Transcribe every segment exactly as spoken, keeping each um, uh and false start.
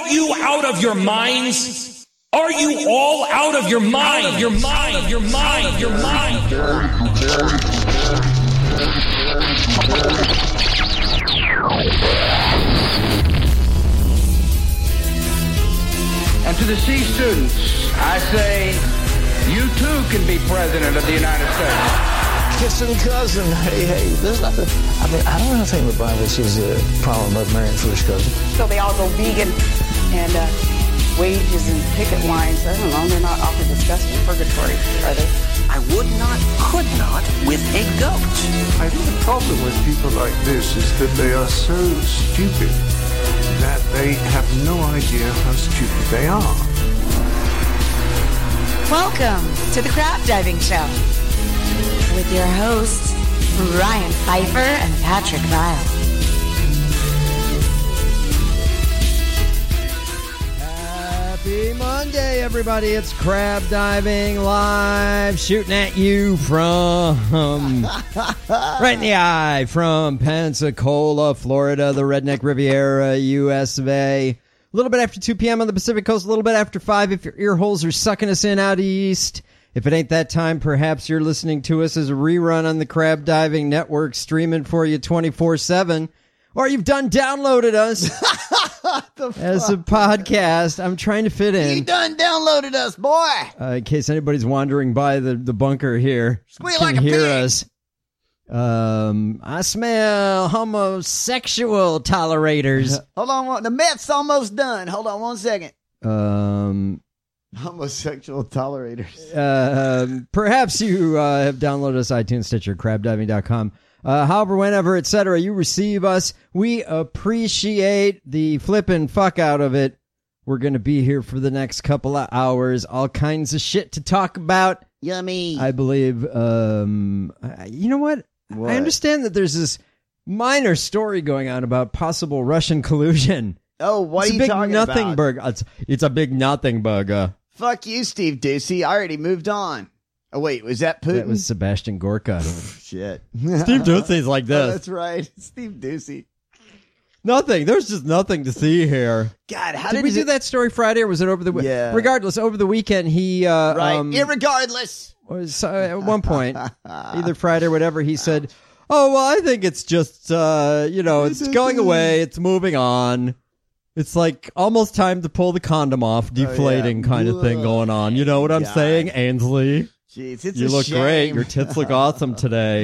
you out of your minds? Are you all out of your mind? Your mind, your mind, your mind. And to the C students, I say, you too can be president of the United States. Kissing cousin, hey, hey, there's nothing. I mean, I don't know anything the Bible says a problem about marrying first cousin. So they all go vegan and uh, wages and picket lines. I don't know, they're not awfully disgusting. Purgatory, are they? I would not, could not with a goat. I think the problem with people like this is that they are so stupid that they have no idea how stupid they are. Welcome to the Crab Diving Show with your hosts, Ryan Pfeiffer and Patrick Vile. Happy Monday, everybody. It's Crab Diving Live, shooting at you from right in the eye from Pensacola, Florida, the Redneck Riviera, U S of A. A little bit after two p.m. on the Pacific Coast, a little bit after five if your ear holes are sucking us in out east. If it ain't that time, perhaps you're listening to us as a rerun on the Crab Diving Network, streaming for you twenty-four seven. Or you've done downloaded us as a podcast. I'm trying to fit in. You done downloaded us, boy. Uh, in case anybody's wandering by the, the bunker here. Squeal can like a hear pig. us. Um, I smell homosexual tolerators. Hold on, one, the met's almost done. Hold on one second. Um... Homosexual tolerators. Uh, perhaps you uh, have downloaded us, iTunes, Stitcher, crab diving dot com. Uh, however, whenever, et cetera, you receive us, we appreciate the flipping fuck out of it. We're going to be here for the next couple of hours. All kinds of shit to talk about. Yummy. I believe, um, you know what? What? I understand that there's this minor story going on about possible Russian collusion. Oh, what it's are a you big talking nothing about? Bug. It's, it's a big nothing bug. Uh, Fuck you, Steve Ducey. I already moved on. Oh, wait, was that Putin? that was Sebastian Gorka. Shit. Steve Ducey's like this. Oh, that's right. Steve Ducey. Nothing. There's just nothing to see here. God, how did, did, we do it... that story Friday or was it over the weekend? Yeah. Regardless, over the weekend, he, uh, Right. um, Irregardless. was, uh, at one point, either Friday or whatever, he said, oh, well, I think it's just, uh, you know, it's going away. It's moving on. It's like almost time to pull the condom off, deflating oh, yeah. kind of thing going on. You know what I'm God. saying, Ainsley? Jeez, it's you a look shame. great. Your tits look awesome today.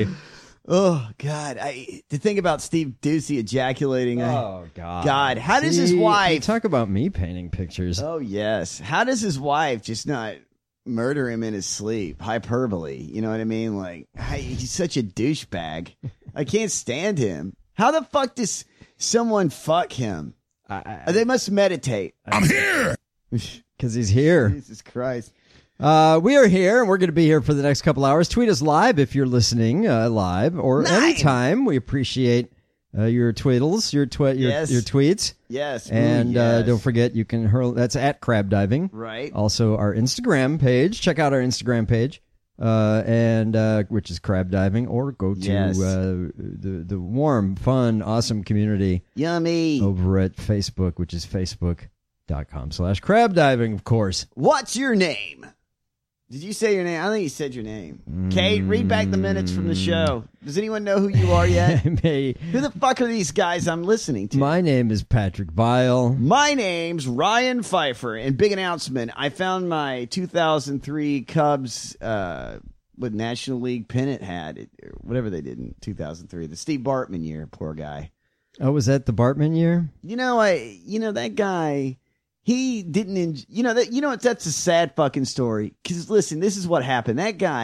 Oh, God. I, to think about Steve Ducey ejaculating. I, Oh, God. God, how does his See, wife... you talk about me painting pictures. Oh, yes. How does his wife just not murder him in his sleep? Hyperbole. You know what I mean? Like, I, he's such a douchebag. I can't stand him. How the fuck does someone fuck him? I, I, they must meditate. I'm here! Because he's here. Jesus Christ. Uh, we are here, and we're going to be here for the next couple hours. Tweet us live if you're listening uh, live, or Nine. anytime. We appreciate uh, your tweetles, your, twi- your, Yes. your tweets. Yes. And Ooh, Uh, yes. don't forget, you can hurl. That's at Crab Diving. Right. Also, our Instagram page. Check out our Instagram page, uh, and uh, which is Crab Diving, or go to Yes. uh, the the warm, fun, awesome community Yummy. over at Facebook, which is facebook.com slash crab diving, of course. What's your name? Did you say your name? I think you said your name. Kate, read back the minutes from the show. Does anyone know who you are yet? May- Who the fuck are these guys I'm listening to? My name is Patrick Vile. My name's Ryan Pfeiffer, and big announcement. I found my two thousand three Cubs, uh, what National League pennant had, it, or whatever they did in two thousand three, the Steve Bartman year, poor guy. Oh, was that the Bartman year? You know, I, you know, that guy, he didn't, en- you know, that, you know, that's a sad fucking story. Cause listen, this is what happened. That guy,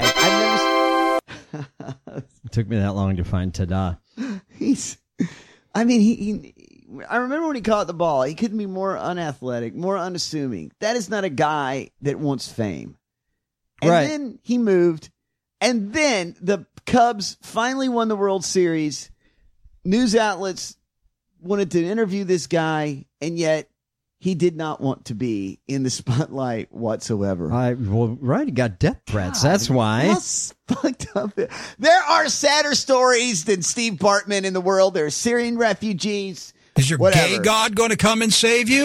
I've never, It took me that long to find Ta-da. he's, I mean, he, he, I remember when he caught the ball, he couldn't be more unathletic, more unassuming. That is not a guy that wants fame. And Right. then he moved, and then the Cubs finally won the World Series. News outlets wanted to interview this guy, and yet he did not want to be in the spotlight whatsoever. I well, right, he got death threats. God, That's why. How fucked up. There are sadder stories than Steve Bartman in the world. There are Syrian refugees. Is your Whatever. gay God going to come and save you?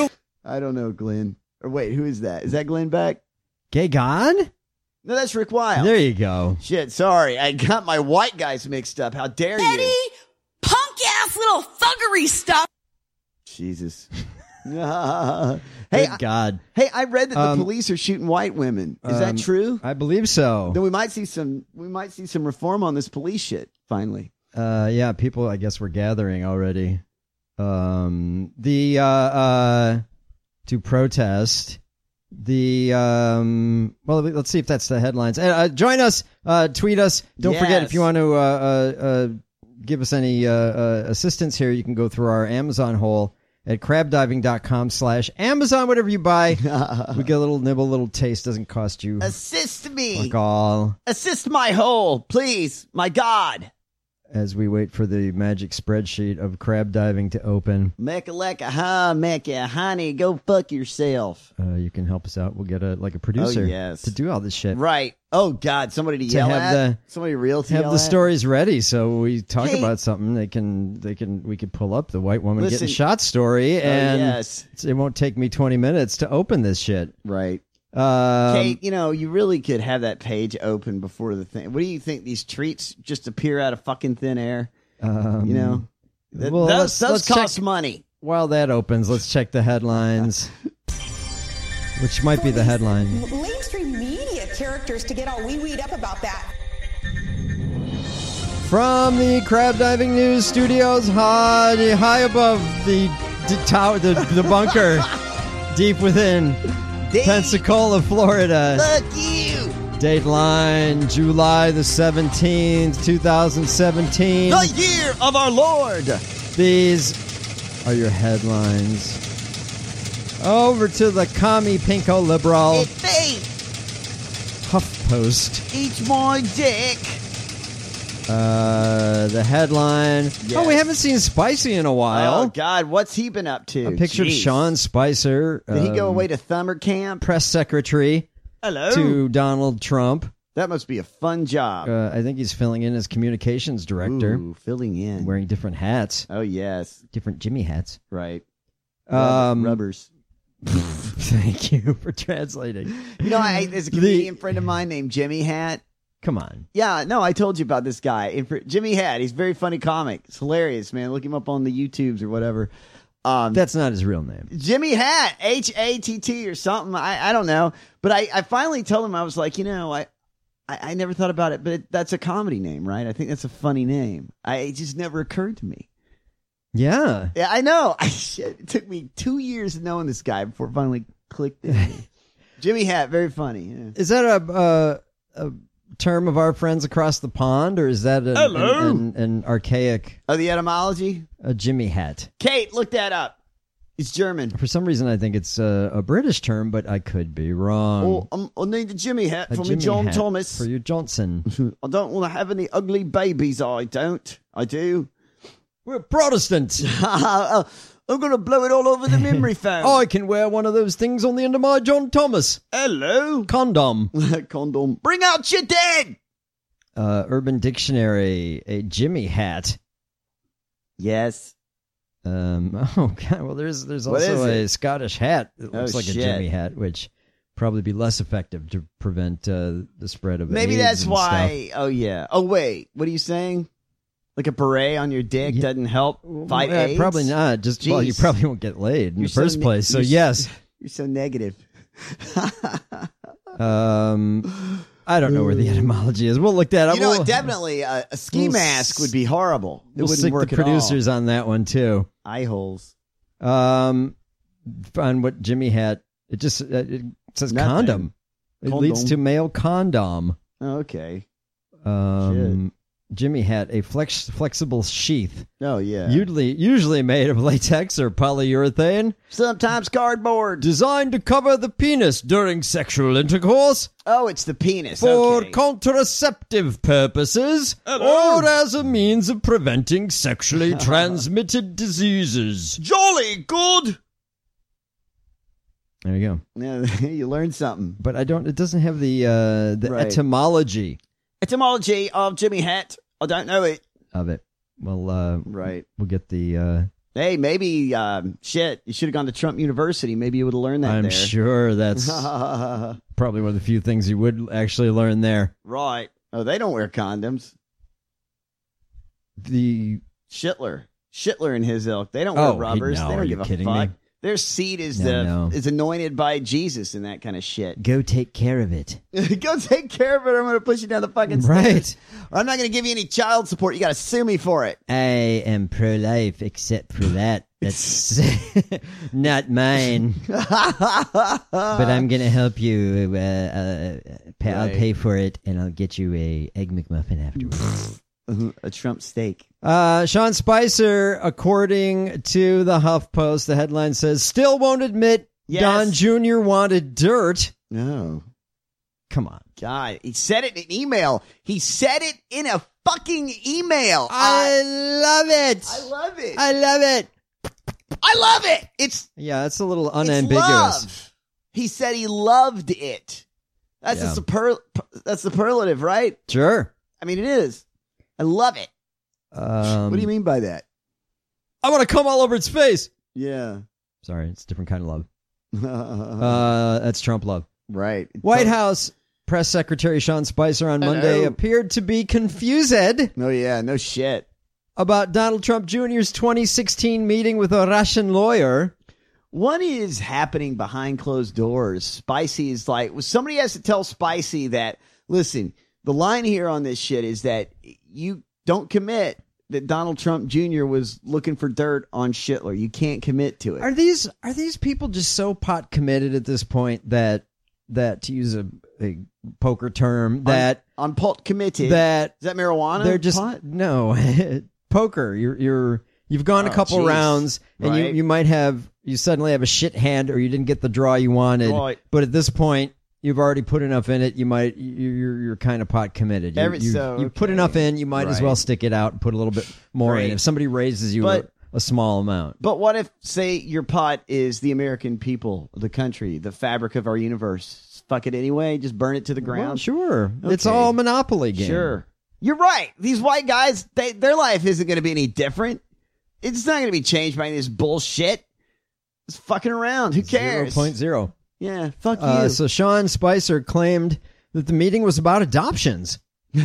I don't know, Glenn. Or wait, who is that? Is that Glenn Beck? Gay God? No, that's Rick Wild. There you go. Shit, sorry. I got my white guys mixed up. How dare Eddie, you? punk ass little thuggery stuff. Jesus. hey, Good God. I, hey, I read that the Um, police are shooting white women. Is um, that true? I believe so. Then we might see some. We might see some reform on this police shit. Finally. Uh, yeah, people, I guess, were gathering already. Um, the uh, uh, to protest. The um, well, let's see if that's the headlines. Uh, join us. Uh, tweet us. Don't Yes. forget, if you want to uh, uh, uh, give us any uh, uh, assistance here, you can go through our Amazon hole at crabdiving.com slash Amazon. Whatever you buy, we get a little nibble, a little taste. Doesn't cost you Assist me. fuck all. Assist my hole, please. My God. As we wait for the magic spreadsheet of crab diving to open, Mecca lecca ha, Mecca, honey, go fuck yourself. uh, you can help us out. We'll get a like a producer Oh, yes. to do all this shit. Right. Oh, God. Somebody to, To yell have at? the- Somebody real to Have yell the at? stories ready, so we talk Hey. about something. They can, they can, we could pull up the white woman Listen. getting shot story, and Oh, yes. it won't take me twenty minutes to open this shit. Right. Um, Kate, you know, you really could have that page open before the thing. What do you think? These treats just appear out of fucking thin air? um, You know? Th- well, those let's- those let's cost check- money. While that opens, let's check the headlines, which might be the headline. Mainstream media characters to get all wee-weed up about that. From the Crab Diving News Studios, high, high above the the tower, the, the bunker, deep within Deep. Pensacola, Florida. Fuck you. Dateline July the seventeenth, two thousand seventeen. The year of our Lord. These are your headlines. Over to the commie pinko liberal It me. HuffPost. Eat my dick. Uh, the headline. Oh, we Yes. haven't seen Spicy in a while. Oh, God. What's he been up to? A picture of Jeez. Sean Spicer. Did he go um, away to Thumber Camp? Press secretary Hello. to Donald Trump. That must be a fun job. Uh, I think he's filling in as communications director, Ooh, filling in. wearing different hats, Oh, yes. different Jimmy hats. Right. Um, Rubbers. Thank you for translating. You know, I, there's a comedian friend of mine named Jimmy Hat. Come on. Yeah, no, I told you about this guy. In fr- Jimmy Hat. He's a very funny comic. It's hilarious, man. Look him up on the YouTubes or whatever. Um, That's not his real name. Jimmy Hat, H A T T or something. I, I don't know. But I, I finally told him, I was like, you know, I, I, I never thought about it, but it, that's a comedy name, right? I think that's a funny name. I, it just never occurred to me. Yeah. Yeah, I know. I, shit, it took me two years of knowing this guy before it finally clicked in. Jimmy Hat, very funny. Yeah. Is that a, a, a term of our friends across the pond, or is that an, Hello? an, an, an archaic Oh, the etymology? a Jimmy hat? Kate, look that up. It's German. For some reason, I think it's a, a British term, but I could be wrong. Oh, um, I need a Jimmy hat A for me, Jimmy John hat Thomas. for you, Johnson. I don't want to have any ugly babies. I don't. I do. We're Protestant. I'm going to blow it all over the memory foam. I can wear one of those things on the end of my John Thomas Hello. condom. Condom. Bring out your dead. Uh, Urban Dictionary, a Jimmy hat. Yes. Um, oh god, well there's there's What also is a it? Scottish hat that Oh, looks like shit. a Jimmy hat, which probably be less effective to prevent uh, the spread of Maybe AIDS that's and why. Oh, yeah. Oh, wait. What are you saying? Like a beret on your dick Yeah. doesn't help stuff. fight Uh, AIDS? Probably not. Just well, you Jeez. probably won't get laid in You're the first so ne- place. So you're s- yes, You're so negative. um, I don't know where the etymology is. We'll look that up. You know, we'll, definitely uh, a ski we'll mask would be horrible. It we'll wouldn't stick work the at all. producers on that one too. Eye holes. Um, on what Jimmy hat? It just uh, it says Nothing. condom. It Condom. leads to male condom. Oh, okay. Um, Jimmy hat, a flex flexible sheath, Oh, yeah. usually usually made of latex or polyurethane, Sometimes cardboard. designed to cover the penis during sexual intercourse Oh, it's the penis. for Okay. contraceptive purposes or as a means of preventing sexually transmitted diseases. Jolly good. There you go. Yeah, you learned something. But I don't. It doesn't have the uh, the Right. etymology Etymology of Jimmy Hat. I don't know it. of it. Well, uh, Right. we'll get the uh, Hey, maybe, um, shit, you should have gone to Trump University. Maybe you would have learned that I'm there. sure that's probably one of the few things you would actually learn there. Right. Oh, they don't wear condoms. The Schittler. Schittler and his ilk. They don't Oh, wear rubbers. he- no, they are don't you give a kidding fuck. me? Their seed is No, the no. is anointed by Jesus and that kind of shit. Go take care of it. Go take care of it, or I'm going to push you down the fucking Right. stairs. Or I'm not going to give you any child support. You got to sue me for it. I am pro-life, except for that. That's not mine. But I'm going to help you. Uh, uh, pay, I'll Right. pay for it, and I'll get you a Egg McMuffin afterwards. A Trump steak. Uh, Sean Spicer, according to the HuffPost, the headline says, still won't admit Yes. Don Junior wanted dirt. No. Come on. God, he said it in an email. He said it in a fucking email. I love it. I love it. I love it. I love it. It's Yeah, it's a little It's unambiguous. love. He said he loved it. That's Yeah. a super. That's superlative, right? Sure. I mean, it is. I love it. Um, What do you mean by that? I want to come all over its face. Yeah. Sorry, it's a different kind of love. Uh, that's Trump love. Right. White House Press Secretary Sean Spicer on Monday Hello. appeared to be confused No, yeah, no shit. about Donald Trump Junior's twenty sixteen meeting with a Russian lawyer. What is happening behind closed doors? Spicy is like, well, somebody has to tell Spicy that, listen, the line here on this shit is that you don't commit that Donald Trump Junior was looking for dirt on Schittler. You can't commit to it. Are these are these people just so pot committed at this point that that to use a, a poker term that on, on pot committed that is that marijuana? they're just pot? no poker. You're you're you've gone a Oh, couple geez. rounds and you Right. you might have you suddenly have a shit hand or you didn't get the draw you wanted. Right. But at this point, you've already put enough in it. You might you- you're you're kind of pot committed. You, Every- you, so, you put okay. enough in. You might as Right. well stick it out and put a little bit more in. Right. If somebody raises you But- a, a small amount, But what if, say, your pot is the American people, the country, the fabric of our universe? Fuck it anyway. Just burn it to the ground. well, sure, it's Okay. all Monopoly game. Sure. You're right. These white guys, they, their life isn't going to be any different. It's not going to be changed by this bullshit. It's fucking around. Who cares? Zero point zero. Yeah, fuck you. Uh, so Sean Spicer claimed that the meeting was about adoptions,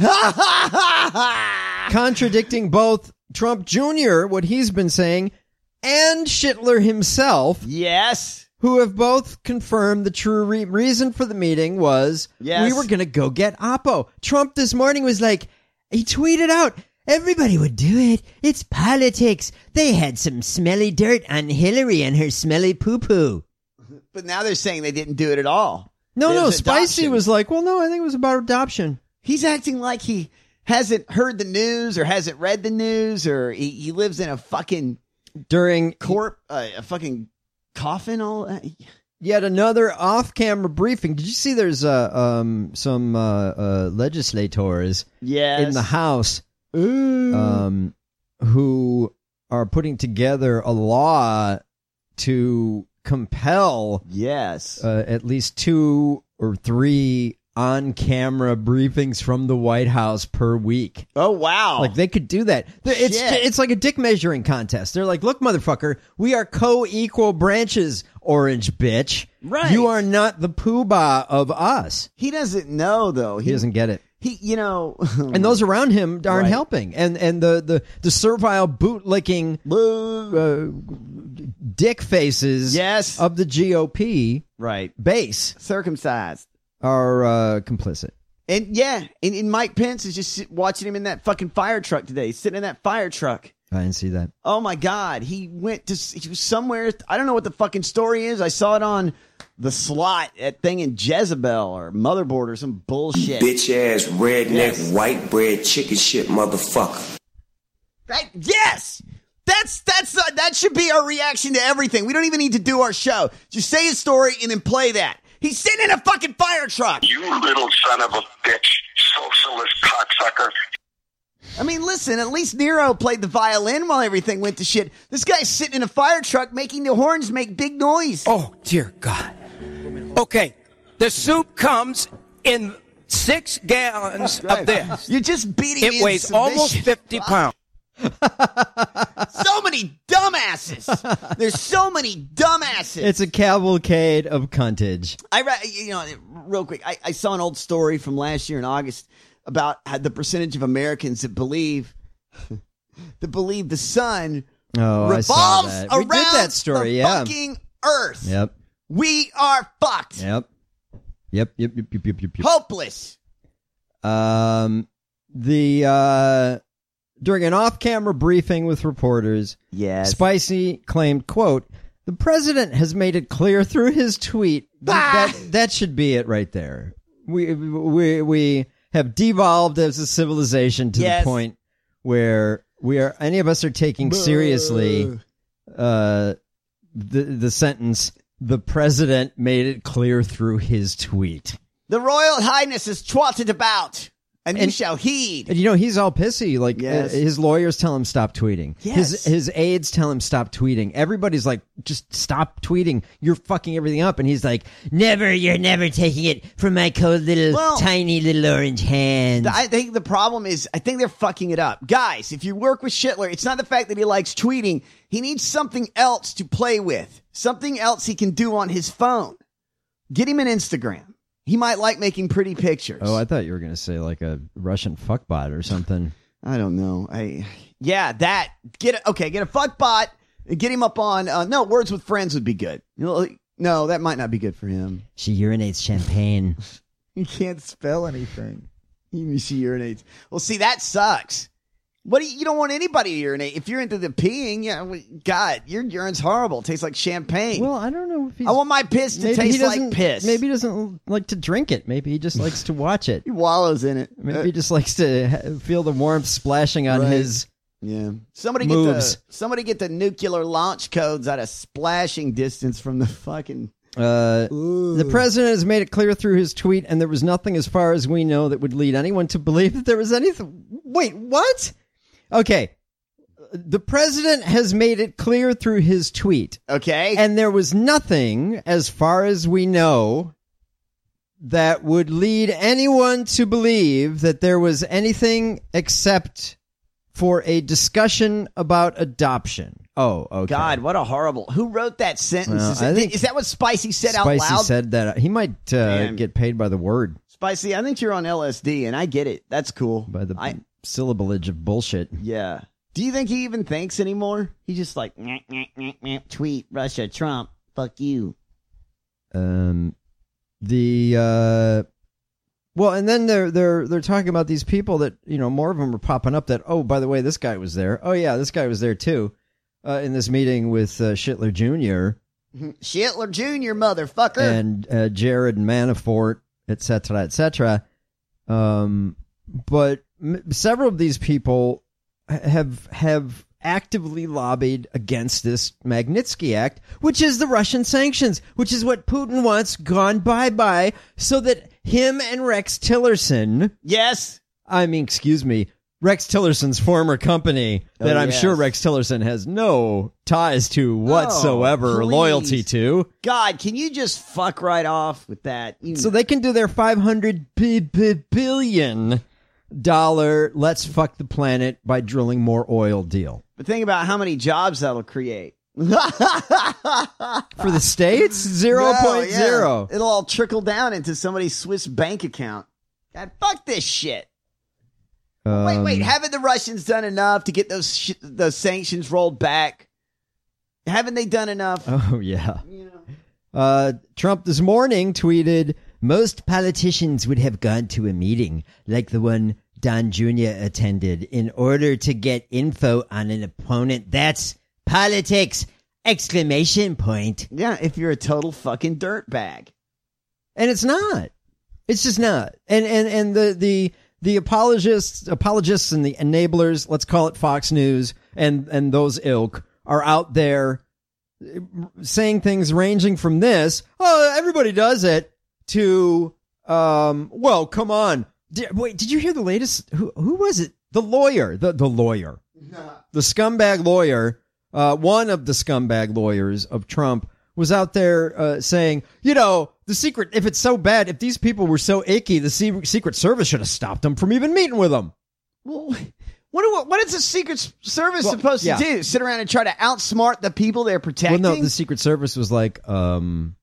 contradicting both Trump Junior, what he's been saying, and Schittler himself, yes. who have both confirmed the true re- reason for the meeting was Yes. we were going to go get Oppo. Trump this morning was like, he tweeted out, everybody would do it. It's politics. They had some smelly dirt on Hillary and her smelly poo-poo. But now they're saying they didn't do it at all. No, It no, was Spicy adoption. was like, well, no, I think it was about adoption. He's acting like he hasn't heard the news or hasn't read the news or he, he lives in a fucking During corp, uh, a fucking coffin. All that. yet another off-camera briefing. Did you see there's uh, um, some uh, uh, legislators Yes. in the House um, who are putting together a law to compel Yes. uh, at least two or three on-camera briefings from the White House per week. Oh, wow. Like they could do that. It's Shit. it's like a dick measuring contest. They're like, look, motherfucker, we are co-equal branches, orange bitch. Right. You are not the poobah of us. He doesn't know, though. He doesn't get it. He, you know. And those around him aren't Right. helping. And and the the, the servile boot licking uh, dick faces Yes. of the G O P Right. base Circumcised. are uh, complicit. And yeah, and, and Mike Pence is just sit- watching him in that fucking fire truck today. He's sitting in that fire truck. I didn't see that. Oh my God. He went to, he was somewhere. I don't know what the fucking story is. I saw it on the slot, that thing in Jezebel or Motherboard or some bullshit. Bitch ass, redneck, Yes. white bread, chicken shit motherfucker. Right? Yes. That's, that's, uh, that should be our reaction to everything. We don't even need to do our show. Just say his story and then play that. He's sitting in a fucking fire truck. You little son of a bitch, socialist cocksucker. I mean, listen, at least Nero played the violin while everything went to shit. This guy's sitting in a fire truck making the horns make big noise. Oh, dear God. Okay, the soup comes in six gallons of this. You're just beating me It in weighs submission. almost fifty pounds. So many dumbasses. There's so many dumbasses. It's a cavalcade of cuntage. I read, you know, real quick, I, I saw an old story from last year in August about how the percentage of Americans that believe that believe the sun Oh, I saw revolves that. around We did that story, the yeah. fucking Earth. Yep. We are fucked. Yep. Yep. Yep. Yep. Yep. Yep. Yep. yep. Hopeless. Um, the uh, during an off-camera briefing with reporters, yes, Spicy claimed, "quote The president has made it clear through his tweet that that, that should be it right there. We we we have devolved as a civilization to Yes. the point where we are any of us are taking seriously uh the the sentence. The president made it clear through his tweet." The Royal Highness is trotted about, and, you And- shall heed. And you know, he's all pissy. Like, Yes. uh, his lawyers tell him stop tweeting. Yes. His his aides tell him stop tweeting. Everybody's like, just stop tweeting. You're fucking everything up. And he's like, never, you're never taking it from my cold little, Well, tiny little orange hands. I think the problem is, I think they're fucking it up. Guys, if you work with Schittler, it's not the fact that he likes tweeting. He needs something else to play with. Something else he can do on his phone. Get him an Instagram. He might like making pretty pictures. Oh, I thought you were going to say like a Russian fuckbot or something. I don't know. I yeah, that get a, okay. Get a fuck bot and get him up on. Uh, no, Words with Friends would be good. You know, like, no, that might not be good for him. She urinates champagne. He can't spell anything. Even she urinates. Well, see, that sucks. What do you, you don't want anybody to urinate if you're into the peeing. Yeah, well, God, your urine's horrible. It tastes like champagne. Well, I don't know if he's, I want my piss to maybe he taste doesn't- like piss. Maybe he doesn't like to drink it. Maybe he just likes to watch it. He wallows in it. Maybe he just likes to ha- feel the warmth splashing on Right. his. Yeah. Somebody moves. get the somebody get the nuclear launch codes at a splashing distance from the fucking. Uh, the president has made it clear through his tweet, and there was nothing, as far as we know, that would lead anyone to believe that there was anything. Wait, what? Okay. The president has made it clear through his tweet. Okay. And there was nothing, as far as we know, that would lead anyone to believe that there was anything except for a discussion about adoption. Oh, okay. God, what a horrible. Who wrote that sentence? Well, is, I it, think is that what Spicy said out Spicy loud? said that he might uh, Man. get paid by the word, Spicy, I think you're on L S D, and I get it. That's cool. by the I, syllablage of bullshit. yeah. Do you think he even thinks anymore? He's just like, "Nyeh, nyeh, nyeh, nyeh, tweet, Russia, Trump, fuck you. Um, the uh, well, and then they're they're they're talking about these people that, you know, more of them are popping up. That, oh, by the way, this guy was there. Oh yeah, this guy was there too, uh, in this meeting with uh, Schittler Junior Schittler Junior, motherfucker. and uh, Jared Manafort, et cetera, et cetera. Um, but m- several of these people have have actively lobbied against this Magnitsky Act, which is the Russian sanctions, which is what Putin wants gone bye-bye, so that him and Rex Tillerson, yes, I mean, excuse me, Rex Tillerson's former company that Oh, I'm yes. sure Rex Tillerson has no ties to whatsoever, or please. loyalty to. God, can you just fuck right off with that? You So they can do their five hundred b- b- billion dollar let's fuck the planet by drilling more oil deal. But think about how many jobs that'll create. For the states, zero point zero. It'll all trickle down into somebody's Swiss bank account. God, fuck this shit. wait, wait. Haven't the Russians done enough to get those sh- those sanctions rolled back? Haven't they done enough? Oh, yeah. Uh, Trump this morning tweeted, most politicians would have gone to a meeting like the one Don Junior attended in order to get info on an opponent. That's politics! Exclamation point. Yeah, if you're a total fucking dirtbag. And it's not. It's just not. And and and the the the apologists apologists and the enablers, let's call it Fox News, and and those ilk are out there saying things ranging from this, oh, everybody does it, to um well, come on. Did, wait, did you hear the latest? Who who was it? The lawyer, the the lawyer. The scumbag lawyer, uh one of the scumbag lawyers of Trump was out there uh, saying, you know, the secret, if it's so bad, if these people were so icky, the Se- Secret Service should have stopped them from even meeting with them. Well, What, do, what is the Secret Service Well, supposed yeah. to do? Sit around and try to outsmart the people they're protecting? Well, no, the Secret Service was like, um,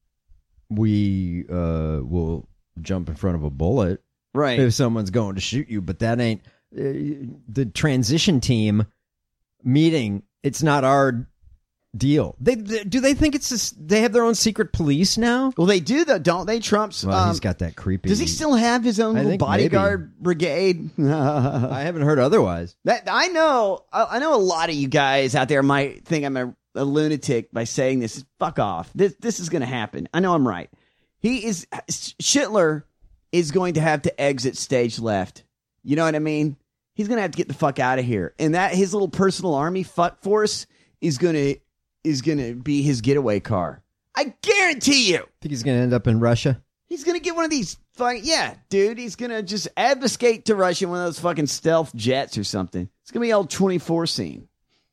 we uh, will jump in front of a bullet right. if someone's going to shoot you, but that ain't uh, the transition team meeting. It's not our deal. They, they do they think it's this, they have their own secret police now? Well, they do though, don't they? Trump's. Well, um, he's got that creepy. Does he still have his own I little think bodyguard maybe. brigade? I haven't heard otherwise. That I know. I I know a lot of you guys out there might think I'm a, a lunatic by saying this. Fuck off. This this is going to happen. I know I'm right. He is Schittler is going to have to exit stage left. You know what I mean? He's going to have to get the fuck out of here. And that his little personal army fuck force is going to is going to be his getaway car. I guarantee you. Think he's going to end up in Russia? He's going to get one of these fucking, yeah, dude. He's going to just ambuscade to Russia in one of those fucking stealth jets or something. It's going to be old twenty-four scene.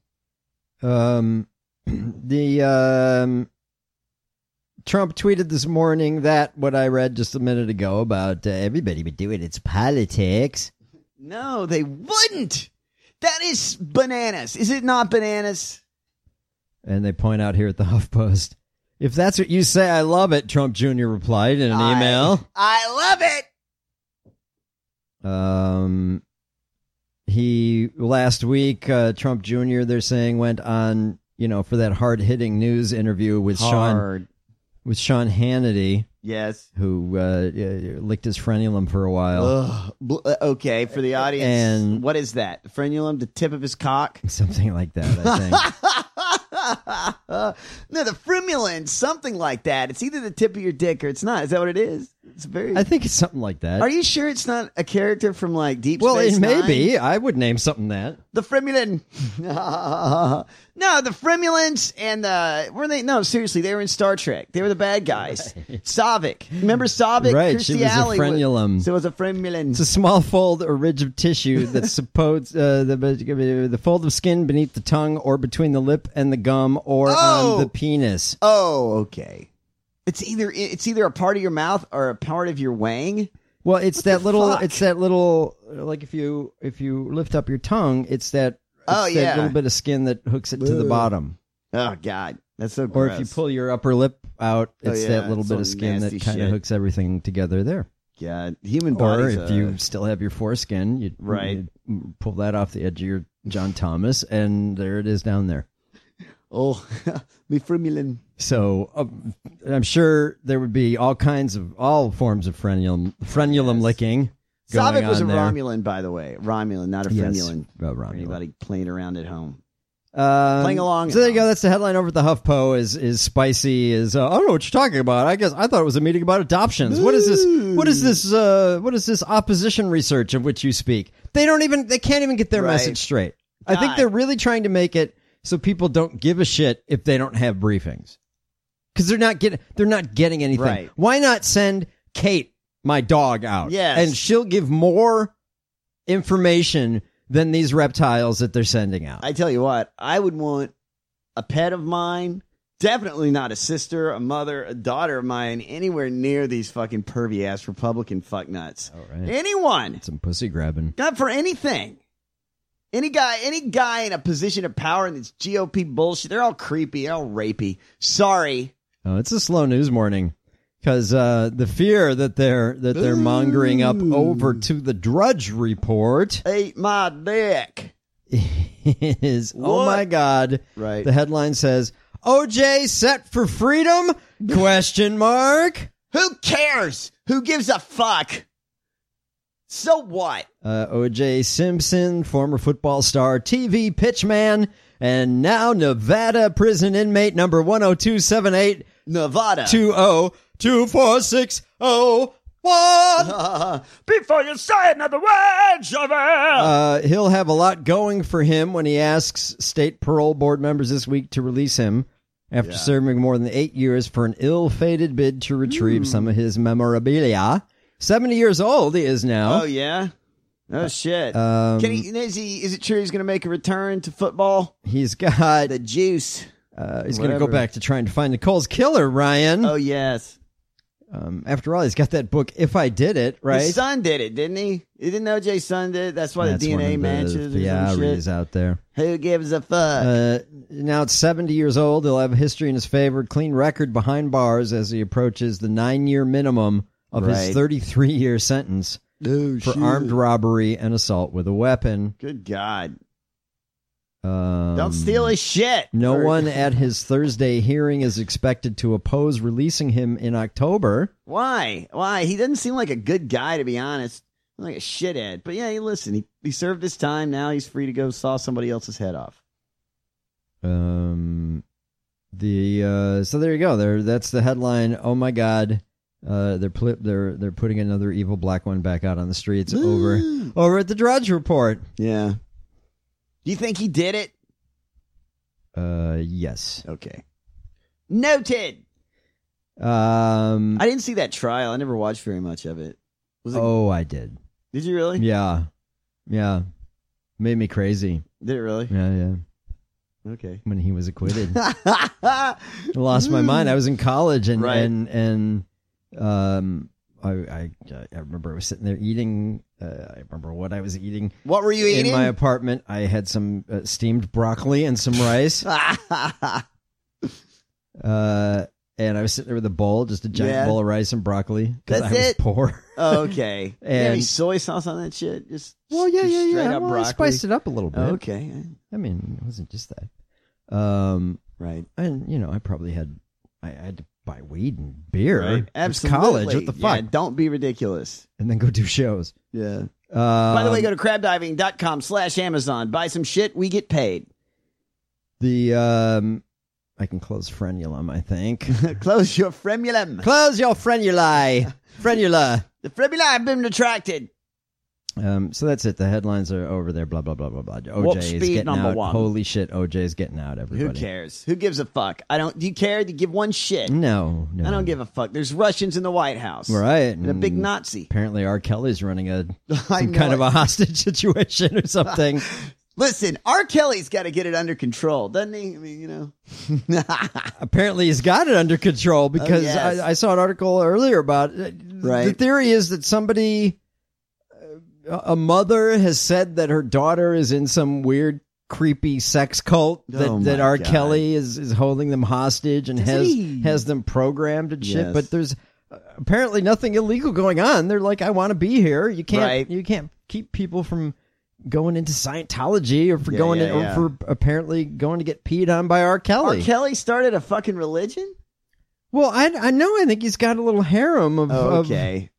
Um, the, um, Trump tweeted this morning that what I read just a minute ago about uh, everybody would do it. It's politics. No, they wouldn't. That is bananas. Is it not bananas? And they point out here at the HuffPost, if that's what you say, I love it, Trump Junior replied in an I, email. I love it. Um, he, last week, uh, Trump Junior, they're saying, went on, you know, for that hard-hitting news interview with Hard. Sean with Sean Hannity. Yes. Who uh, licked his frenulum for a while. Ugh. Bl- Okay, for the audience, And- what is that? The frenulum, the tip of his cock? Something like that, I think. No, the frenulum, something like that. It's either the tip of your dick or it's not. Is that what it is? It's very. I think it's something like that. Are you sure it's not a character from like Deep well, Space it may Nine? be. I would name something that. The Fremulin. No, the Fremulins and the were they? No, seriously, they were in Star Trek. They were the bad guys. Right. Saavik. Remember Saavik? Right, Kirstie she was a Alley frenulum. So it was a Fremulin. It's a small fold or ridge of tissue that's supposed uh, the the fold of skin beneath the tongue or between the lip and the gum or Oh! on the penis. Oh, okay. It's either it's either a part of your mouth or a part of your wang. Well, it's What that the little. fuck? It's that little. Like if you if you lift up your tongue, it's that. It's Oh, that yeah. little bit of skin that hooks it to the Ugh. bottom. Oh God, that's so Or gross. if you pull your upper lip out, Oh, it's yeah, that little it's bit some of skin that nasty kind of shit. hooks everything together there. God, human Or bodies. if uh, you still have your foreskin, you Right. you pull that off the edge of your John Thomas, and there it is down there. oh, me Fremulin. So uh, I'm sure there would be all kinds of all forms of frenulum frenulum Yes. licking. Going Saavik was a on there. Romulan, by the way. Romulan, not a Yes, Fremulin. a For Romulan. anybody playing around at home. Um, Playing along So there at you go. home. That's the headline over at the HuffPo. Is is spicy? Is uh, I don't know what you're talking about. I guess I thought it was a meeting about adoptions. What is this? What is this? Uh, what is this opposition research of which you speak? They don't even. They can't even get their Right. message straight. I think God. they're really trying to make it so people don't give a shit if they don't have briefings, because they're not getting. They're not getting anything. Right. Why not send Kate, my dog, out? Yes. and she'll give more information than these reptiles that they're sending out. I tell you what, I would want a pet of mine, definitely not a sister, a mother, a daughter of mine, anywhere near these fucking pervy ass Republican fucknuts. All right. Anyone. Some pussy grabbing. Not for anything. Any guy, any guy in a position of power in this G O P bullshit, they're all creepy, they're all rapey. Sorry. Oh, it's a slow news morning because uh, the fear that they're that they're mongering up over to the Drudge Report Eat my dick. is oh What? my God! Right. The headline says O J set for freedom? Question mark. Who cares? Who gives a fuck? So what? Uh, O J Simpson, former football star, T V pitchman, and now Nevada prison inmate number one oh two seven eight Nevada. two oh two four six oh one. Before you say another word, Javert. Uh, he'll have a lot going for him when he asks state parole board members this week to release him after Yeah. serving more than eight years for an ill-fated bid to retrieve some of his memorabilia. seventy years old he is now. Oh yeah. Oh shit. Um, Can he? Is he? Is it true he's going to make a return to football? He's got. The juice. Uh, he's going to go Whatever. back to trying to find Nicole's killer, Ryan. Oh yes. Um, after all, he's got that book, If I Did It, right? His son did it, didn't he? Didn't O J's son did it? That's why That's the D N one A of the matches or yeah, some shit. is out there. Who gives a fuck? Uh, now it's seventy years old. He'll have a history in his favor, clean record behind bars as he approaches the nine-year minimum of Right. his thirty-three-year sentence Oh, for shit. armed robbery and assault with a weapon. Good God. Um, Don't steal his shit. No Or- one at his Thursday hearing is expected to oppose releasing him in October. Why? Why? He doesn't seem like a good guy, to be honest. Like a shithead. But yeah, he listen. He, he served his time. Now he's free to go saw somebody else's head off. Um, the uh, so there you go. There, that's the headline. Oh my God, uh, they're pl- they're they're putting another evil black one back out on the streets over over at the Drudge Report. Yeah. Do you think he did it? Uh, yes. Okay. Noted. Um, I didn't see that trial. I never watched very much of it. Was it? Oh, I did. Did you really? Yeah, yeah. Made me crazy. Did it really? Yeah, yeah. Okay. When he was acquitted, I lost my mind. I was in college, and Right. and and um, I, I I remember I was sitting there eating. Uh, I remember what I was eating. What were you eating? In my apartment, I had some uh, steamed broccoli and some rice. uh, and I was sitting there with a bowl, just a giant Yeah. bowl of rice and broccoli because I That's was it? poor. Oh, okay. And- You have any soy sauce on that shit? Just Well, yeah, just yeah, straight yeah. up Well, I broccoli? spiced it up a little bit. Okay. I mean, it wasn't just that. Um, right. And you know, I probably had, I, I had to buy weed and beer. Right. It's Absolutely. college. What the Yeah, fuck? don't be ridiculous. And then go do shows. Yeah. Um, By the way, go to crabdiving.com slash Amazon. Buy some shit. We get paid. the um, I can close frenulum. I think Close your frenulum. close your frenuli, frenula. The frenula have been retracted. Um, so that's it. The headlines are over there. Blah blah blah blah blah. O J Warp is speed getting number out. one. Holy shit! O J is getting out. Everybody. Who cares? Who gives a fuck? I don't. Do you care? Do you give one shit? No, no. I don't give a fuck. There's Russians in the White House. Right. And a big and Nazi. Apparently, R. Kelly's running a I some know kind of it. a hostage situation or something. Listen, R. Kelly's got to get it under control, doesn't he? I mean, you know. Apparently, he's got it under control because Oh, yes. I, I saw an article earlier about it. Right. The theory is that somebody, uh, a mother, has said that her daughter is in some weird, creepy sex cult. That, Oh, that my R. God. Kelly is, is holding them hostage and Doesn't has he? has them programmed and shit. Yes. But there's uh, apparently nothing illegal going on. They're like, I want to be here. You can't. Right. You can't keep people from going into Scientology or for Yeah, going yeah, in, or yeah. for apparently going to get peed on by R. Kelly. R. Kelly started a fucking religion? Well, I, I know. I think he's got a little harem of Oh, of, okay.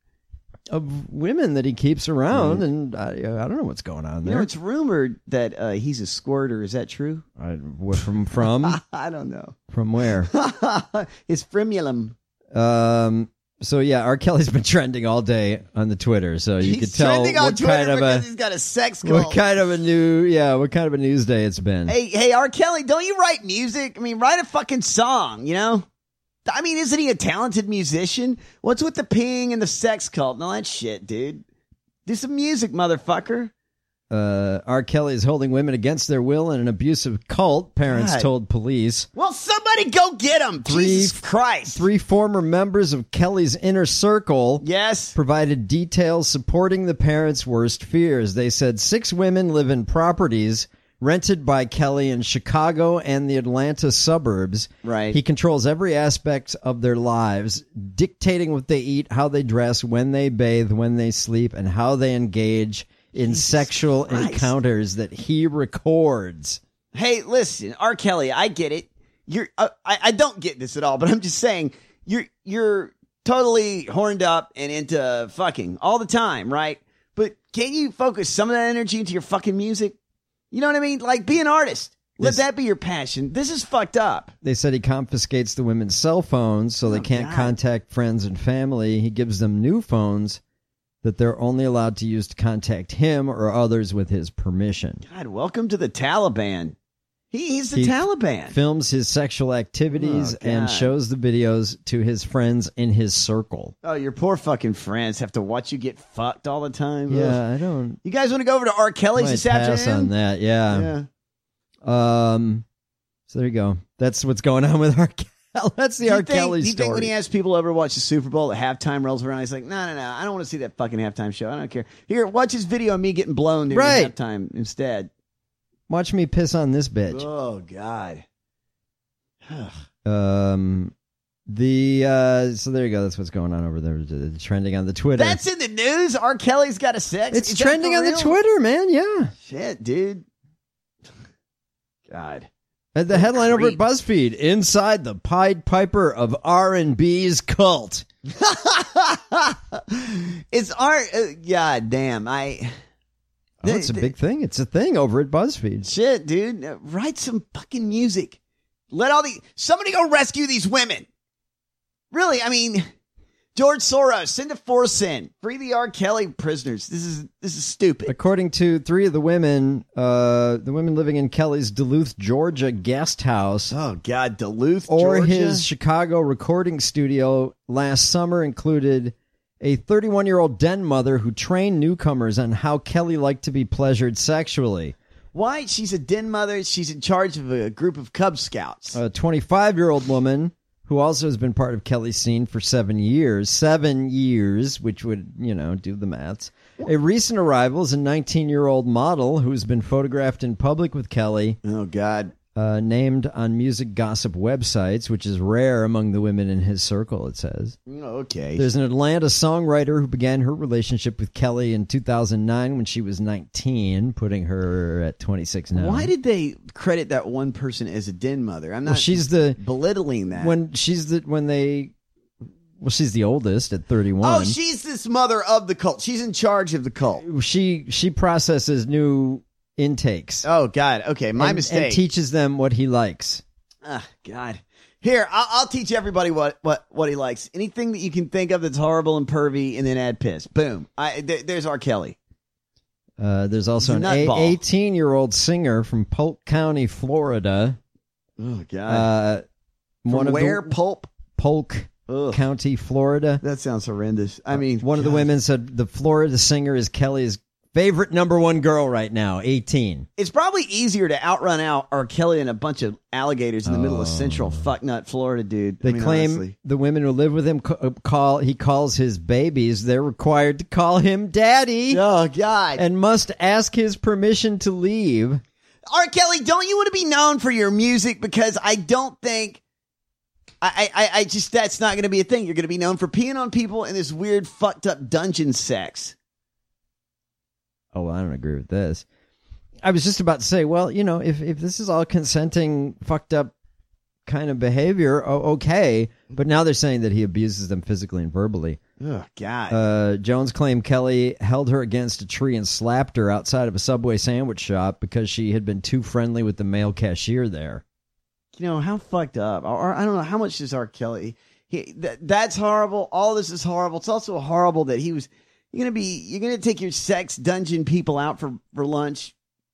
of women that he keeps around, and I, I don't know what's going on You there. know, it's rumored that uh, he's a squirter. Is that true? I, wh- from from I don't know. from where? His frenulum. Um. So yeah, R. Kelly's been trending all day on the Twitter, so you He's could tell trending on what Twitter kind of because a he's got a sex cult. what kind of a new yeah what kind of a news day it's been. Hey, hey, R. Kelly, don't you write music? I mean, write a fucking song, you know? I mean, isn't he a talented musician? What's with the peeing and the sex cult and all that shit, dude? Do some music, motherfucker. Uh, R. Kelly is holding women against their will in an abusive cult. Parents God. told police. Well, somebody go get him. Three- Jesus Christ. Three former members of Kelly's inner circle Yes. provided details supporting the parents' worst fears. They said six women live in properties rented by Kelly in Chicago and the Atlanta suburbs. Right. He controls every aspect of their lives, dictating what they eat, how they dress, when they bathe, when they sleep, and how they engage in Jesus sexual Christ. encounters that he records. Hey, listen, R. Kelly, I get it. You're, uh, I, I don't get this at all, but I'm just saying, you're, you're totally horned up and into fucking all the time, right? But can't you focus some of that energy into your fucking music? You know what I mean? Like, be an artist. Let This- that be your passion. This is fucked up. They said he confiscates the women's cell phones so they Oh, can't God. contact friends and family. He gives them new phones that they're only allowed to use to contact him or others with his permission. God, welcome to the Taliban. He, he's the He Taliban. Films his sexual activities Oh, and God. shows the videos to his friends in his circle. Oh, your poor fucking friends have to watch you get fucked all the time. Ugh. Yeah, I don't. You guys want to go over to R. Kelly's Might this pass afternoon? on that. Yeah. Yeah. Um. So there you go. That's what's going on with our. Well, that's the Do you R. think- Kelly Do you story. think when he has people over to watch the Super Bowl, the halftime rolls around, he's like, no, no, no, I don't want to see that fucking halftime show. I don't care. Here, watch this video of me getting blown during Right. halftime instead. Watch me piss on this bitch. Oh, God. Um, the uh, so there you go. That's what's going on over there. It's trending on the Twitter. That's in the news? R. Kelly's got a sex? it's Is that trending for on the real? Twitter, man. Yeah. Shit, dude. God. And the headline over at BuzzFeed: Inside the Pied Piper of R and B's cult. It's art. Uh, God damn. I. Oh, it's a big thing. It's a thing over at BuzzFeed. Shit, dude. Uh, write some fucking music. Let all the. Somebody go rescue these women. Really, I mean. George Soros, send a force in. Free the R. Kelly prisoners. This is this is stupid. According to three of the women, uh, the women living in Kelly's Duluth, Georgia guest house. Oh, God, Duluth, or Georgia? his Chicago recording studio last summer included a thirty-one-year-old den mother who trained newcomers on how Kelly liked to be pleasured sexually. Why? She's a den mother. She's in charge of a group of Cub Scouts. A twenty-five-year-old woman who also has been part of Kelly's scene for seven years. Seven years, which would, you know, do the maths. A recent arrival is a nineteen-year-old model who's been photographed in public with Kelly. Oh, God. Uh, named on music gossip websites, which is rare among the women in his circle, it says. Okay. There's an Atlanta songwriter who began her relationship with Kelly in two thousand nine when she was nineteen, putting her at twenty-six now. Why did they credit that one person as a den mother? I'm not Well, she's the belittling that. when she's the when they well she's the oldest at thirty-one. Oh, she's this mother of the cult. She's in charge of the cult. She she processes new intakes. Oh, God. Okay, my and, mistake. And teaches them what he likes. Ah, God. Here, I'll, I'll teach everybody what, what, what he likes. Anything that you can think of that's horrible and pervy, and then add piss. Boom. I, th- there's R. Kelly. Uh, there's also He's an a nutball. eighteen-year-old singer from Polk County, Florida. Oh, God. Uh, From one of where? the, Pulp? Polk Ugh. County, Florida. That sounds horrendous. I mean, one of the God. women said the Florida singer is Kelly's favorite number one girl right now, eighteen. It's probably easier to outrun out R. Kelly and a bunch of alligators in the middle of central fucknut Florida, dude. They I mean, claim honestly. the women who live with him ca- call he calls his babies. They're required to call him daddy. Oh, God. And must ask his permission to leave. R. Kelly, don't you want to be known for your music? Because I don't think, I, I, I just, that's not going to be a thing. You're going to be known for peeing on people and this weird fucked up dungeon sex. Oh, well, I don't agree with this. I was just about to say, well, you know, if, if this is all consenting, fucked up kind of behavior, oh, okay. But now they're saying that he abuses them physically and verbally. Oh, God. Uh, Jones claimed Kelly held her against a tree and slapped her outside of a Subway sandwich shop because she had been too friendly with the male cashier there. You know, how fucked up. Or, I don't know, how much is R. Kelly? He, th- that's horrible. All this is horrible. It's also horrible that he was, you're going to be, you're going to take your sex dungeon people out for, for lunch.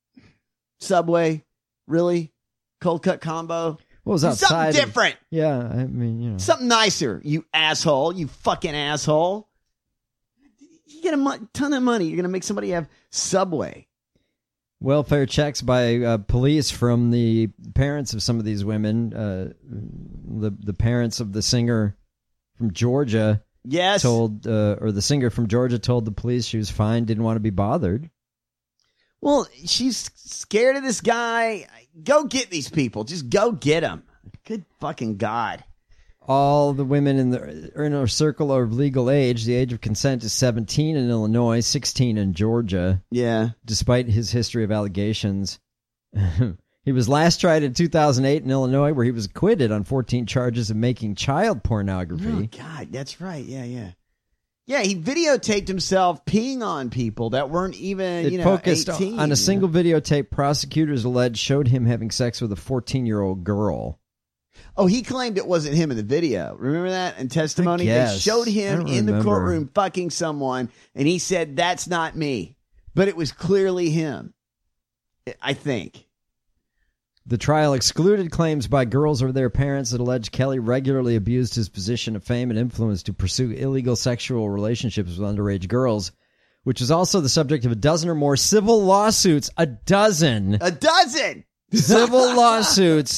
Subway? Really? Cold cut combo? What was Do outside? Something of- different. yeah, I mean, you know. Something nicer, you asshole. You fucking asshole. You get a mo- ton of money. You're going to make somebody have Subway. Welfare checks by uh, police from the parents of some of these women, uh, the the parents of the singer from Georgia, Yes. told uh, or the singer from Georgia told the police she was fine, didn't want to be bothered. Well, she's scared of this guy. Go get these people. Just go get them. Good fucking God. All the women in the inner circle are of legal age. The age of consent is seventeen in Illinois, sixteen in Georgia. Yeah. Despite his history of allegations. He was last tried in two thousand eight in Illinois, where he was acquitted on fourteen charges of making child pornography. Oh, God, that's right. Yeah, yeah. Yeah, he videotaped himself peeing on people that weren't even, It you know, focused eighteen. on a single videotape prosecutors alleged showed him having sex with a fourteen-year-old girl. Oh, he claimed it wasn't him in the video. Remember that in testimony? They guess. showed I him don't in the remember. courtroom fucking someone, and he said, that's not me. But it was clearly him, I think. The trial excluded claims by girls or their parents that alleged Kelly regularly abused his position of fame and influence to pursue illegal sexual relationships with underage girls, which is also the subject of a dozen or more civil lawsuits. A dozen. A dozen! Civil lawsuits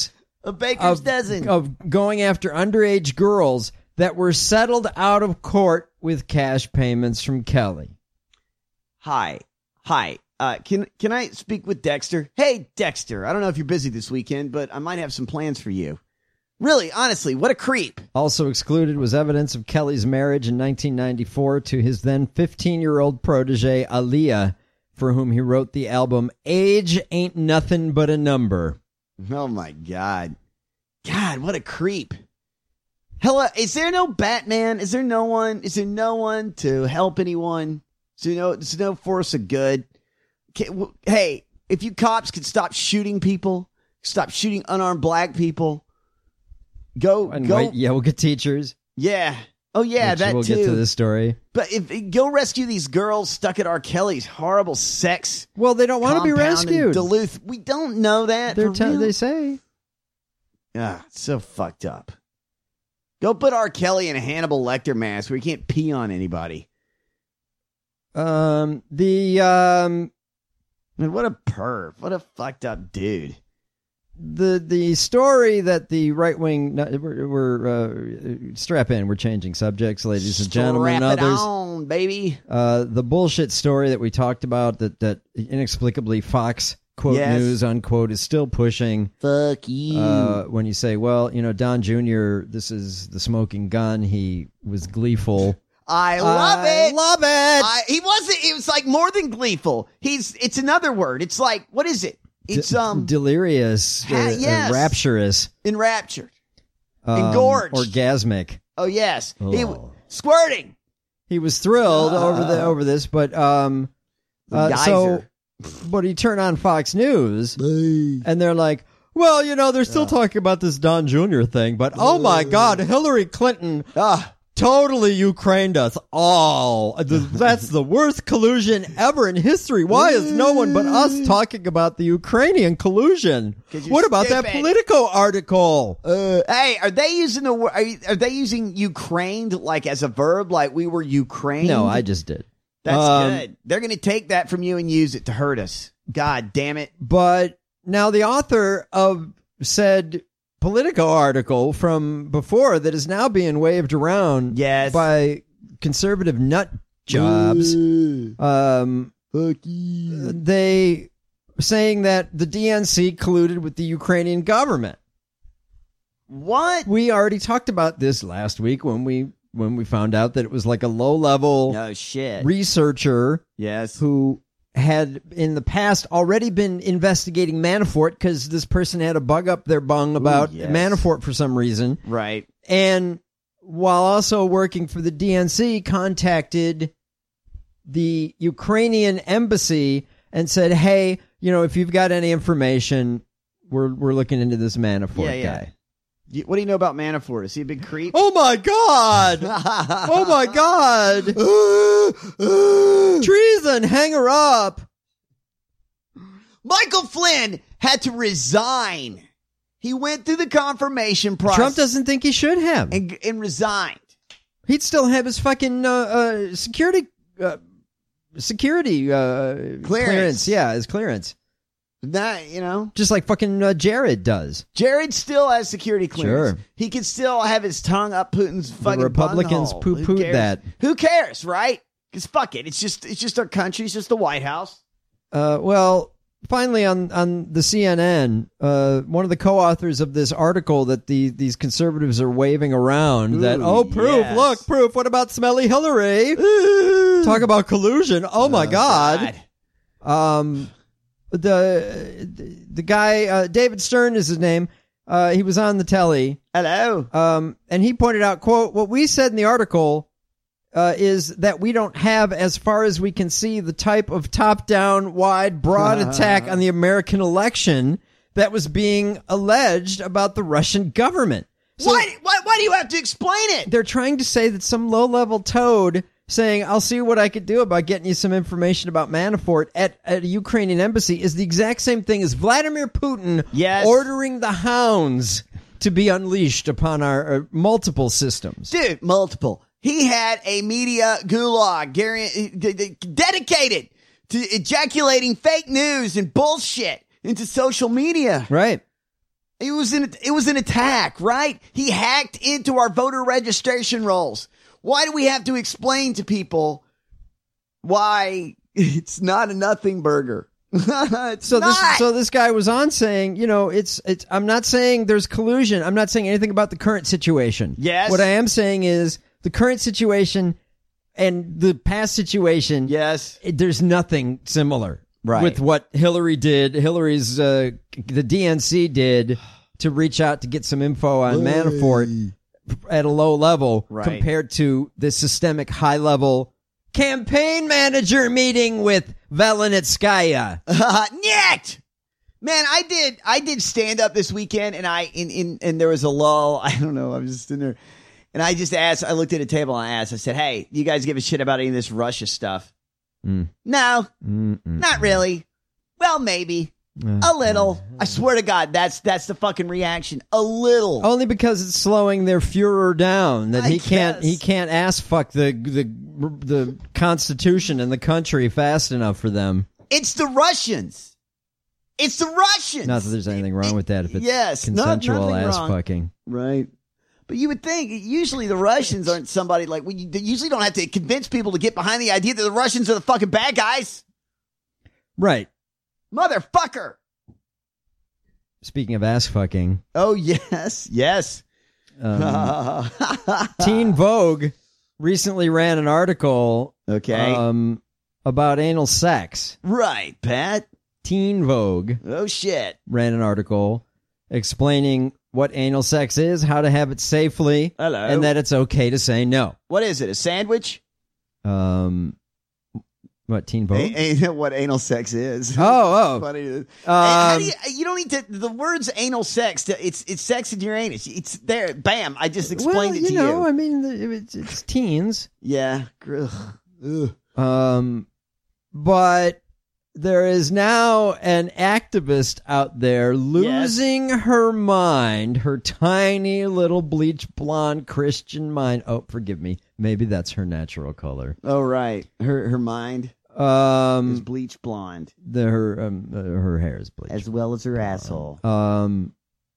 A baker's of, dozen. of going after underage girls that were settled out of court with cash payments from Kelly. Hi. Hi. Uh, can can I speak with Dexter? Hey, Dexter. I don't know if you're busy this weekend, but I might have some plans for you. Really, honestly, what a creep. Also excluded was evidence of Kelly's marriage in nineteen ninety-four to his then fifteen-year-old protege, Aaliyah, for whom he wrote the album Age Ain't Nothing But a Number. Oh, my God. God, what a creep. Hello, is there no Batman? Is there no one? Is there no one to help anyone? Is there no, is there no force of good? Hey, if you cops could stop shooting people, stop shooting unarmed black people, go, and go. white yoga teachers. Yeah. Oh, yeah, Which that we'll too. get to this story. But if go rescue these girls stuck at R. Kelly's horrible sex. Well, they don't want to be compound in rescued. Duluth. We don't know that. They're for te- real. they say. Ah, it's so fucked up. Go put R. Kelly in a Hannibal Lecter mask where he can't pee on anybody. Um, the um, Man, what a perv. What a fucked up dude. the the story that the right wing we're, we're uh, strap in. We're changing subjects, ladies and gentlemen, and Strap it others. on, baby. Uh, the bullshit story that we talked about that that inexplicably Fox quote Yes. news unquote is still pushing. Fuck you. Uh, when you say, well, you know, Don Junior, this is the smoking gun. He was gleeful. I love I it. love it. I, he wasn't. It was like more than gleeful. He's. It's another word. It's like, what is it? It's D- um delirious, ha- uh, yes. uh, rapturous, enraptured, um, engorged, orgasmic. Oh yes, he Oh. squirting. He was thrilled Uh, over the over this, but um, uh, so, but he turned on Fox News, and they're like, well, you know, they're still talking about this Don Junior thing, but oh my God, Hillary Clinton. Ah. Totally Ukrained us all. That's the worst collusion ever in history. Why is no one but us talking about the Ukrainian collusion? What about that stupid. Politico article? Uh, hey, are they using the word? Are, you- are they using Ukrained like as a verb? Like we were Ukrained? No, I just did. That's Um, good. They're going to take that from you and use it to hurt us. God damn it. But now the author of said Politico article from before that is now being waved around yes. by conservative nut jobs. Um, they saying that the D N C colluded with the Ukrainian government. What? We already talked about this last week when we when we found out that it was like a low level no shit researcher yes who had in the past already been investigating Manafort because this person had a bug up their bung about Ooh, yes. Manafort for some reason. Right. And while also working for the D N C, contacted the Ukrainian embassy and said, hey, you know, if you've got any information, we're we're looking into this Manafort Yeah, yeah. guy. You- What do you know about Manafort? Is he a big creep? Oh my God! Oh my God! Treason! Hang her up! Michael Flynn had to resign. He went through the confirmation process. Trump doesn't think he should have. and, and resigned. He'd still have his fucking uh, uh, security uh, security uh, clearance. clearance. Yeah, his clearance. That, you know, just like fucking uh, Jared does. Jared still has security clearance. Sure. He can still have his tongue up Putin's fucking The Republicans butthole. Who poo-pooed cares? that. Who cares, right? Because fuck it. It's just it's just our country. It's just the White House. Uh, well, finally on, on the C N N, uh, one of the co-authors of this article that the these conservatives are waving around Ooh, that, oh, proof, yes. look, proof. What about smelly Hillary? Talk about collusion. Oh, my Oh, God. Um, the the guy, uh, David Stern is his name. Uh, he was on the telly. Hello. Um, and he pointed out, quote, what we said in the article uh, is that we don't have, as far as we can see, the type of top-down, wide, broad attack on the American election that was being alleged about the Russian government. So why, why? Why do you have to explain it? they're trying to say that some low-level toad saying, I'll see what I could do about getting you some information about Manafort at, at a Ukrainian embassy is the exact same thing as Vladimir Putin Yes. ordering the hounds to be unleashed upon our uh, multiple systems. Dude, multiple. He had a media gulag guarantee- d- d- dedicated to ejaculating fake news and bullshit into social media. Right. It was an it was an attack, right? He hacked into our voter registration rolls. Why do we have to explain to people why it's not a nothing burger? It's so not. this so this guy was on saying, you know, it's it's I'm not saying there's collusion. I'm not saying anything about the current situation. Yes. What I am saying is the current situation and the past situation. Yes. It, there's nothing similar. Right. With what Hillary did, Hillary's, uh, the D N C did to reach out to get some info on Manafort at a low level Right. compared to the systemic high level campaign manager meeting with Velenitskaya. Uh, Nyet! Man, I did I did stand up this weekend and I in, in and there was a lull. I don't know, I was just in there. And I just asked, I looked at a table and I asked, I said, hey, you guys give a shit about any of this Russia stuff? Mm. No, Mm-mm. not really. Well, maybe. A little. I swear to God, that's that's the fucking reaction. A little. Only because it's slowing their Fuhrer down. That I he can't guess. he can't ass fuck the the the Constitution and the country fast enough for them. It's the Russians. It's the Russians. Not that there's anything wrong with that if it's Yes, no- consensual nothing ass wrong. fucking. Right. But you would think usually the Russians aren't somebody like we you usually don't have to convince people to get behind the idea that the Russians are the fucking bad guys. Right. Motherfucker. Speaking of ass fucking, Oh yes, yes. um, Teen Vogue recently ran an article Okay. um, about anal sex. Right, Pat. Teen Vogue Oh shit. ran an article explaining what anal sex is, how to have it safely, Hello. and that it's okay to say no. What is it? A sandwich? Um, what, Teen Vogue? A- a- what anal sex is? Oh, oh. Funny. Um, How do you, you don't need to. The words anal sex. To, it's it's sex in your anus. It's there. Bam. I just explained well, it you to know, you. I mean, the- it's, it's teens. Yeah. Ugh. Ugh. Um, but there is now an activist out there losing her mind, her tiny little bleach blonde Christian mind. Oh, forgive me. Maybe that's her natural color. Oh right. Her her mind is Um, bleach blonde, the her um uh, her hair is bleach. as well as her asshole. Um,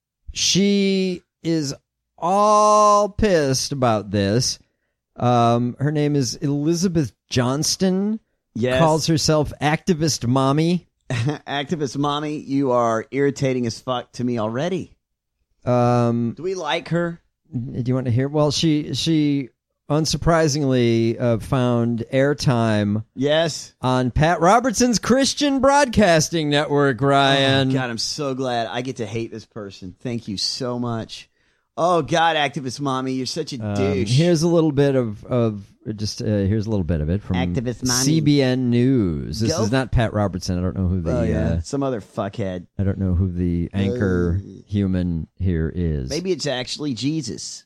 she is all pissed about this. Um, her name is Elizabeth Johnston. Yes. Calls herself activist mommy. Activist mommy, you are irritating as fuck to me already. Um, Do we like her? do you want to hear? Well, she she unsurprisingly uh, found airtime Yes. on Pat Robertson's Christian Broadcasting Network. Ryan, Oh, God, I'm so glad I get to hate this person. Thank you so much. Oh God, activist mommy, you're such a Um, douche. here's a little bit of of just uh, here's a little bit of it from Activist mommy. C B N News. This Go. is not Pat Robertson. I don't know who the oh yeah, uh, some other fuckhead. I don't know who the anchor Uh, human here is. Maybe it's actually Jesus.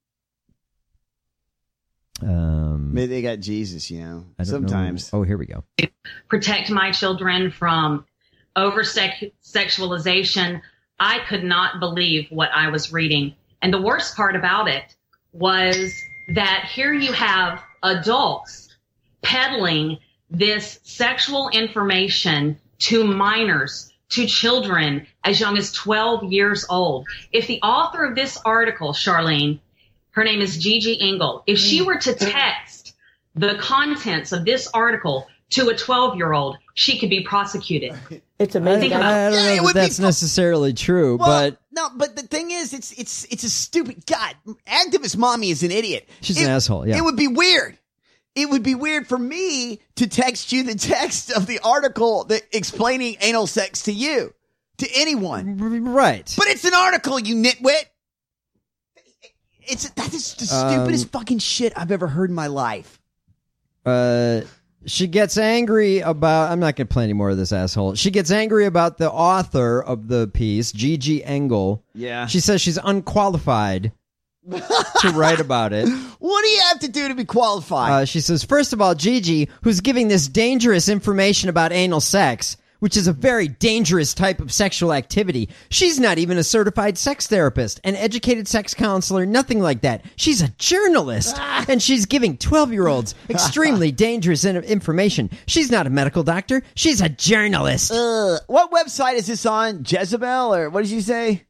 um, Maybe they got Jesus. You know, I don't sometimes. know. Oh, here we go. Protect my children from over sexualization. I could not believe what I was reading. And the worst part about it was that here you have adults peddling this sexual information to minors, to children as young as twelve years old. If the author of this article, Charlene, her name is Gigi Engel, if she were to text the contents of this article to a twelve-year-old, she could be prosecuted. It's I, amazing. I don't Yeah, know it that would be that's fu- necessarily true, Well, but no, but the thing is, it's it's it's a stupid. God, activist mommy is an idiot. she's It- an asshole. Yeah, It would be weird. It would be weird for me to text you the text of the article that explaining anal sex to you, to anyone. right. But it's an article, you nitwit. It's that is the Um, stupidest fucking shit I've ever heard in my life. Uh, she gets angry about. I'm not going to play any more of this asshole. She gets angry about the author of the piece, Gigi Engel. Yeah. She says she's unqualified to write about it. What do you have to do to be qualified? Uh, she says, first of all, Gigi, who's giving this dangerous information about anal sex, which is a very dangerous type of sexual activity. She's not even a certified sex therapist, an educated sex counselor, nothing like that. She's a journalist, and she's giving twelve-year-olds extremely dangerous in- information. She's not a medical doctor. She's a journalist. Uh, what website is this on? Jezebel or what did you say?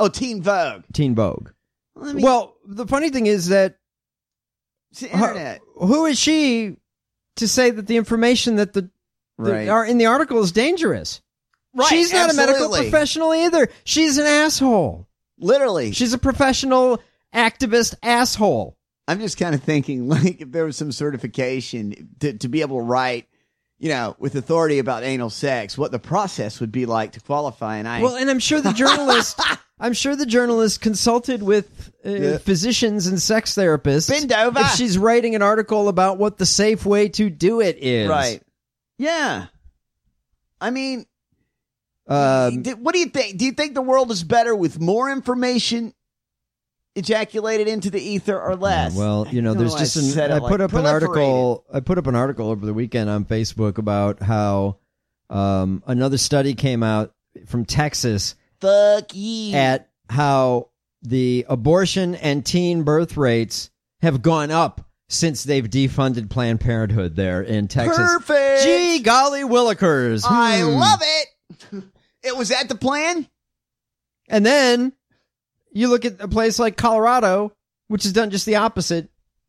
Oh, Teen Vogue. Teen Vogue. Well, I mean, Well, the funny thing is that it's the internet. uh, who is she to say that the information that the, the Right. are in the article is dangerous? Right, She's not a medical absolutely. professional either. She's an asshole. Literally. She's a professional activist asshole. I'm just kind of thinking, like, if there was some certification to, to be able to write, you know, with authority about anal sex, what the process would be like to qualify. And I, Well, and I'm sure the journalist, I'm sure the journalist consulted with uh, Yeah. physicians and sex therapists. Bend over. If she's writing an article about what the safe way to do it is. right. Yeah. I mean, Um, d- what do you think? Do you think the world is better with more information ejaculated into the ether or less? well, you know, I there's I just said an, it I put like up an proliferated. article. I put up an article over the weekend on Facebook about how um, another study came out from Texas Fuck you. at how the abortion and teen birth rates have gone up since they've defunded Planned Parenthood there in Texas. Perfect. Gee golly willikers. I Hmm. love it. It was that the plan? And then you look at a place like Colorado, which has done just the opposite,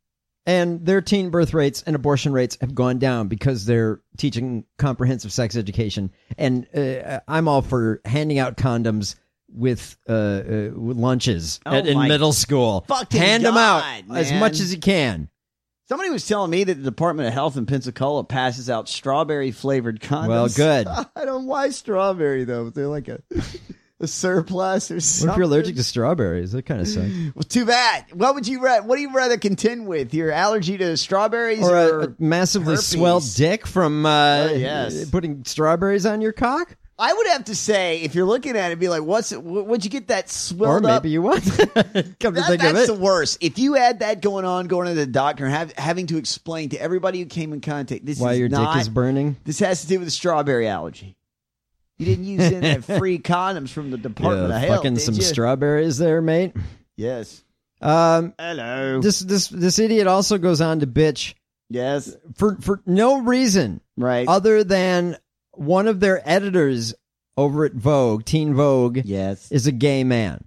and their teen birth rates and abortion rates have gone down because they're teaching comprehensive sex education. And uh, I'm all for handing out condoms with uh, uh, with lunches Oh at, in my middle school. fucking Hand them out God, as man. much as you can. Somebody was telling me that the Department of Health in Pensacola passes out strawberry flavored condoms. Well, good. I don't why strawberry though. They're like a a surplus or something. What if you're allergic to strawberries? That kind of sucks. Well, too bad. What would you ra- What do you rather contend with? Your allergy to strawberries Or or, a, a massively herpes? swelled dick from uh, Oh, yes. putting strawberries on your cock? I would have to say, if you're looking at it, be like, "What's it? wh- What'd you get that Or swelled up?" maybe you want. Come to That- think of that's it. the worst. If you had that going on, going to the doctor and have, having to explain to everybody who came in contact, this Why is your not, dick is burning? This has to do with a strawberry allergy. You didn't use any of that free condoms from the Department Yeah, of Health, fucking did some you? strawberries there, mate. Yes. Um, Hello. this this this idiot also goes on to bitch Yes. for for no reason, Right. other than one of their editors over at Vogue, Teen Vogue, Yes. is a gay man.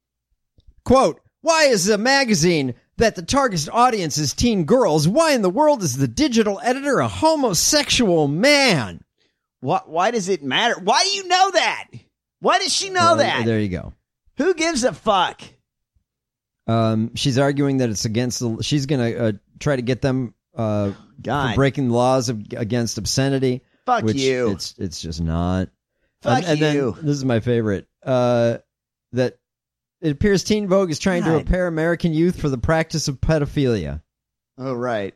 Quote, why is a magazine that the target audience is teen girls, why in the world is the digital editor a homosexual man? What? Why does it matter? Why do you know that? Why does she know Well, that? There you go. Who gives a fuck? Um, she's arguing that it's against the. She's going to uh, try to get them uh, God. for breaking the laws of, against obscenity. Fuck which you. It's it's just not. Fuck and, and you. Then, this is my favorite. Uh, that it appears Teen Vogue is trying to God. repair American youth for the practice of pedophilia. Oh, right.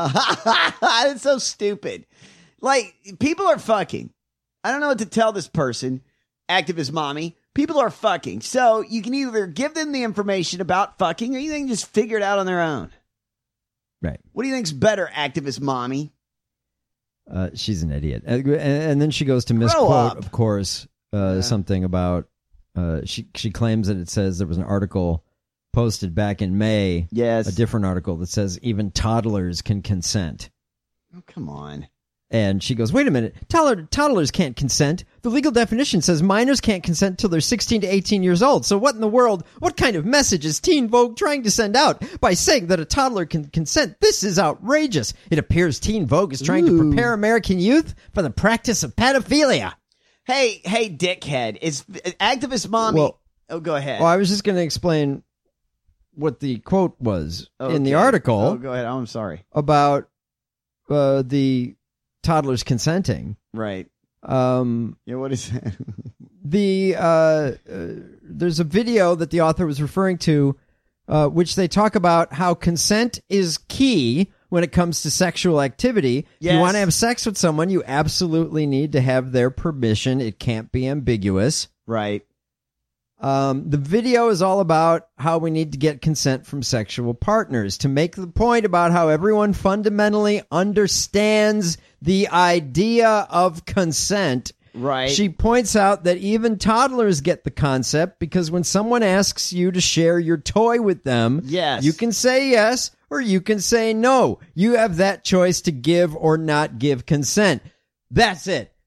It's so stupid. Like, people are fucking. I don't know what to tell this person, activist mommy. People are fucking. So you can either give them the information about fucking or you can just figure it out on their own. Right. What do you think's better, activist mommy? Uh, she's an idiot. And, and then she goes to Grow misquote, up. of course, uh, Yeah. something about. Uh, she she claims that it says there was an article posted back in May. Yes. A different article that says even toddlers can consent. Oh, come on. And she goes, wait a minute, toddler, toddlers can't consent. The legal definition says minors can't consent till they're sixteen to eighteen years old. So what in the world, what kind of message is Teen Vogue trying to send out by saying that a toddler can consent? This is outrageous. It appears Teen Vogue is trying Ooh. to prepare American youth for the practice of pedophilia. Hey, hey, dickhead. Is activist mommy. Well- oh, go ahead. Well, I was just going to explain what the quote was in the Okay. article Oh, go ahead. Oh, I'm sorry. about uh, the toddlers consenting. Right. Um, Yeah, what is that? the uh, uh, there's a video that the author was referring to, uh, which they talk about how consent is key when it comes to sexual activity. If you Yes. want to have sex with someone, you absolutely need to have their permission. It can't be ambiguous. Right. Um, the video is all about how we need to get consent from sexual partners to make the point about how everyone fundamentally understands the idea of consent. Right. She points out that even toddlers get the concept because when someone asks you to share your toy with them, Yes. you can say yes or you can say no. You have that choice to give or not give consent. That's it.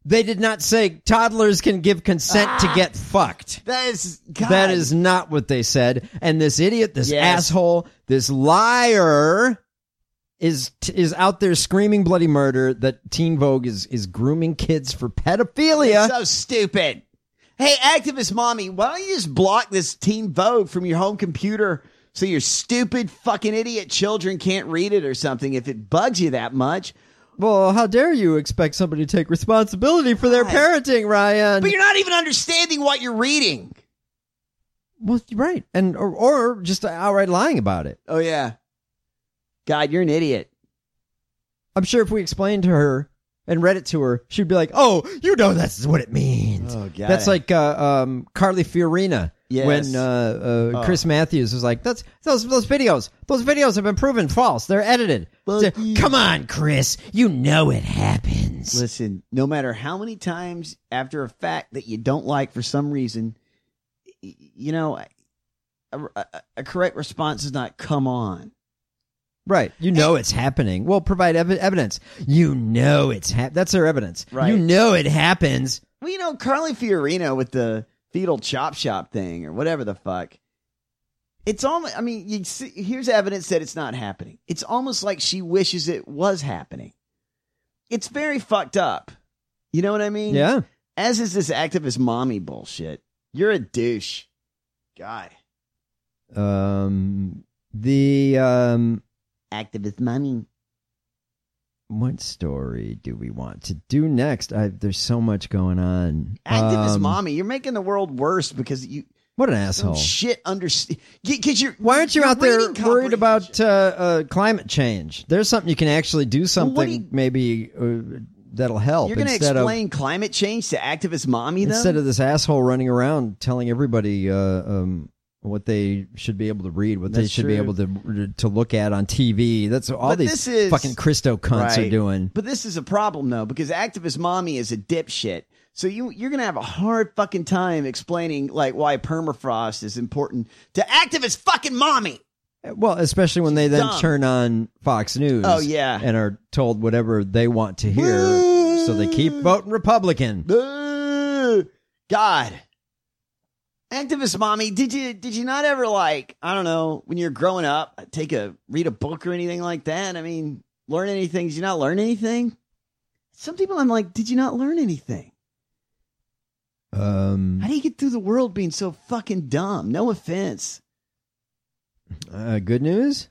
They did not say toddlers can give consent Ah, to get fucked. That is God. That is not what they said. And this idiot, this Yes. asshole, this liar is is out there screaming bloody murder that Teen Vogue is is grooming kids for pedophilia. It's so stupid. Hey, activist mommy, why don't you just block this Teen Vogue from your home computer so your stupid fucking idiot children can't read it or something if it bugs you that much? Well, how dare you expect somebody to take responsibility for their God. parenting, Ryan? But you're not even understanding what you're reading. Well, you're right. And or, or just outright lying about it. Oh, yeah. God, you're an idiot. I'm sure if we explained to her and read it to her, she'd be like, oh, you know that's what it means. Oh, God. That's like uh, um, Carly Fiorina. Yes. When uh, uh, Oh. Chris Matthews was like, "That's those those videos. Those videos have been proven false. They're edited." Fuck So, you. come on, Chris. You know it happens. Listen, no matter how many times after a fact that you don't like for some reason, y- you know, a, a, a correct response is not, come on. Right. You know it's happening. Well, provide ev- evidence. You know it's hap- That's their evidence. Right. You know it happens. Well, you know, Carly Fiorina with the fetal chop shop thing or whatever the fuck. It's almost, I mean, you see, here's evidence that it's not happening. It's almost like she wishes it was happening. It's very fucked up. You know what I mean? Yeah. As is this activist mommy bullshit. You're a douche. God. Um. The um. Activist mommy. What story do we want to do next? I, there's so much going on. Activist Um, mommy, you're making the world worse because you What an some asshole. shit understand. Because you're Why aren't you you're out there reading worried about uh, uh, climate change? There's something you can actually do something what do you- maybe uh, that'll help. You're going to instead explain climate change to activist mommy, of though? instead of this asshole running around telling everybody uh, um, what they should be able to read, what they That's should be true. able to to look at on T V. That's all But these this is- fucking Christo cunts are Right. doing. But this is a problem, though, because activist mommy is a dipshit. So you, you're going to have a hard fucking time explaining like why permafrost is important to activist fucking mommy. Well, especially when they then dumb. turn on Fox News. Oh, yeah. And are told whatever they want to hear, so they keep voting Republican. Boo! God. Activist mommy, did you did you not ever like, I don't know, when you're growing up, take a read a book or anything like that? I mean, learn anything? Did you not learn anything? Some people I'm like, did you not learn anything? Um, How do you get through the world being so fucking dumb? No offense. uh, good news.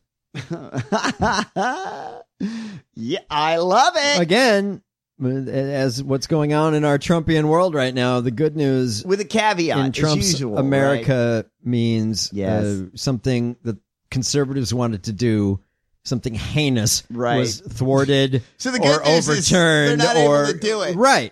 Yeah, I love it. Again, as what's going on in our Trumpian world right now, the good news With a caveat, in as Trump's usual, America means Yes. uh, something that conservatives wanted to do, something heinous, Right. was thwarted So the or good news is overturned, they're not able or to do it. right,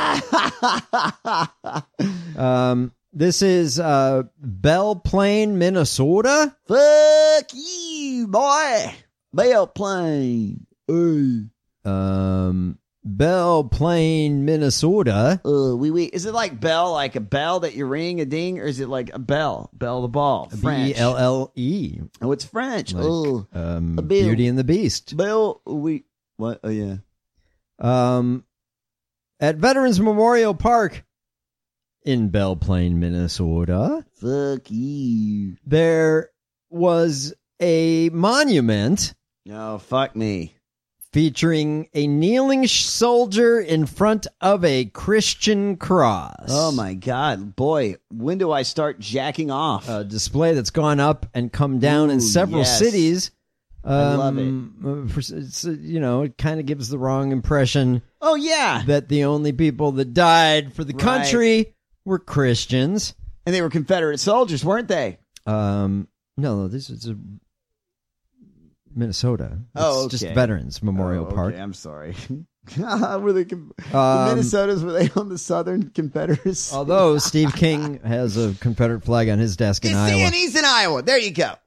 right. um, this is uh, Belle Plaine, Minnesota. Fuck you, boy. Belle Plaine. Hey. Um, Belle Plaine, Minnesota. Uh, we, we, is it like bell, like a bell that you ring, a ding, or is it like a bell, bell the ball? French. B L L E. Oh, it's French. Like, oh, um, a bill. Beauty and the Beast. Bell. We what? Oh yeah. Um, at Veterans Memorial Park in Belle Plaine, Minnesota, Fuck you. there was a monument No, fuck me. featuring a kneeling sh- soldier in front of a Christian cross. Oh my god, boy! When do I start jacking off? A display that's gone up and come down in Ooh, several yes. cities. I love Um, for- it's, uh, you know, it kind of gives the wrong impression oh yeah, that the only people that died for the Right. country were Christians. and they were Confederate soldiers, weren't they? Um, no, no, this is a Minnesota. It's Oh, just okay. Veterans Memorial Oh, Park. okay, I'm sorry. were they com- Um, the Minnesotas? Were they on the Southern Confederacy? Although Steve King has a Confederate flag on his desk in You see, Iowa. and he's in Iowa. There you go.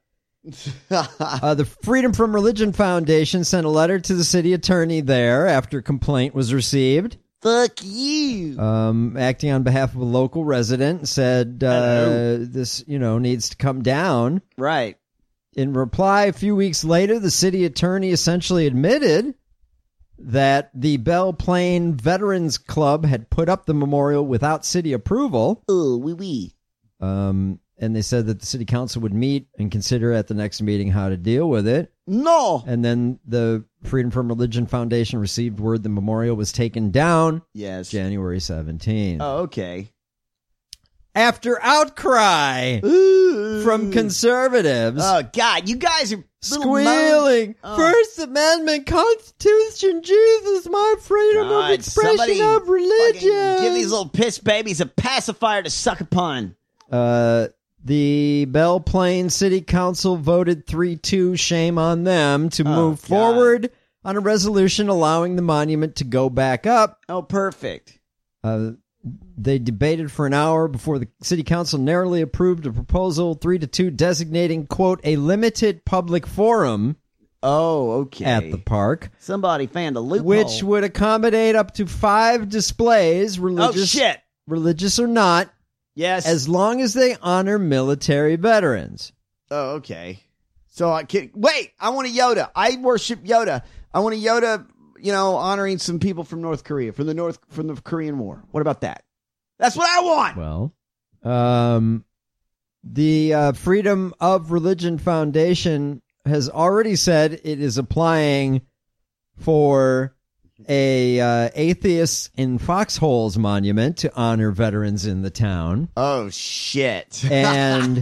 Uh, the Freedom from Religion Foundation sent a letter to the city attorney there after complaint was received. Fuck you. Um, acting on behalf of a local resident, said uh, this, you know, needs to come down. Right. In reply, a few weeks later, the city attorney essentially admitted that the Belle Plaine Veterans Club had put up the memorial without city approval. Oh, wee wee. Um, and they said that the city council would meet and consider at the next meeting how to deal with it. No. And then the Freedom from Religion Foundation received word the memorial was taken down. Yes. January seventeenth. Oh, okay. After outcry Ooh. from conservatives. Oh, God. You guys are squealing. Oh. First Amendment, Constitution, Jesus, my freedom God, of expression of religion. Give these little piss babies a pacifier to suck upon. Uh, the Belle Plaine City Council voted three two, shame on them, to oh, move God. forward on a resolution allowing the monument to go back up. Oh, perfect. Uh, they debated for an hour before the city council narrowly approved a proposal three to two designating, quote, a limited public forum. Oh, okay. At the park. Somebody found a loophole. Which would accommodate up to five displays, religious, oh, shit. religious or not. Yes. As long as they honor military veterans. Oh, okay. So I can wait. I want a Yoda. I worship Yoda. I want a Yoda, you know, honoring some people from North Korea, from the North, from the Korean War. What about that? That's what I want. Well, um, the uh, Freedom of Religion Foundation has already said it is applying for a uh, atheists in foxholes monument to honor veterans in the town. Oh shit. And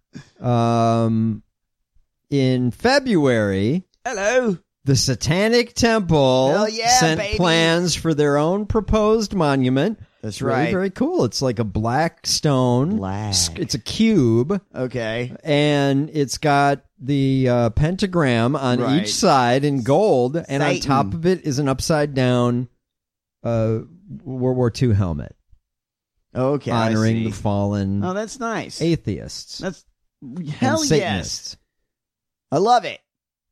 um in February, hello, the Satanic Temple Hell yeah, sent baby. plans for their own proposed monument. That's very, right. Very cool. It's like a black stone. Black. It's a cube. Okay. And it's got the uh, pentagram on Right. each side in gold, and on Satan. top of it is an upside down uh, World War Two helmet. Okay. I honoring see. the fallen Oh, that's nice. atheists. That's hell and yes. Satanists. I love it.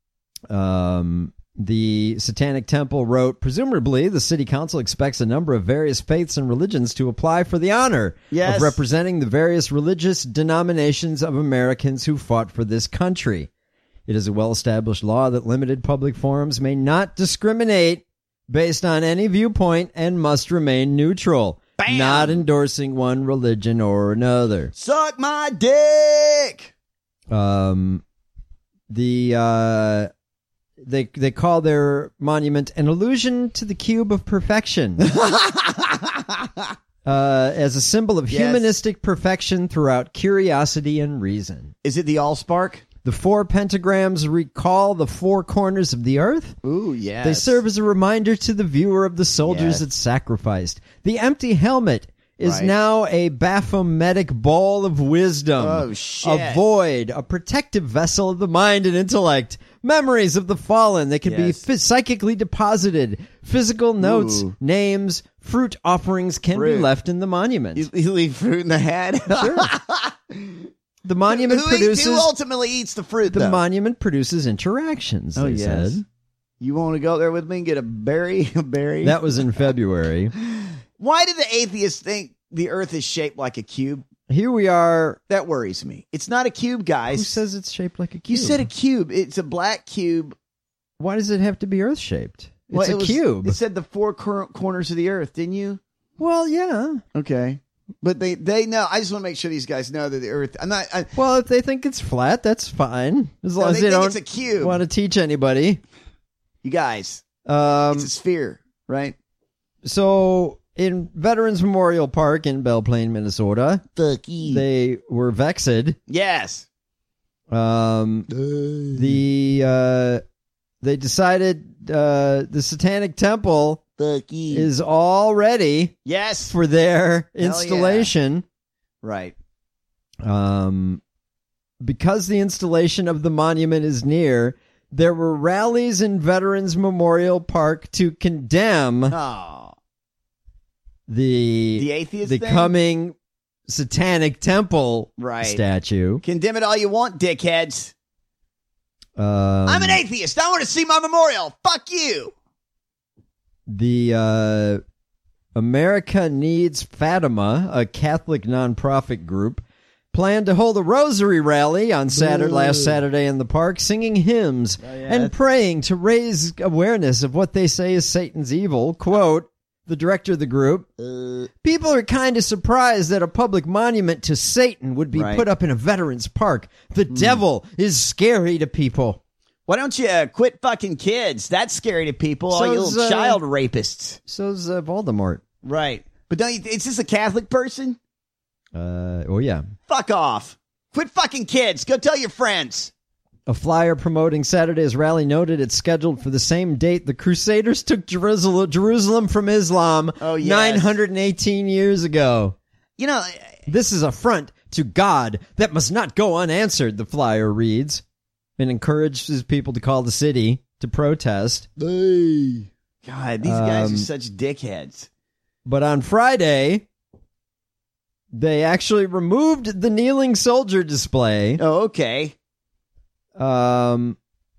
Um, the Satanic Temple wrote, presumably the city council expects a number of various faiths and religions to apply for the honor Yes. of representing the various religious denominations of Americans who fought for this country. It is a well-established law that limited public forums may not discriminate based on any viewpoint and must remain neutral, Bam! not endorsing one religion or another. Suck my dick. Um, the uh, they they call their monument an allusion to the cube of perfection, uh, as a symbol of Yes. humanistic perfection throughout curiosity and reason. Is it the Allspark? The four pentagrams recall the four corners of the earth. Ooh, yes. They serve as a reminder to the viewer of the soldiers Yes. that sacrificed. The empty helmet is Right. now a Baphometic bowl of wisdom. Oh, shit. A void, a protective vessel of the mind and intellect. Memories of the fallen that can Yes. be f- psychically deposited. Physical notes, Ooh. names, fruit offerings can Fruit. be left in the monument. You, you leave fruit in the hat? Sure. The monument who, eat- produces who ultimately eats the fruit, the though? monument produces interactions. Oh, they yes. said. You want to go there with me and get a berry? A berry? That was in February. Why do the atheists think the earth is shaped like a cube? Here we are. That worries me. It's not a cube, guys. Who says it's shaped like a cube? You said a cube. It's a black cube. Why does it have to be Earth-shaped? It's Well, a it was- cube. It said the four cor- corners of the earth, didn't you? Well, yeah. Okay. But they, they know. I just want to make sure these guys know that the earth. I'm not. I, Well, if they think it's flat, that's fine. As long No, as they they, think don't it's a cube. want to teach anybody. you guys, Um, it's a sphere, right? so, in Veterans Memorial Park in Belle Plaine, Minnesota, Fuck you. they were vexed. Yes. Um, the uh, they decided uh, the Satanic Temple Fuck you. is all ready Yes. for their yeah. installation. Right. Um, because the installation of the monument is near, there were rallies in Veterans Memorial Park to condemn Oh. the The atheist the thing? coming Satanic Temple Right. statue. Condemn it all you want, dickheads. Um, I'm an atheist. I want to see my memorial. Fuck you. The uh, America Needs Fatima, a Catholic nonprofit group, planned to hold a rosary rally on Saturday, Ooh. last Saturday in the park, singing hymns Oh, yeah. and praying to raise awareness of what they say is Satan's evil. Quote, the director of the group, Uh, people are kind of surprised that a public monument to Satan would be Right. put up in a veterans park. The devil is scary to people. Why don't you uh, quit fucking kids? That's scary to people. All you So's, little uh, child rapists. So's uh, Voldemort. Right. But don't you, is this a Catholic person? Uh, oh, yeah. Fuck off. Quit fucking kids. Go tell your friends. A flyer promoting Saturday's rally noted it's scheduled for the same date the Crusaders took Jerusalem, Jerusalem from Islam Oh, yes. nine hundred eighteen years ago. You know, This is a front to God that must not go unanswered, the flyer reads, and encourages people to call the city to protest. hey. God, these guys Um, are such dickheads. But on Friday, they actually removed the kneeling soldier display. Oh, okay. Um,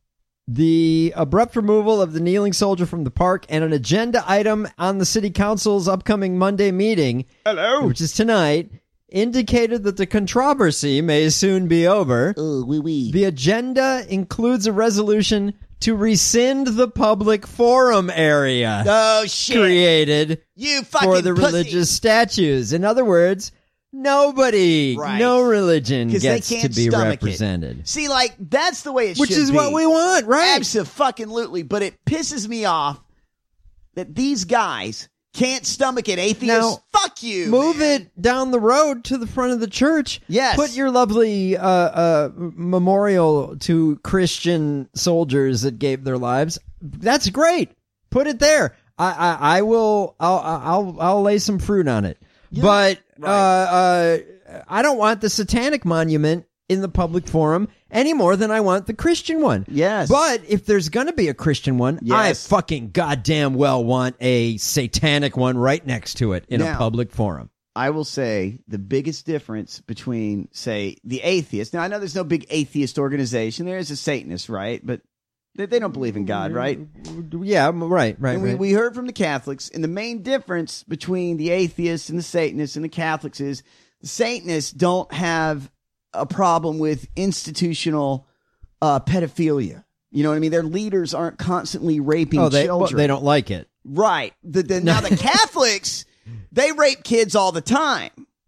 the abrupt removal of the kneeling soldier from the park and an agenda item on the city council's upcoming Monday meeting, Hello. which is tonight, indicated that the controversy may soon be over. Oh, wee wee. The agenda includes a resolution to rescind the public forum area Oh, shit. created You fucking for the pussy. religious statues. In other words, nobody, Right. no religion 'Cause they gets to can't be stomach it. represented. See, like, that's the way it Which should is be. what we want, right? Abso-fucking-lutely. But it pisses me off that these guys can't stomach it. Atheists, Now, fuck you. Move man. it down the road to the front of the church. Yes. Put your lovely uh, uh, memorial to Christian soldiers that gave their lives. That's great. Put it there. I, I, I will. I'll, I'll. I'll lay some fruit on it. But uh, uh, I don't want the satanic monument in the public forum any more than I want the Christian one. Yes. But if there's going to be a Christian one, I Yes. fucking goddamn well want a satanic one right next to it in Now, a public forum. I will say the biggest difference between, say, the atheists. Now, I know there's no big atheist organization. There is a Satanist, right? But they, they don't believe in God, right? Yeah, right, right, And we, right. we heard from the Catholics, and the main difference between the atheists and the Satanists and the Catholics is the Satanists don't have a problem with institutional uh, pedophilia. You know what I mean? Their leaders aren't constantly raping oh, they, children. well, they don't like it. Right. The, the, now, the Catholics, they rape kids all the time.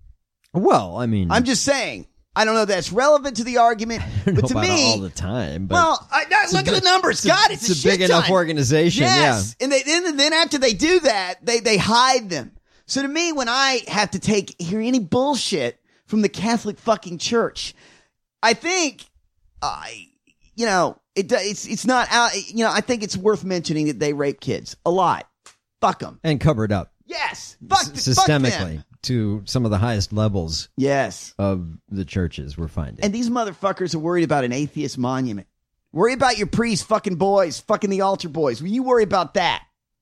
Well, I mean, I'm just saying. I don't know if that's relevant to the argument, I don't but know to about me, all the time. But well, I, I, it's a look at big- the numbers. it's a- God, it's, it's a, a big shit enough ton. organization, Yes, and they, then then after they do that, they they hide them. So to me, when I have to take hear any bullshit from the Catholic fucking Church, I think, I you know, it it's it's not out. You know, I think it's worth mentioning that they rape kids a lot. Fuck them. and covered up Yes. Fuck, s- fuck them. systemically to some of the highest levels Yes. of the churches we're finding. And these motherfuckers are worried about an atheist monument. Worry about your priest fucking boys, fucking the altar boys. Will you worry about that?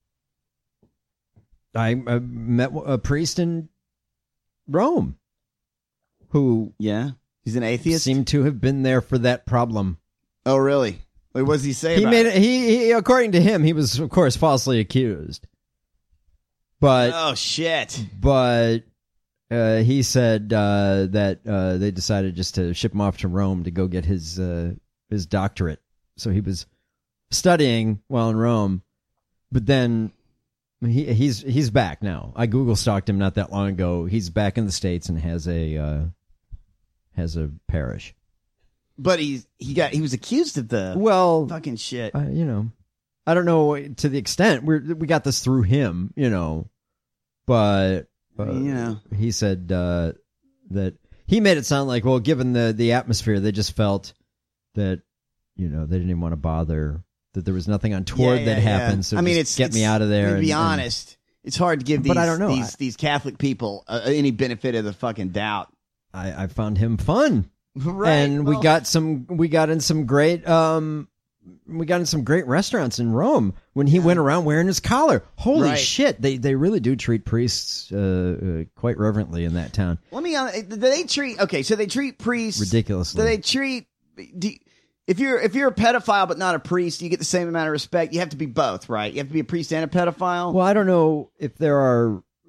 I, I met a priest in Rome who Yeah. He's an atheist? seemed to have been there for that problem. Oh, really? What does he say He about made it? it, he, he according to him, he was of course falsely accused. But Oh, shit. but uh, he said uh, that uh, they decided just to ship him off to Rome to go get his uh, his doctorate. So he was studying while in Rome, but then he he's he's back now. I Google stalked him not that long ago. He's back in the States and has a uh, has a parish. But he's, he got he was accused of the Well, fucking shit. uh, you know, I don't know to the extent we we got this through him, you know, but uh, You know. he said uh, that he made it sound like, well, given the the atmosphere, they just felt that, you know, they didn't even want to bother, that there was nothing untoward Yeah, that yeah, happened. yeah. So I mean, just it's get me it's- out of there. To be and- and- honest, it's hard to give these But I don't know. these I- these Catholic people uh, any benefit of the fucking doubt. I, I found him fun. Right. And we well, got some, we got in some great, um, we got in some great restaurants in Rome when he went around wearing his collar. Holy Right. shit. They, they really do treat priests, uh, uh, quite reverently in that town. Let me. Uh, do they treat? Okay, so they treat priests Ridiculously. Do they treat? Do, if you're if you're a pedophile but not a priest, you get the same amount of respect. You have to be both, right? You have to be a priest and a pedophile. Well, I don't know if there are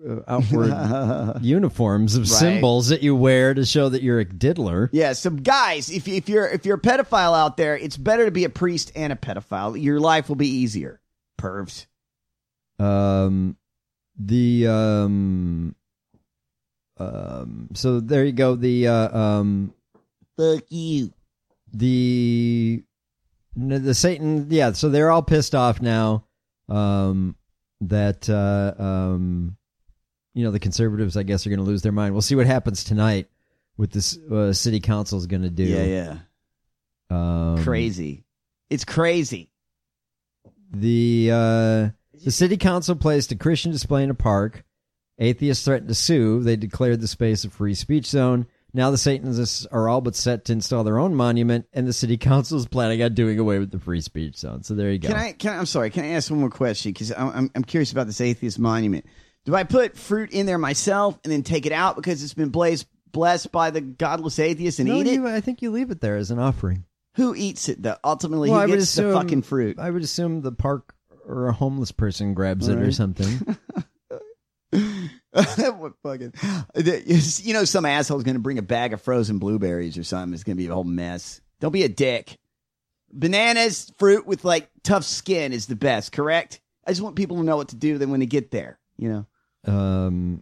uh, outward uniforms of Right. symbols that you wear to show that you're a diddler. Yeah, so guys, if if you're if you're a pedophile out there, it's better to be a priest and a pedophile. Your life will be easier. Pervs. Um, the um, um. So there you go. The uh, um. Fuck you. The the Satan. Yeah. So they're all pissed off now. Um. That uh. Um. You know, the conservatives, I guess, are going to lose their mind. We'll see what happens tonight. What this uh, city council is going to do. Yeah, yeah. Um, Crazy. It's crazy. The uh, the city council placed a Christian display in a park. Atheists threatened to sue. They declared the space a free speech zone. Now the Satanists are all but set to install their own monument, and the city council is planning on doing away with the free speech zone. So there you go. Can I? Can I, I'm sorry. Can I ask one more question? Because I'm, I'm I'm curious about this atheist monument. Do I put fruit in there myself and then take it out because it's been blazed, blessed by the godless atheists and no, eat it? you, I think you leave it there as an offering. Who eats it though? Ultimately, Well, I who would gets assume- the fucking fruit? I would assume the park or a homeless person grabs it or Right. something. What fucking, you know, some asshole's going to bring a bag of frozen blueberries or something. It's going to be a whole mess. Don't be a dick. Bananas, fruit with like tough skin is the best, correct? I just want people to know what to do then when they get there, you know? Um,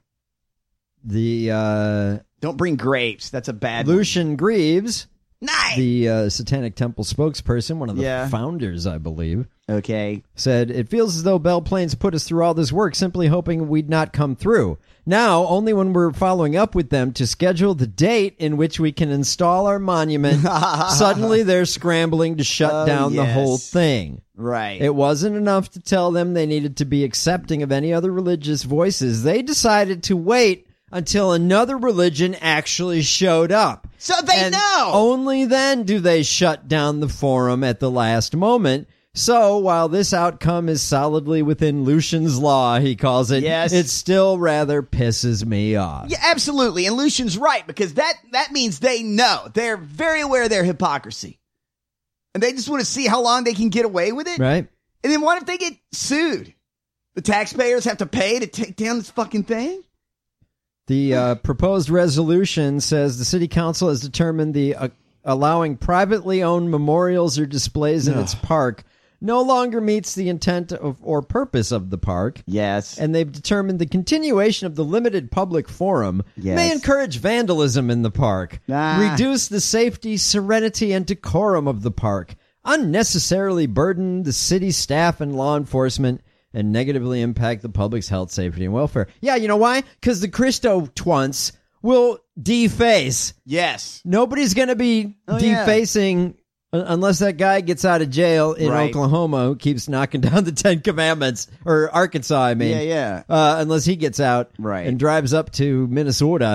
the uh, Don't bring grapes. That's a bad Lucian Greaves, nice. the uh, Satanic Temple spokesperson, one of the Yeah. founders, I believe, Okay. said, "It feels as though Bell Plains put us through all this work simply hoping we'd not come through. Now, only when we're following up with them to schedule the date in which we can install our monument, suddenly they're scrambling to shut Oh, down the yes. whole thing. Right. It wasn't enough to tell them they needed to be accepting of any other religious voices. They decided to wait until another religion actually showed up. So they And know. Only then do they shut down the forum at the last moment. So while this outcome is solidly within Lucian's law, he calls it, Yes. it still rather pisses me off." Yeah, absolutely. And Lucian's right because that, that means they know. They're very aware of their hypocrisy. And they just want to see how long they can get away with it. Right? And then what if they get sued? The taxpayers have to pay to take down this fucking thing? The uh, proposed resolution says the city council has determined the uh, allowing privately owned memorials or displays in Ugh. its park no longer meets the intent of, or purpose of the park. Yes. And they've determined the continuation of the limited public forum Yes. may encourage vandalism in the park, Ah. reduce the safety, serenity, and decorum of the park, unnecessarily burden the city staff and law enforcement, and negatively impact the public's health, safety, and welfare. Yeah, you know why? Because the Christo twunts will deface. Yes. Nobody's going to be Oh, yeah. defacing un- unless that guy gets out of jail in Right. Oklahoma who keeps knocking down the Ten Commandments, or Arkansas, I mean. Yeah, yeah. Uh, unless he gets out Right. and drives up to Minnesota.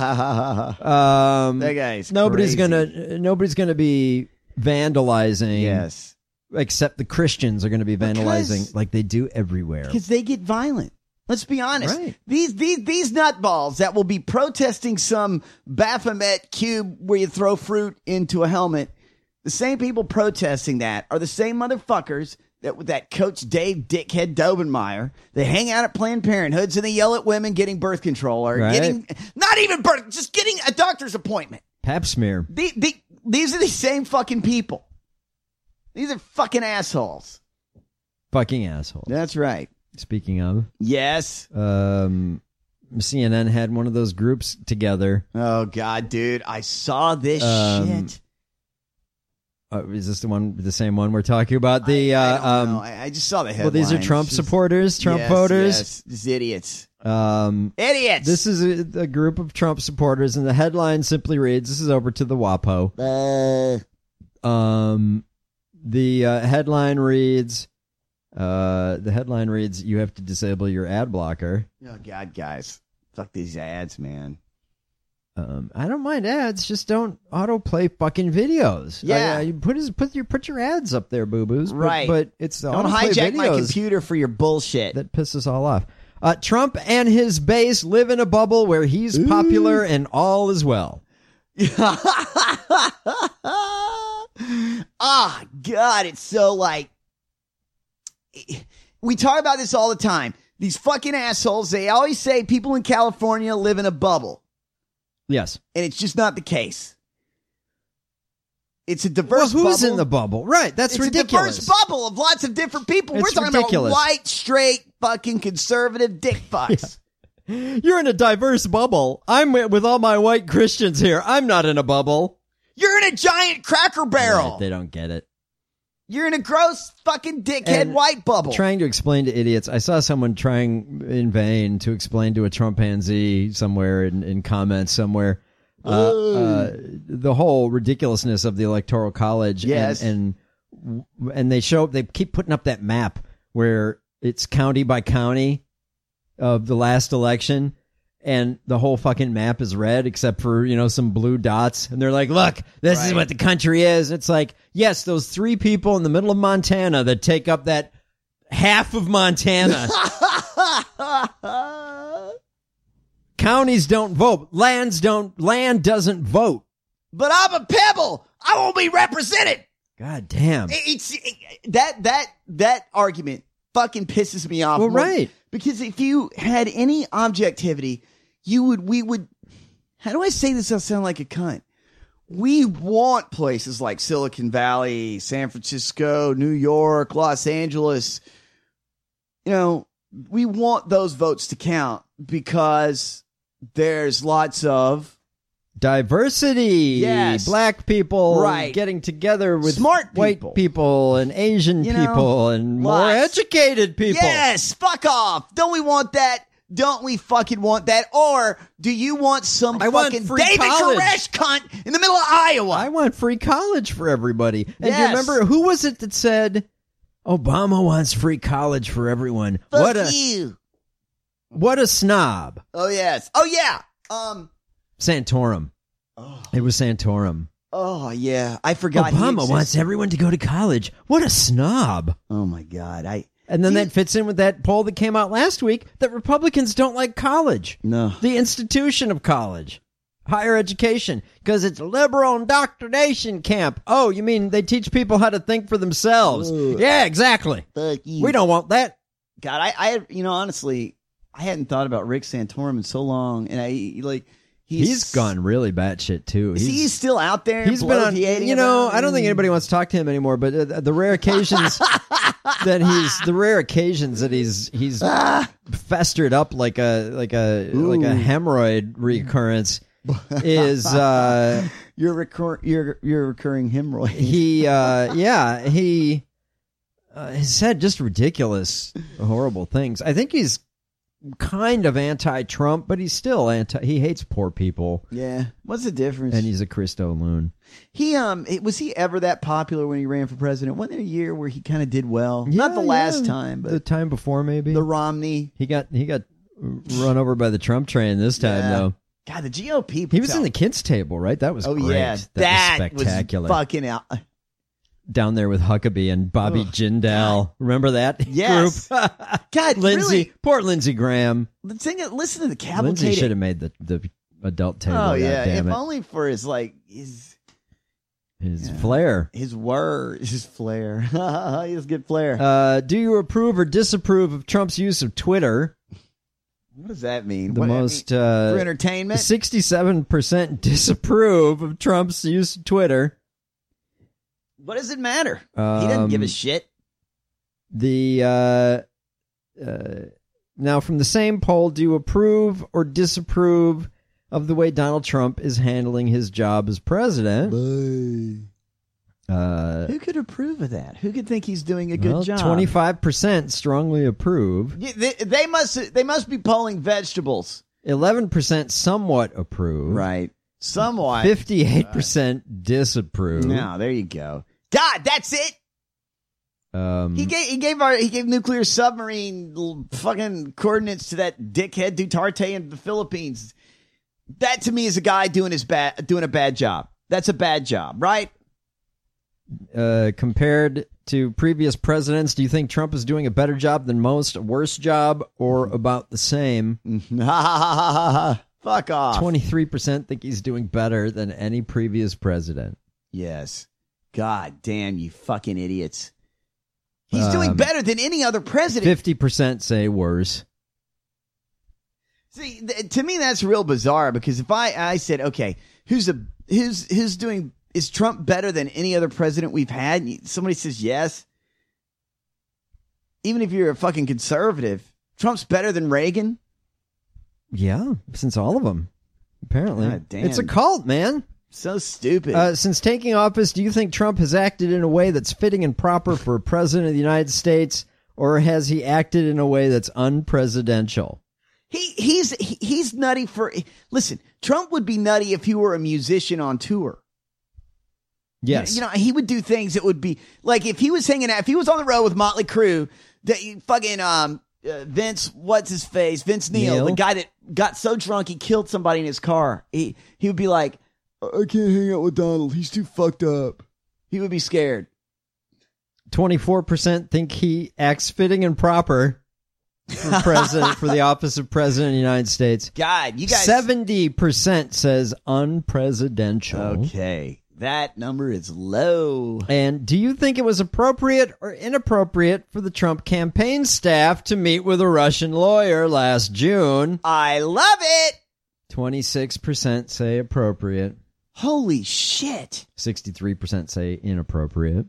um, That guy's nobody's crazy. gonna nobody's gonna be vandalizing. Yes. Except the Christians are going to be vandalizing Because- like they do everywhere. Because they get violent. Let's be honest. Right. These these these nutballs that will be protesting some Baphomet cube where you throw fruit into a helmet, the same people protesting that are the same motherfuckers that with that Coach Dave Dickhead Dobenmeyer. They hang out at Planned Parenthoods and they yell at women getting birth control or Right. getting not even birth, just getting a doctor's appointment. Pap smear. The, the, these are the same fucking people. These are fucking assholes. Fucking asshole. That's right. Speaking of, Yes. um, C N N had one of those groups together. Oh God, dude, I saw this Um, shit. Uh, is this the one, the same one we're talking about? The I, I uh, don't um, know. I, I just saw the well, headlines. these are Trump Just- supporters, Trump yes, voters. Yes, these idiots. Um, Idiots. this is a, a group of Trump supporters, and the headline simply reads: "This is over to the WAPO." Uh, Um, the uh, headline reads, uh, the headline reads, "You have to disable your ad blocker." oh God, guys, fuck these ads, man. Um, I don't mind ads, just don't autoplay fucking videos. Yeah. I, uh, you put his, put your put your ads up there, boo boos. But, Right. but it's the Don't autoplay hijack my videos computer for your bullshit. that piss us all off. Uh, Trump and his base live in a bubble where he's popular and all is well. Ah, God, it's so like we talk about this all the time. These fucking assholes, they always say people in California live in a bubble. Yes. And it's just not the case. It's a diverse well, who's bubble. in the bubble? Right, that's it's ridiculous. It's a diverse bubble of lots of different people. It's We're talking ridiculous. about white, straight, fucking conservative dick fucks. Yeah. You're in a diverse bubble. I'm with all my white Christians here. I'm not in a bubble. You're in a giant Cracker Barrel. Right, they don't get it. You're in a gross fucking dickhead And white bubble. Trying to explain to idiots. I saw someone trying in vain to explain to a Trumpanzee somewhere in, in comments somewhere uh, uh, the whole ridiculousness of the Electoral College. Yes. And, and and they show they keep putting up that map where it's county by county of the last election. And the whole fucking map is red except for, you know, some blue dots. And they're like, look, this Right. is what the country is. It's like, yes, those three people in the middle of Montana that take up that half of Montana. Counties don't vote. Lands don't, land doesn't vote. But I'm a pebble. I won't be represented. God damn. It's it, that that that argument fucking pisses me off. Well, more. right. Because if you had any objectivity, you would, we would, how do I say this? I'll sound like a cunt. We want places like Silicon Valley, San Francisco, New York, Los Angeles. You know, we want those votes to count because there's lots of diversity. Yes. Black people Right. getting together with Smart white people. people and Asian You know, people and more lots. educated people. Yes, fuck off. Don't we want that? Don't we fucking want that? Or do you want some I want fucking free David college. Koresh cunt in the middle of Iowa? I want free college for everybody. And do you Yes. remember, who was it that said, Obama wants free college for everyone? Fuck what a you. What a snob. Oh, yes. Oh, yeah. Um. Santorum. Oh, It was Santorum. oh yeah. I forgot. he Obama exists. wants everyone to go to college. What a snob. Oh, my God. I. And then You- that fits in with that poll that came out last week that Republicans don't like college. No. The institution of college. Higher education. Because it's liberal indoctrination camp. Oh, you mean they teach people how to think for themselves? Ugh. Yeah, exactly. Fuck you. We don't want that. God, I, I, you know, honestly, I hadn't thought about Rick Santorum in so long. And I, like, he's, He's gone really batshit, too. Is he still out there? He's been on, bloviating you know, about I don't think it? anybody wants to talk to him anymore, but uh, the rare occasions that he's, the rare occasions that he's, he's Ah. festered up like a, like a, like a hemorrhoid recurrence is, uh, Your recur- your your recurring hemorrhoid. he, uh, yeah, he, uh, has said just ridiculous, horrible things. I think he's kind of anti-Trump, but he's still anti, he hates poor people. Yeah. What's the difference? And he's a Christo loon. He um it- was he ever that popular when he ran for president? Wasn't there a year where he kind of did well? Yeah, Not the last yeah. time, but The time before, maybe. the Romney. He got he got run over by the Trump train this time, Yeah. though. God, the G O P. He was in the kids' table, right? That was Oh great. yeah, that, that was spectacular. was fucking out. Down there with Huckabee and Bobby Ugh, Jindal. Remember that Yes. group? God, Lindsey, really? poor Lindsey Graham. Listen, listen to the cavalcade. Lindsey should have made the, the adult table. Oh yeah, if damn it. only for his like his His yeah. flair. his word, his flair. He has good flair. Uh, do you approve or disapprove of Trump's use of Twitter? What does that mean? The What- I mean, most uh, for entertainment. sixty-seven percent disapprove of Trump's use of Twitter. What does it matter? he doesn't give a Um, shit. The uh, uh, now from the same poll, do you approve or disapprove of the way Donald Trump is handling his job as president? Uh, Who could approve of that? Who could think he's doing a good well, job? twenty-five percent strongly approve. Yeah, They, they must. They must be polling vegetables, eleven percent somewhat approve. right? Somewhat. fifty-eight percent disapprove. Now there you go. God, that's it. Um, He gave he gave our he gave nuclear submarine l- fucking coordinates to that dickhead Duterte in the Philippines. That to me is a guy doing his bad doing a bad job. That's a bad job, right? uh, compared to previous presidents, do you think Trump is doing a better job than most, a worse job, or about the same? Fuck off. twenty-three percent think he's doing better than any previous president. Yes. God damn you fucking idiots. He's doing Um, better than any other president. fifty percent say worse. See, th- to me, that's real bizarre because if I, I said, okay, who's a who's who's doing is Trump better than any other president we've had? And somebody says yes. Even if you're a fucking conservative, Trump's better than Reagan. Yeah, since all of them, apparently. God damn. It's a cult, man. So stupid. Uh, since taking office, do you think Trump has acted in a way that's fitting and proper for a president of the United States, or has he acted in a way that's unpresidential? He he's he, he's nutty for. Listen, Trump would be nutty if he were a musician on tour. Yes, you know, he would do things that would be like if he was hanging out, if he was on the road with Motley Crue, that fucking um uh, Vince, what's his face, Vince Neil, Neil, the guy that got so drunk he killed somebody in his car. He he would be like, I can't hang out with Donald. He's too fucked up. He would be scared. twenty-four percent think he acts fitting and proper for president for the office of president of the United States. God, you guys. seventy percent says unpresidential. Okay. That number is low. And do you think it was appropriate or inappropriate for the Trump campaign staff to meet with a Russian lawyer last June? I love it. twenty-six percent say appropriate. Holy shit. sixty-three percent say inappropriate.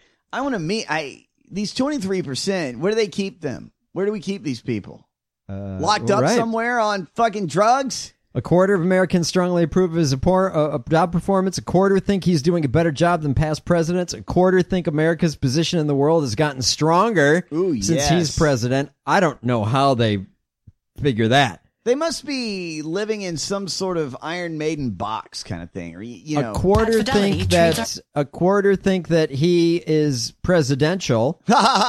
I want to meet I these twenty-three percent. Where do they keep them? Where do we keep these people? Uh, Locked up right. somewhere on fucking drugs? A quarter of Americans strongly approve of his appor- uh, job performance. A quarter think he's doing a better job than past presidents. A quarter think America's position in the world has gotten stronger Ooh, since yes. he's president. I don't know how they figure that. They must be living in some sort of Iron Maiden box kind of thing, or you, you know. A quarter think that a quarter think that he is presidential.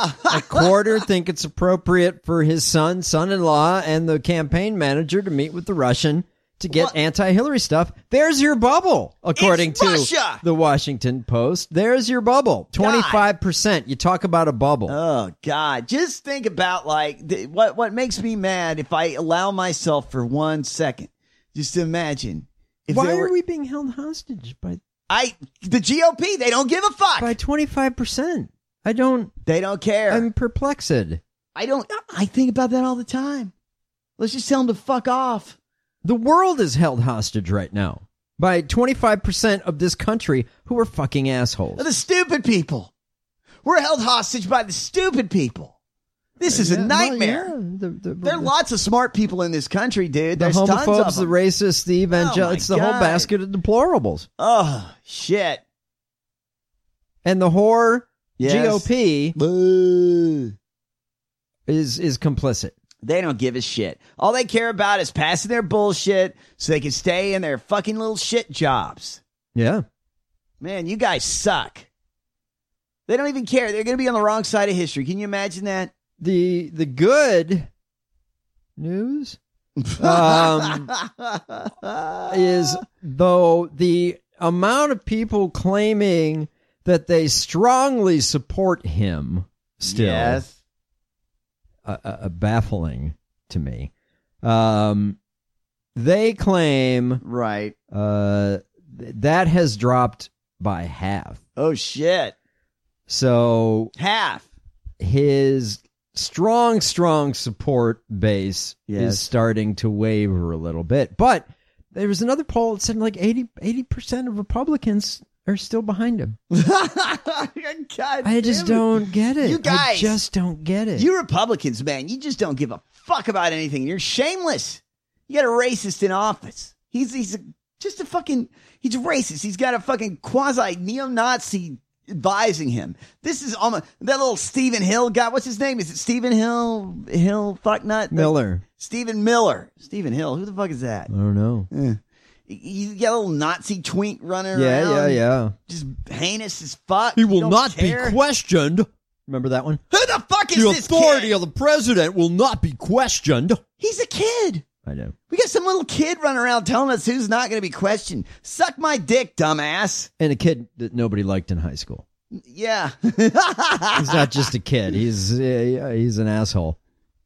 A quarter think it's appropriate for his son, son-in-law, and the campaign manager to meet with the Russian to get What? anti-Hillary stuff. There's your bubble, according It's to Russia! the Washington Post. There's your bubble. twenty-five percent. You talk about a bubble. Oh God! Just think about like th- what what makes me mad if I allow myself for one second. Just imagine if Why there were, are we being held hostage by I the G O P? They don't give a fuck. by twenty-five percent? I don't. They don't care. I'm perplexed. I don't. I think about that all the time. Let's just tell them to fuck off. The world is held hostage right now by twenty-five percent of this country who are fucking assholes. The stupid people. We're held hostage by the stupid people. This is Yeah, a well, nightmare. yeah, the, the, There are lots of smart people in this country, dude. the There's tons homophobes, of the them. racists, the evangel. Oh, my it's the whole God. basket of deplorables. Oh, shit. And the whore Yes. G O P Boo. is is complicit. They don't give a shit. All they care about is passing their bullshit so they can stay in their fucking little shit jobs. Yeah. Man, you guys suck. They don't even care. They're going to be on the wrong side of history. Can you imagine that? The the good news um, is, though, the amount of people claiming that they strongly support him still Yes. uh, uh, baffling to me. Um, they claim Right. uh, th- that has dropped by half. Oh, shit. So Half. his strong, strong support base Yes. is starting to waver a little bit. But there was another poll that said like eighty percent of Republicans are still behind him. God I just damn it. don't get it. You guys. I just don't get it. You Republicans, man, you just don't give a fuck about anything. You're shameless. You got a racist in office. He's he's a, just a fucking, he's racist. He's got a fucking quasi neo-Nazi advising him. This is almost, that little Stephen Hill guy. What's his name? Is it Stephen Hill? Hill fucknut? Miller. Stephen Miller. Stephen Hill. Who the fuck is that? I don't know. Eh. You got a little Nazi twink running Yeah, around. yeah, yeah. Just heinous as fuck. He You will don't not care. be questioned. Remember that one? Who the fuck is The this authority kid? of the president will not be questioned. He's a kid. I know. We got some little kid running around telling us who's not going to be questioned. Suck my dick, dumbass. And a kid that nobody liked in high school. Yeah. He's not just a kid. He's uh, he's an asshole.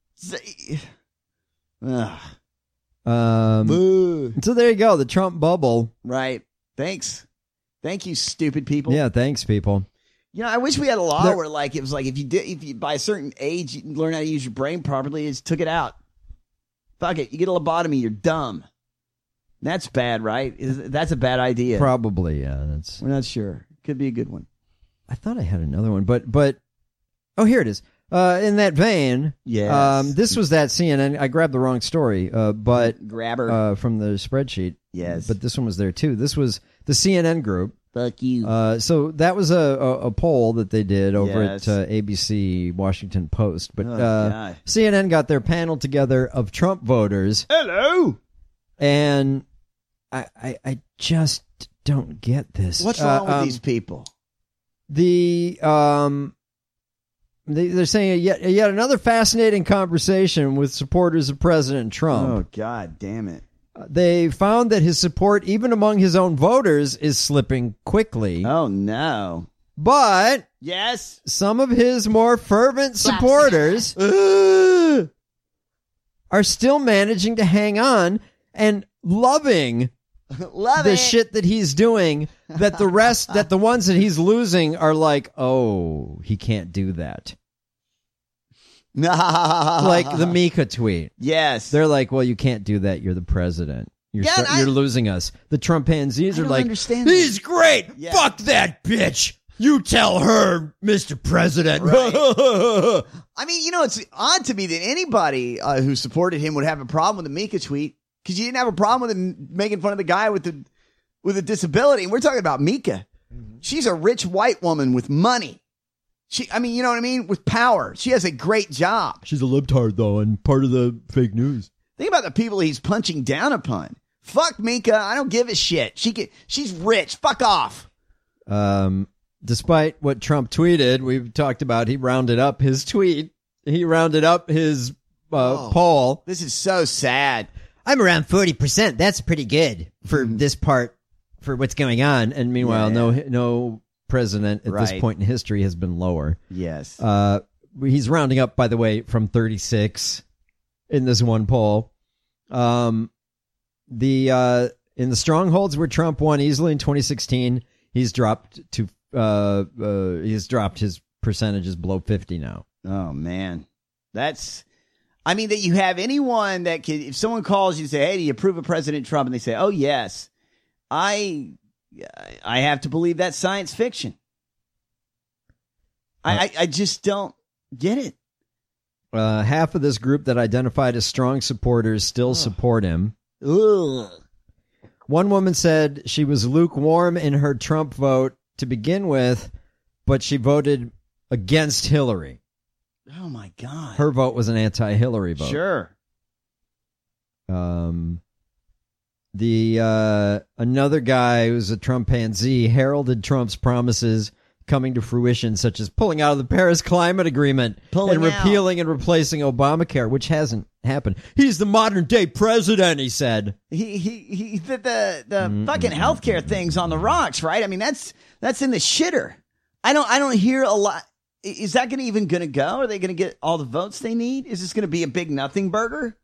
Ugh. Um, Boo. so there you go. The Trump bubble. Right. Thanks. Thank you, stupid people. Yeah, thanks, people. You know, I wish we had a law There- where, like, it was like if you did, if you by a certain age you learn how to use your brain properly, it just took it out. Fuck it. You get a lobotomy, you're dumb. That's bad, right? Is, that's a bad idea. Probably, yeah. That's. We're not sure. Could be a good one. I thought I had another one, but but oh, here it is. Uh, in that vein, yes. Um, this was that C N N. I grabbed the wrong story, uh, but grabber uh, from the spreadsheet. Yes, but this one was there too. This was the C N N group. Fuck you. Uh, so that was a, a, a poll that they did over yes. at uh, A B C Washington Post. But oh, uh, C N N got their panel together of Trump voters. Hello, and I I, I just don't get this. What's wrong uh, with um, these people? The um. They, they're saying yet yet another fascinating conversation with supporters of President Trump. Oh, God damn it. Uh, they found that his support, even among his own voters, is slipping quickly. Oh, no. But yes, some of his more fervent supporters are still managing to hang on and loving Love the it. shit that he's doing, that the rest, that the ones that he's losing are like, oh, he can't do that. Like the Mika tweet. Yes. They're like, well, you can't do that. You're the president. You're, Yeah, start- I- you're losing us. The Trumpanzees I are don't like, understand he's that. great. Yeah. Fuck that bitch. You tell her, Mister President. Right. I mean, you know, it's odd to me that anybody uh, who supported him would have a problem with the Mika tweet, because you didn't have a problem with him making fun of the guy with the with a disability. And we're talking about Mika. Mm-hmm. She's a rich white woman with money. She, I mean, you know what I mean? With power. She has a great job. She's a libtard, though, and part of the fake news. Think about the people he's punching down upon. Fuck Mika. I don't give a shit. She can, she's rich. Fuck off. Um, despite what Trump tweeted, we've talked about, he rounded up his tweet. He rounded up his uh, Oh, poll. This is so sad. I'm around forty percent. That's pretty good for this part, for what's going on. And meanwhile, Yeah. no no president at this Right. point in history has been lower. Yes. Uh, he's rounding up, by the way, from thirty-six in this one poll. Um, the uh, in the strongholds where Trump won easily in twenty sixteen, he's dropped to uh, uh, he's dropped his percentages below fifty now. Oh, man. That's, I mean, that you have anyone that can, if someone calls you and say, hey, do you approve of President Trump? And they say, oh, yes. I, I have to believe that's science fiction. I, I, I just don't get it. Uh, half of this group that identified as strong supporters still support him. Ugh. One woman said she was lukewarm in her Trump vote to begin with, but she voted against Hillary. Oh, my God. Her vote was an anti-Hillary vote. Sure. Um, the uh, another guy who's a Trumpanzee heralded Trump's promises coming to fruition, such as pulling out of the Paris Climate Agreement Pulling and out. repealing and replacing Obamacare, which hasn't happened. He's the modern day president, he said. He he he the the, the fucking healthcare thing's on the rocks, right? I mean, that's that's in the shitter. I don't I don't hear a lot. Is that going to even going to go? Are they going to get all the votes they need? Is this going to be a big nothing burger?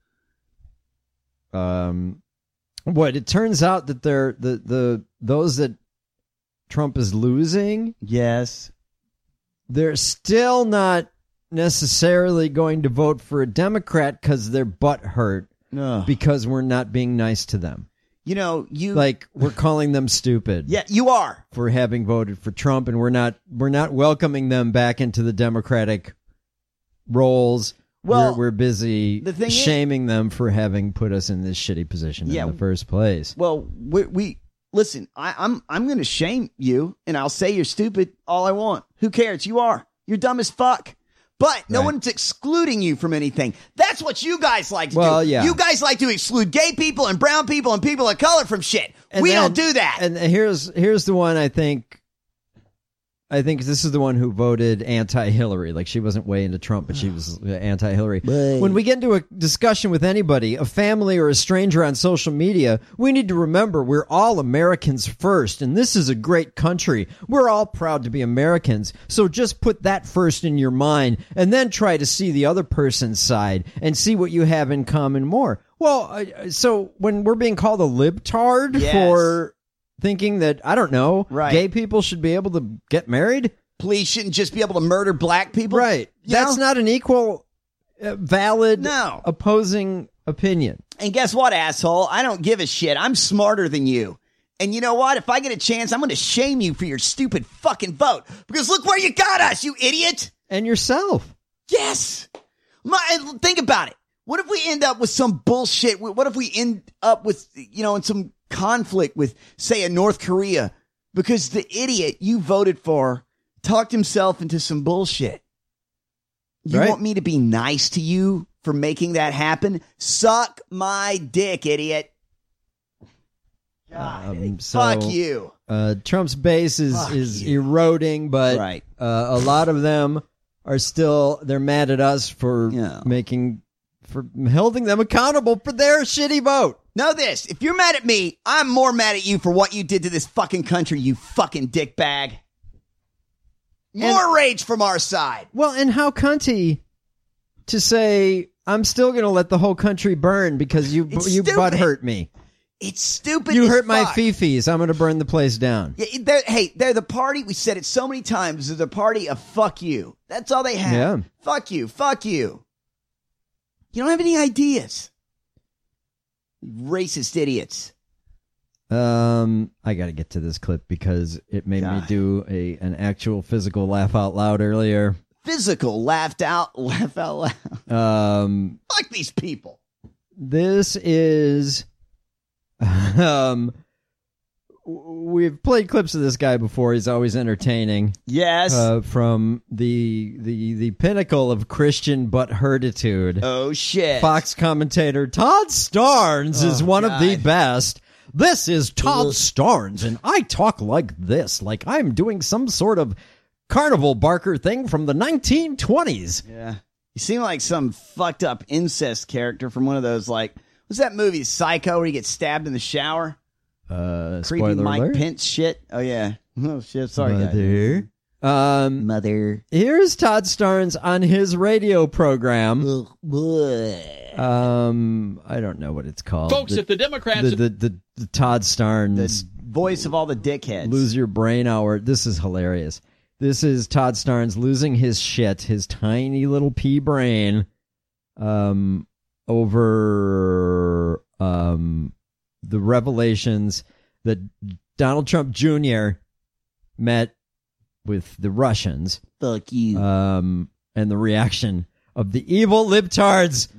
Um, what it turns out that they're the the those that Trump is losing, yes, they're still not necessarily going to vote for a Democrat because their butt hurt Ugh. because we're not being nice to them. You know, you Like we're calling them stupid. yeah, you are. For having voted for Trump, and we're not we're not welcoming them back into the Democratic roles. Well, we're, we're busy the thing is- shaming them for having put us in this shitty position Yeah. in the first place. Well, we, we listen. I, I'm I'm going to shame you, and I'll say you're stupid all I want. Who cares? You are. You're dumb as fuck. But no Right. one's excluding you from anything. That's what you guys like to Well, do. yeah. You guys like to exclude gay people and brown people and people of color from shit. And we then- don't do that. And here's here's the one I think. I think this is the one who voted anti-Hillary. Like she wasn't way into Trump, but she was anti-Hillary. Right. When we get into a discussion with anybody, a family or a stranger on social media, we need to remember we're all Americans first, and this is a great country. We're all proud to be Americans. So just put that first in your mind, and then try to see the other person's side and see what you have in common more. Well, uh, so when we're being called a libtard Yes. for thinking that, I don't know, Right. gay people should be able to get married? Police shouldn't just be able to murder black people. Right. You That's know? not an equal, uh, valid, No. opposing opinion. And guess what, asshole? I don't give a shit. I'm smarter than you. And you know what? If I get a chance, I'm going to shame you for your stupid fucking vote. Because look where you got us, you idiot. And yourself. Yes. My, and think about it. What if we end up with some bullshit? What if we end up with, you know, in some conflict with, say, a North Korea? Because the idiot you voted for talked himself into some bullshit. You Right. want me to be nice to you for making that happen? Suck my dick, idiot. God, Um, so, fuck you. Uh, Trump's base is, Fuck is you. eroding, but Right. uh, a lot of them are still, they're mad at us for Yeah. making, for holding them accountable for their shitty vote. Know this. If you're mad at me, I'm more mad at you for what you did to this fucking country, you fucking dickbag. More And- rage from our side. Well, and how cunty to say, I'm still going to let the whole country burn because you It's you stupid. butt hurt me. It's stupid. You as hurt my fuck. fifis. I'm going to burn the place down. Yeah, they're, hey, they're the party. We said it so many times. They're the party of fuck you. That's all they have. Yeah. Fuck you. Fuck you. You don't have any ideas. Racist idiots. Um, I got to get to this clip because it made me God. do a an actual physical laugh out loud earlier. Physical. Laughed out. Laugh out loud. Um, Fuck these people. this is, um, we've played clips of this guy before. He's always entertaining. Yes. Uh, from the the the pinnacle of Christian butthurtitude. Oh, shit. Fox commentator Todd Starnes is Oh, one of the God. best. This is Todd Starnes, and I talk like this, like I'm doing some sort of carnival barker thing from the nineteen twenties. Yeah. You seem like some fucked up incest character from one of those, like, what's that movie, Psycho, where he gets stabbed in the shower? Uh, Creepy spoiler Mike alert. Pence shit. Oh, yeah. Oh, shit. Sorry, guys. Mother. Um, Mother. here's Todd Starnes on his radio program. Ugh, bleh. Um, I don't know what it's called. Folks, the, if the Democrats... the, the, the, the Todd Starnes The voice of all the dickheads. lose your brain hour. This is hilarious. This is Todd Starnes losing his shit, his tiny little pea brain, um, over um the revelations that Donald Trump Junior met with the Russians. Fuck you. Um, and the reaction of the evil libtards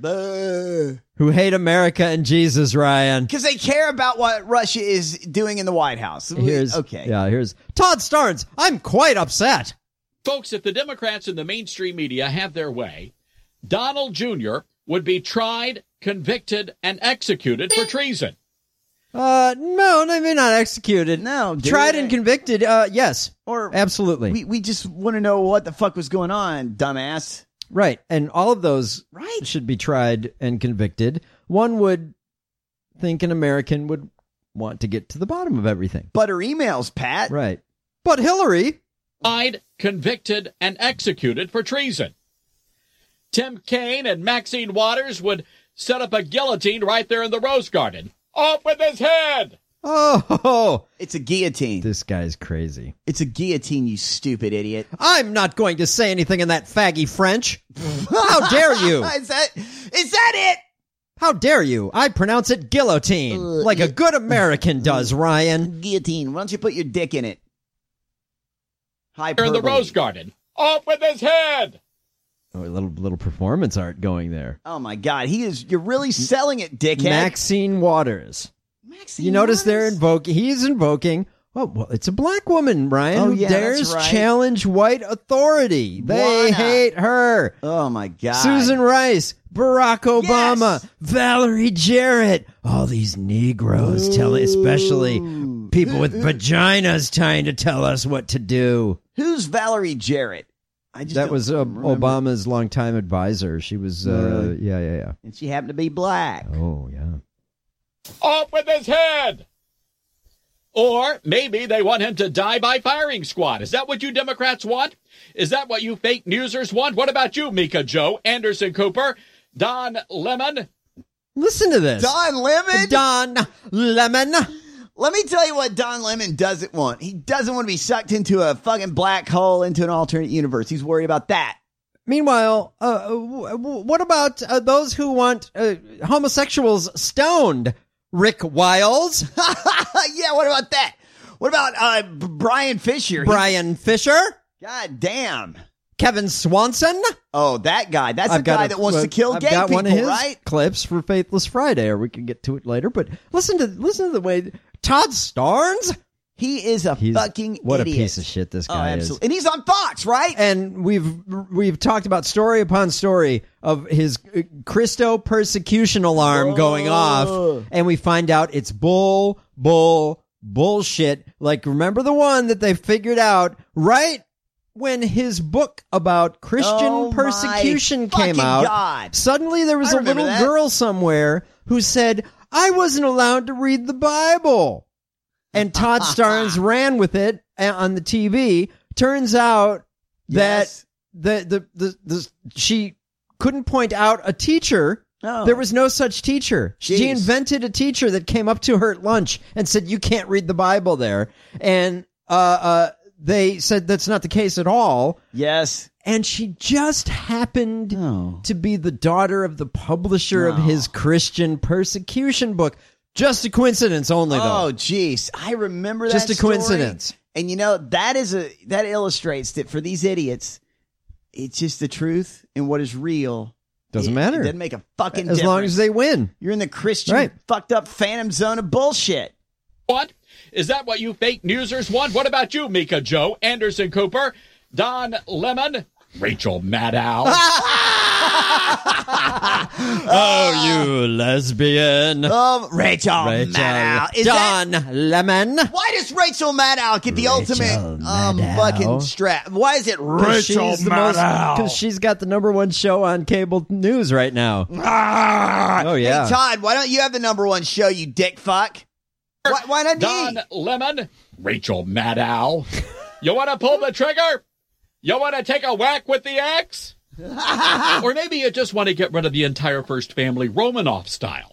who hate America and Jesus, Ryan. Because they care about what Russia is doing in the White House. Here's, okay. Yeah, here's Todd Starnes. I'm quite upset. Folks, if the Democrats and the mainstream media have their way, Donald Junior would be tried, convicted, and executed for treason. Uh, no, maybe not executed. No, dude. Tried and convicted. Uh, yes, Or absolutely. we, we just want to know what the fuck was going on, dumbass. Right, and all of those Right. should be tried and convicted. One would think an American would want to get to the bottom of everything. But her emails, Pat. Right. But Hillary, Tried, convicted, and executed for treason. Tim Kaine and Maxine Waters would set up a guillotine right there in the Rose Garden. Off with his head! oh, It's a guillotine. this guy's crazy. It's a guillotine, you stupid idiot. I'm not going to say anything in that faggy French. How dare you? is that is that it? How dare you? I pronounce it guillotine, Uh, like a good American does, Ryan. Guillotine. Why don't you put your dick in it? There in the Hyperbole. Rose Garden. Off with his head! Oh, a little little performance art going there. Oh my God, he is. You're really selling it, dickhead. Maxine Waters. Maxine You notice they're Waters? invoking. He's invoking. Oh, well, it's a black woman, Ryan, Oh, who yeah, dares that's right. challenge white authority. They Why not? hate her. Oh my God. Susan Rice, Barack Obama, Yes. Valerie Jarrett. All these Negroes telling, especially people with vaginas, trying to tell us what to do. Who's Valerie Jarrett? I just That don't was uh, remember. Obama's longtime advisor. She was, uh, Oh, really? yeah, yeah, yeah. And she happened to be black. Oh, yeah. Off with his head! Or maybe they want him to die by firing squad. Is that what you Democrats want? Is that what you fake newsers want? What about you, Mika Joe, Anderson Cooper, Don Lemon? Listen to this. Don Lemon? Don Lemon. Let me tell you what Don Lemon doesn't want. He doesn't want to be sucked into a fucking black hole, into an alternate universe. He's worried about that. Meanwhile, uh, w- w- what about uh, those who want uh, homosexuals stoned? Rick Wiles? Yeah, what about that? What about uh, B- Brian Fisher? Brian Fisher? God damn. Kevin Swanson? Oh, that guy. That's I've the guy a- that wants uh, to kill I've gay got people, one of his right? clips for Faithless Friday, or we can get to it later. But listen to listen to the way Todd Starnes. He is a He's, fucking what idiot. a piece of shit this Oh, guy absolutely. is. And he's on Fox, right? And we've we've talked about story upon story of his uh, Christo persecution alarm going off, and we find out it's bull, bull, bullshit. Like, remember the one that they figured out right when his book about Christian Oh, my persecution came fucking out? God. Suddenly there was I a remember little that. girl somewhere who said, "I wasn't allowed to read the Bible." And Todd Starnes ran with it on the T V. Turns out that Yes. the, the, the, the, she couldn't point out a teacher. Oh. There was no such teacher. She Jeez. invented a teacher that came up to her at lunch and said, "You can't read the Bible there." And uh, uh, they said that's not the case at all. Yes. And she just happened Oh. to be the daughter of the publisher of Oh. his Christian persecution book. Just a coincidence only, though. Oh, jeez. I remember that Just a story. coincidence. And you know, that is a that illustrates that for these idiots, it's just the truth, and what is real Doesn't it, matter. It doesn't make a fucking As difference. long as they win. You're in the Christian Right. fucked up phantom zone of bullshit. What? Is that what you fake newsers want? What about you, Mika Joe, Anderson Cooper, Don Lemon, Rachel Maddow? Oh, you lesbian. Um, Rachel, Rachel Maddow. Is Don that- Lemon. Why does Rachel Maddow get the Rachel ultimate um, Maddow. fucking strap? Why is it Rachel Maddow? Because she's got the number one show on cable news right now. Ah! Oh, yeah. Hey, Todd, why don't you have the number one show, you dick fuck? Why, why not Don me? Lemon, Rachel Maddow. You want to pull the trigger? You want to take a whack with the axe? Or maybe you just want to get rid of the entire First Family Romanoff style.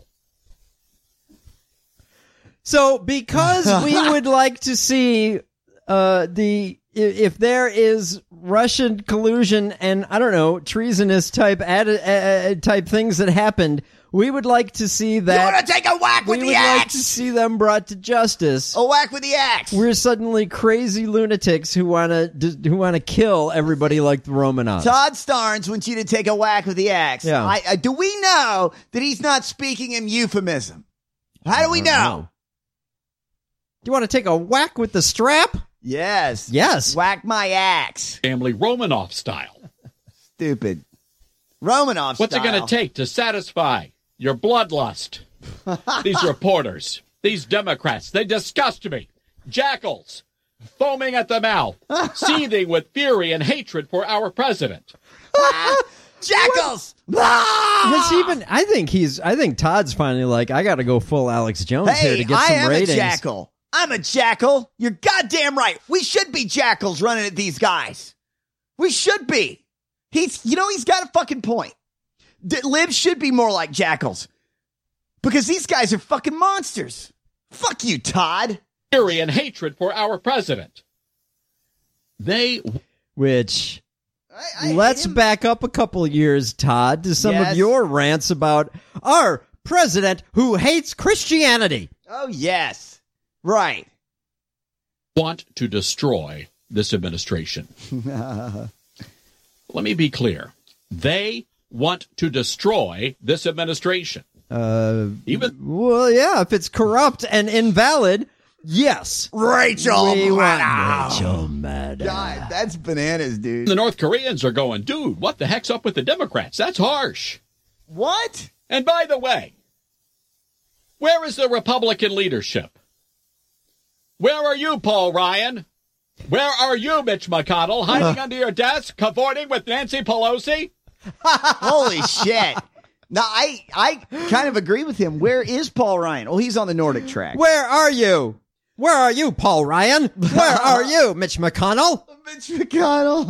So, because we would like to see uh, the i- if there is Russian collusion and I don't know treasonous type ad, uh, type things that happened, we would like to see that. You want to take a whack with we the would like axe? to see them brought to justice. A whack with the axe. We're suddenly crazy lunatics who want to who want to kill everybody like the Romanovs. Todd Starnes wants you to take a whack with the axe. Yeah. I, I, do we know that he's not speaking in euphemism? How do we know? know. Do you want to take a whack with the strap? Yes. Yes. Whack my axe. Family Romanoff style. Stupid. Romanov What's style. it going to take to satisfy your bloodlust? These reporters, these Democrats, they disgust me. Jackals, foaming at the mouth, seething with fury and hatred for our president. Jackals! Has he been? I think he's. I think Todd's finally like, I got to go full Alex Jones here Hey, to get I some am ratings. a jackal. I'm a jackal. You're goddamn right. We should be jackals running at these guys. We should be. He's, you know, he's got a fucking point. D- libs should be more like jackals because these guys are fucking monsters. Fuck you, Todd. Fury and hatred for our president. They, Which I let's hate him. back up a couple of years, Todd, to some Yes. of your rants about our president who hates Christianity. Oh, yes. Right. want to destroy this administration. Let me be clear. They want to destroy this administration. Uh, Even well, yeah, if it's corrupt and invalid, yes. Rachel we want Maddow. Rachel Maddow. God, that's bananas, dude. the North Koreans are going, dude, what the heck's up with the Democrats? That's harsh. What? And by the way, where is the Republican leadership? Where are you, Paul Ryan? Where are you, Mitch McConnell, hiding under your desk, cavorting with Nancy Pelosi? Holy shit. Now, I, I kind of agree with him. Where is Paul Ryan? Oh, he's on the Nordic track. Where are you? Where are you, Paul Ryan? Where are you, Mitch McConnell? Mitch McConnell.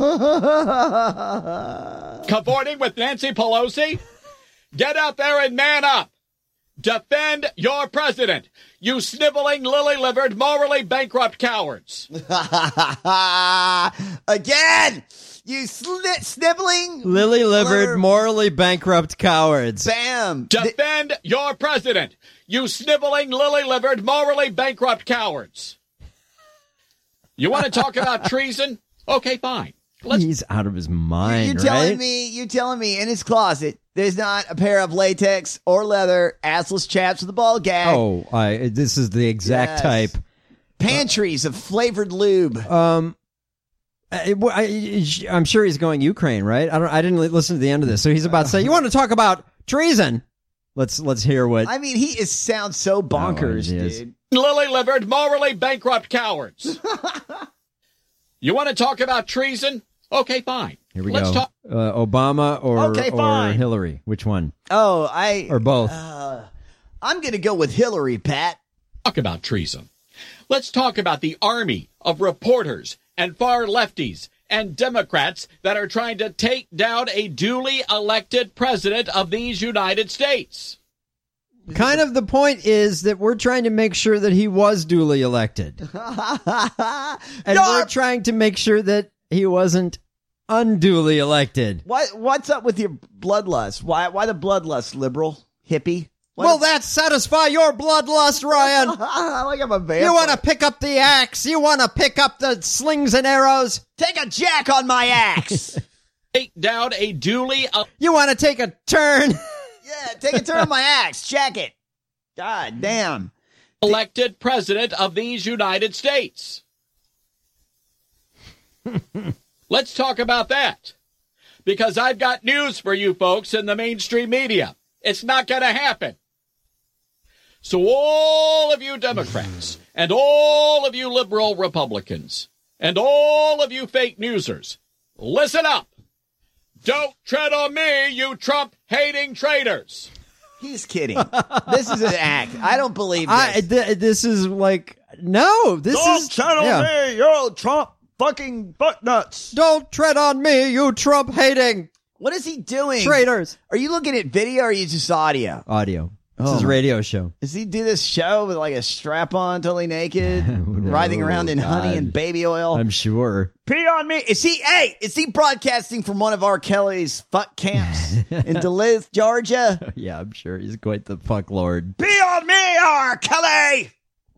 Cavorting with Nancy Pelosi? Get out there and man up. Defend your president, you sniveling, lily-livered, morally bankrupt cowards. Again, You sli- sniveling, lily-livered, morally bankrupt cowards. Bam! Defend the- your president, you sniveling, lily-livered, morally bankrupt cowards. You want to talk about treason? Okay, fine. Let's- He's out of his mind, You're telling right? me, you're telling me in his closet there's not a pair of latex or leather assless chaps with a ball gag. Oh, I, this is the exact Yes. type. Pantries of flavored lube. Um, I, I, I'm sure he's going Ukraine, right? I don't. I didn't listen to the end of this, so he's about to say, "You want to talk about treason?" Let's let's hear what. I mean, he is sounds so bonkers, Oh, dude. Lily-livered, morally bankrupt cowards. You want to talk about treason? Okay, fine. Here we Let's go. talk. Uh, Obama or Okay, or fine. Hillary? Which one? Oh, I Or both? Uh, I'm gonna go with Hillary, Pat. Talk about treason. Let's talk about the army of reporters and far lefties and Democrats that are trying to take down a duly elected president of these United States. Kind of the point is that we're trying to make sure that he was duly elected, and No, we're trying to make sure that he wasn't unduly elected. What what's up with your bloodlust? Why why the bloodlust, liberal hippie? What Will that satisfy your bloodlust, Ryan? like I'm a vampire. You want to pick up the axe? You want to pick up the slings and arrows? take a jack on my axe? Take down a duly el- You want to take a turn? Yeah, take a turn on my axe. Check it. God damn. elected president of these United States. Let's talk about that. Because I've got news for you folks in the mainstream media. It's not going to happen. So all of you Democrats and all of you liberal Republicans and all of you fake newsers, listen up. Don't tread on me, you Trump-hating traitors. He's kidding. This is an act. I don't believe this. I, th- this is like, no, this Don't is. tread on yeah. me, you're Trump fucking butt nuts. Don't tread on me, you Trump hating What is he doing? traitors. Are you looking at video or are you just audio? Audio. This Oh is a my- radio show. Does he do this show with like a strap on, totally naked, No, writhing around in honey God. and baby oil? I'm sure. Pee on me. Is he, hey, is he broadcasting from one of R. Kelly's fuck camps in Duluth, Georgia? Yeah, I'm sure he's quite the fuck lord. Pee on me, R. Kelly.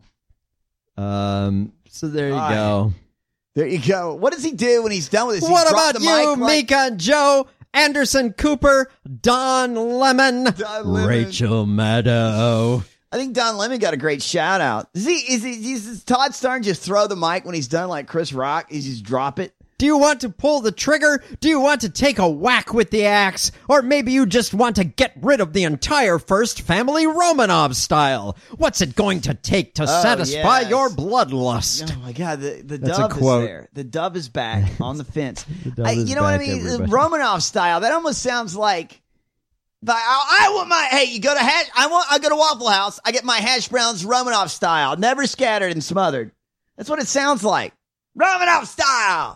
Um. So there you All right. go. There you go. What does he do when he's done with this? He What drop about the you, mic like- Mika and Joe, Anderson Cooper, Don Lemon, Don Lemon. Rachel Maddow? I think Don Lemon got a great shout out. Is he? Is he? Is Todd Starn just throw the mic when he's done like Chris Rock? He just drop it. Do you want to pull the trigger? Do you want to take a whack with the axe? Or maybe you just want to get rid of the entire First Family Romanov style? What's it going to take to Oh, satisfy yes. your bloodlust? Oh my God, the, the That's a dove is quote. there. The dove is back on the fence. The dove I, is you know what I back, mean? everybody. Romanov style. That almost sounds like. But I, I want my. Hey, you go to hash. I want. I go to Waffle House. I get my hash browns Romanov style, never scattered and smothered. That's what it sounds like. Romanov style.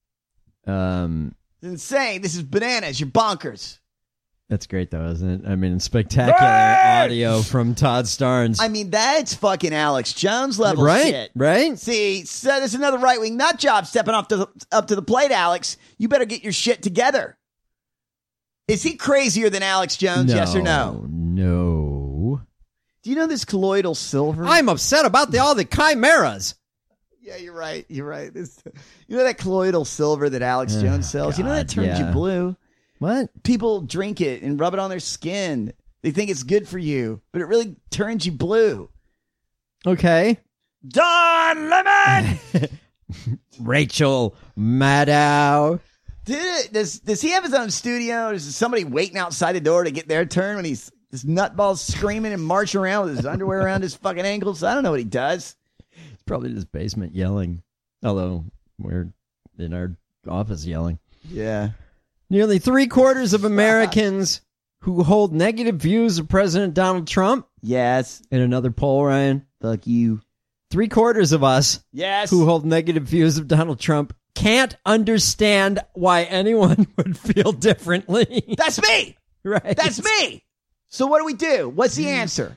Um, It's insane. This is bananas. You're bonkers. that's great though, isn't it? I mean, spectacular Right. audio from Todd Starnes. I mean, that's fucking Alex Jones level right, shit. right? See, so there's another right wing nut job stepping off to the, up to the plate, Alex. You better get your shit together. Is he crazier than Alex Jones? Yes or no? No. Do you know this colloidal silver? I'm upset about the, all the chimeras. Yeah, you're right. You're right. This, you know that colloidal silver that Alex Oh, Jones sells? You know that God, turns yeah. you blue? What? People drink it and rub it on their skin. They think it's good for you, but it really turns you blue. Okay. Don Lemon! Rachel Maddow. Dude, does does he have his own studio? Or is somebody waiting outside the door to get their turn when he's this nutball screaming and marching around with his underwear around his fucking ankles? I don't know what he does. It's probably in his basement yelling. Although we're in our office yelling. Yeah. Nearly three quarters of Americans who hold negative views of President Donald Trump. Yes. In another poll, Ryan. Fuck you. Three quarters of us. Yes. Who hold negative views of Donald Trump can't understand why anyone would feel differently. That's me. Right. That's me. So what do we do? What's the answer?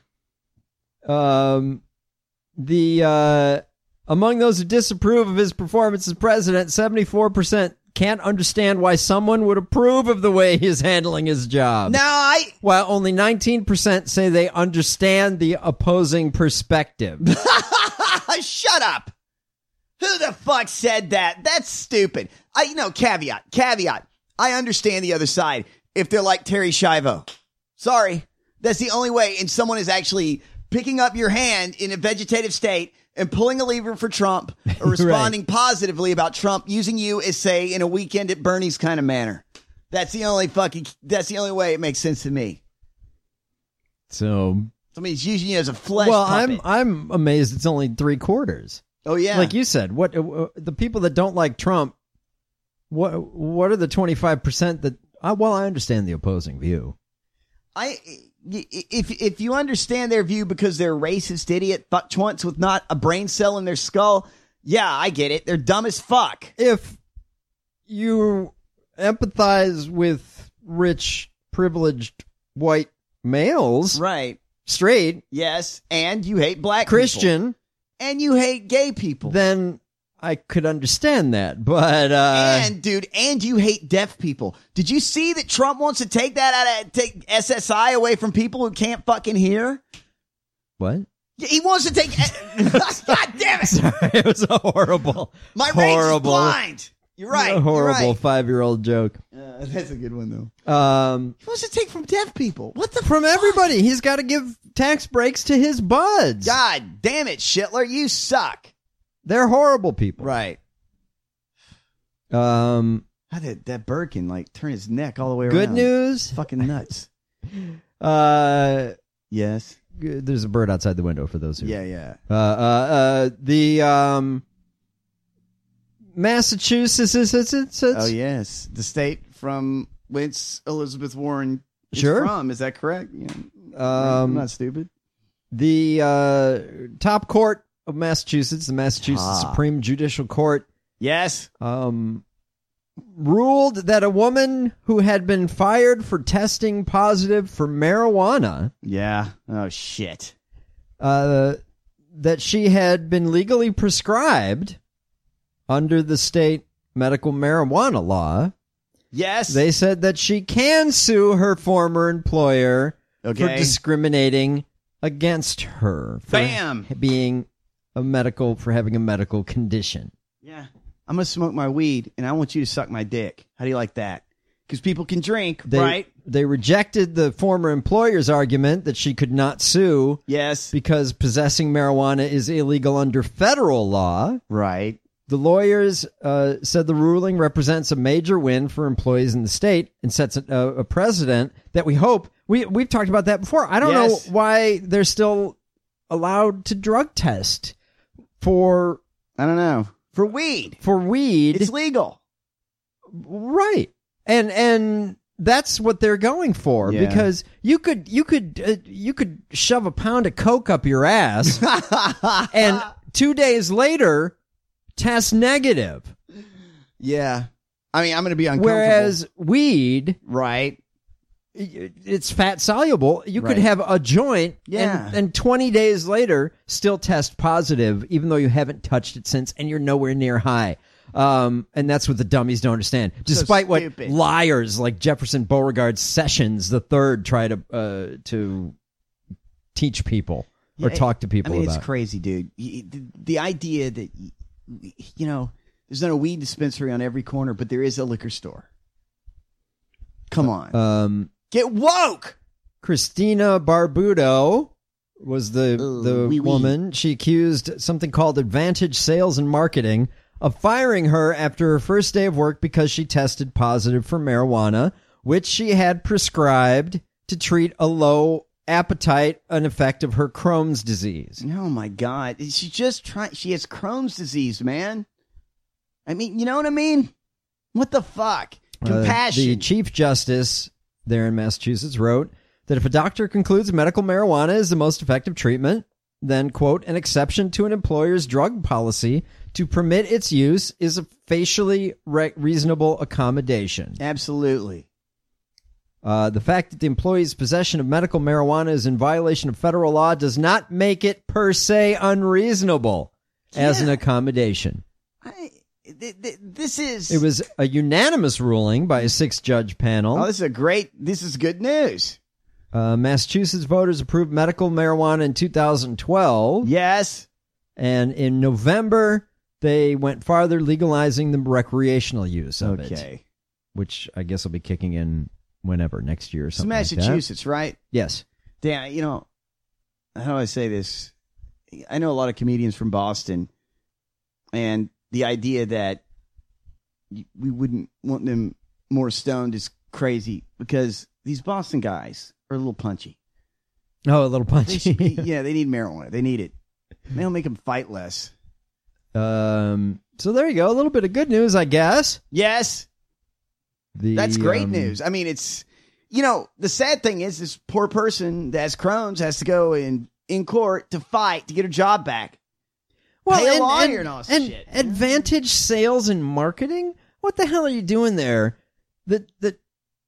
Um, the uh, among those who disapprove of his performance as president, seventy-four percent can't understand why someone would approve of the way he's handling his job. Now, I... While only nineteen percent say they understand the opposing perspective. Shut up. Who the fuck said that? That's stupid. I, you know, caveat, caveat. I understand the other side if they're like Terry Schiavo. Sorry. That's the only way. And someone is actually picking up your hand in a vegetative state and pulling a lever for Trump or responding right. positively about Trump using you as, say, in a Weekend at Bernie's kind of manner. That's the only fucking, that's the only way it makes sense to me. So somebody's using you as a flesh well, puppet. I'm I'm amazed it's only three quarters. Oh yeah, like you said, what uh, the people that don't like Trump? What what are the twenty-five percent that? Uh, well, I understand the opposing view. I if if you understand their view because they're racist idiot fucktwunts with not a brain cell in their skull, yeah, I get it. They're dumb as fuck. If you empathize with rich, privileged white males, right? Straight, yes, and you hate black Christian, people. And you hate gay people, then I could understand that. But uh, and dude, and you hate deaf people. Did you see that Trump wants to take that out of take S S I away from people who can't fucking hear? What? He wants to take. God damn it! Sorry, it was a horrible, my horrible, rage is blind. You're right. A horrible you're right. five-year-old joke. Uh, that's a good one, though. Um, he wants to take from deaf people. What the From fuck? everybody. He's got to give tax breaks to his buds. God damn it, Schittler. You suck. They're horrible people. Right. Um, How did that bird can, like, turn his neck all the way around? Good news. Fucking nuts. uh, yes. There's a bird outside the window for those who... Yeah, yeah. Uh, uh, uh, the, um... Massachusetts is it's, it's, it's, oh yes, the state from whence Elizabeth Warren is sure. from. Is that correct? Yeah. Um, I'm not stupid. The uh, top court of Massachusetts, the Massachusetts ah. Supreme Judicial Court, yes, um, ruled that a woman who had been fired for testing positive for marijuana, yeah, oh shit, uh, that she had been legally prescribed under the state medical marijuana law. Yes. They said that she can sue her former employer okay. for discriminating against her. For Bam. being a medical, for having a medical condition. Yeah. I'm going to smoke my weed and I want you to suck my dick. How do you like that? Because people can drink, they, right? They rejected the former employer's argument that she could not sue. Yes. Because possessing marijuana is illegal under federal law. Right. The lawyers uh, said the ruling represents a major win for employees in the state and sets a, a precedent that we hope we we've talked about that before. I don't yes. know why they're still allowed to drug test for I don't know for weed. For weed, it's legal, right? And and that's what they're going for yeah. because you could you could uh, you could shove a pound of coke up your ass and two days later test negative. Yeah. I mean, I'm going to be uncomfortable. Whereas weed, right, it's fat soluble. You right. could have a joint yeah. and, and twenty days later still test positive, even though you haven't touched it since and you're nowhere near high. Um, and that's what the dummies don't understand. Despite so what liars like Jefferson Beauregard Sessions the third try to uh, to teach people or yeah, talk to people I mean, about. It's crazy, dude. The, the idea that... You know, there's not a weed dispensary on every corner, but there is a liquor store. Come on. Um, Get woke! Christina Barbudo was the, Ooh, the wee, woman. wee. She accused something called Advantage Sales and Marketing of firing her after her first day of work because she tested positive for marijuana, which she had prescribed to treat a low appetite, an effect of her Crohn's disease. Oh my God. She's just trying. She has Crohn's disease, man. I mean, you know what I mean? What the fuck? Compassion. Uh, the Chief Justice there in Massachusetts wrote that if a doctor concludes medical marijuana is the most effective treatment, then, quote, an exception to an employer's drug policy to permit its use is a facially re- reasonable accommodation. Absolutely. Uh, the fact that the employee's possession of medical marijuana is in violation of federal law does not make it per se unreasonable yeah. as an accommodation. I, th- th- this is. It was a unanimous ruling by a six-judge panel. Oh, this is a great. This is good news. Uh, Massachusetts voters approved medical marijuana in two thousand twelve. Yes. And in November, they went farther, legalizing the recreational use of it. Okay. Which I guess will be kicking in whenever, next year or It's something like that. Massachusetts, right? Yes. Dan, you know, how do I say this? I know a lot of comedians from Boston, and the idea that we wouldn't want them more stoned is crazy because these Boston guys are a little punchy. Oh, a little They punchy. should be- yeah, they need marijuana. They need it. They'll make them fight less. um. So there you go. A little bit of good news, I guess. Yes. The, That's great um, news. I mean, it's, you know, the sad thing is this poor person that has Crohn's has to go in, in court to fight to get her job back. Well, Pay a and, lawyer and, and all this and shit. Advantage Sales and Marketing? What the hell are you doing there? That that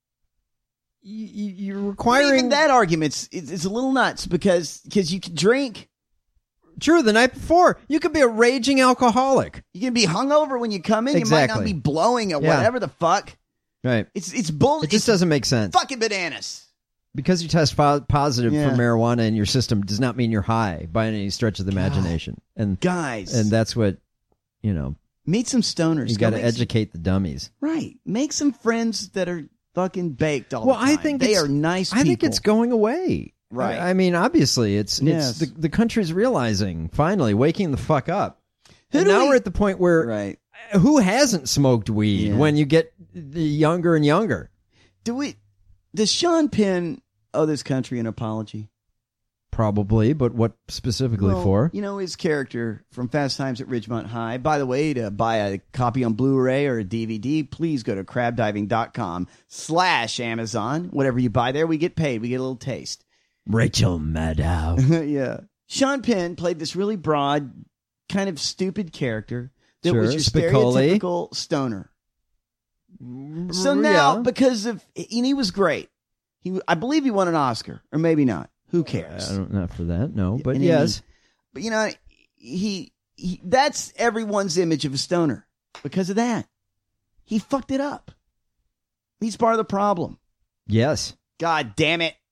you, you- you're But requiring even that argument's it's, it's a little nuts because because you can drink. True, the night before you could be a raging alcoholic. You can be hungover when you come in. You might not Exactly. be blowing or Yeah. whatever the fuck. Right. It's it's bull. It just it's doesn't make sense. fucking bananas. Because you test po- positive Yeah. for marijuana in your system does not mean you're high by any stretch of the imagination. And Guys, and that's what, you know, meet some stoners. you Go got to make some- educate the dummies. Right. Make some friends that are fucking baked all Well, the time. I think they it's- are nice I people. think it's going away. Right. I, I mean, obviously, it's Yes. it's the, the country's realizing, finally, waking the fuck up. Who and do now we- we're at the point where Right. who hasn't smoked weed Yeah. when you get the younger and younger? Do we? Does Sean Penn owe this country an apology? Probably, but what specifically Well, for? You know, his character from Fast Times at Ridgemont High. By the way, to buy a copy on Blu-ray or a D V D, please go to crabdiving.com slash Amazon. Whatever you buy there, we get paid. We get a little taste. Rachel Maddow. Yeah. Sean Penn played this really broad, kind of stupid character that Sure, was your Spicoli. stereotypical stoner. So Yeah. now, because of, and he was great. He, I believe he won an Oscar, or maybe not. Who cares? I don't not for that, no, but And yes. he- but you know, he, he that's everyone's image of a stoner because of that. He fucked it up. He's part of the problem. Yes. God damn it.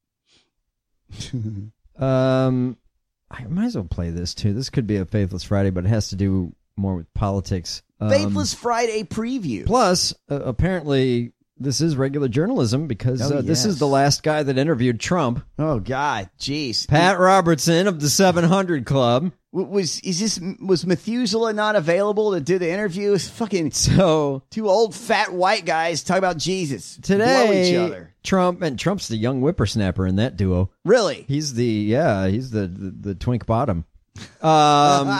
Um, I might as well play this too. This could be a Faithless Friday, but it has to do more with politics. Um, Faithless Friday preview. Plus, uh, apparently, this is regular journalism because Oh, uh, this yes. is the last guy that interviewed Trump. Oh God, jeez. Pat Robertson of the seven hundred Club. W- Was is this was Methuselah not available to do the interview? It's fucking So two old fat white guys talk about Jesus. Blow each today, other. Trump and Trump's the young whippersnapper in that duo. Really? He's the yeah, he's the the, the twink bottom. Um,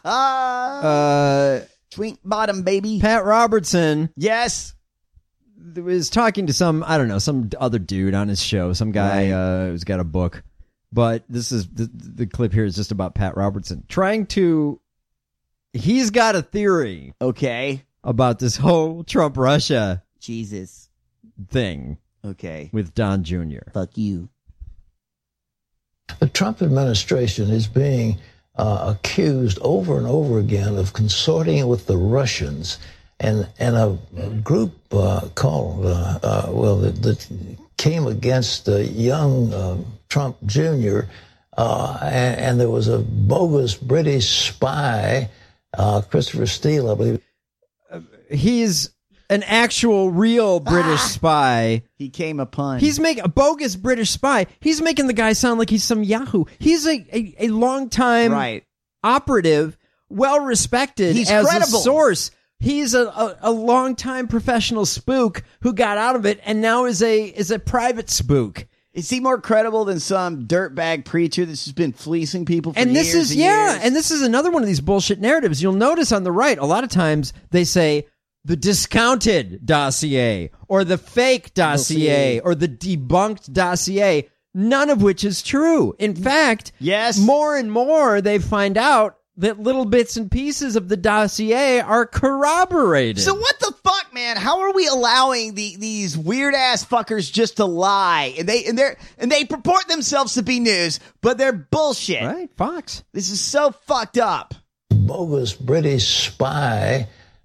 uh, Twink bottom baby. Pat Robertson Yes. was talking to some I don't know some other dude on his show, some guy Right. uh, who's got a book. But this is the, the clip here is just about Pat Robertson trying to. He's got a theory Okay. about this whole Trump Russia Jesus. thing Okay. with Don Junior Fuck you. The Trump administration is being uh, accused over and over again of consorting with the Russians, and and a, a group uh, called uh, uh, well that, that came against uh, young uh, Trump Junior Uh, and, and there was a bogus British spy, uh, Christopher Steele, I believe. He's an actual, real British spy. He came upon. He's making a bogus British spy. He's making the guy sound like he's some Yahoo. He's a a, a long time right. operative, well respected He's as credible. a source. He's a, a, a long time professional spook who got out of it and now is a is a private spook. Is he more credible than some dirtbag preacher that's just been fleecing people for And years this is and yeah, years? and this is another one of these bullshit narratives. You'll notice on the right, a lot of times they say the discounted dossier or the fake dossier or the debunked dossier, none of which is true. In fact, yes, more and more they find out that little bits and pieces of the dossier are corroborated. So what the fuck, man? How are we allowing the, these weird ass fuckers just to lie? And they and they and they purport themselves to be news, but they're bullshit. Right, Fox. This is so fucked up. Bogus British spy,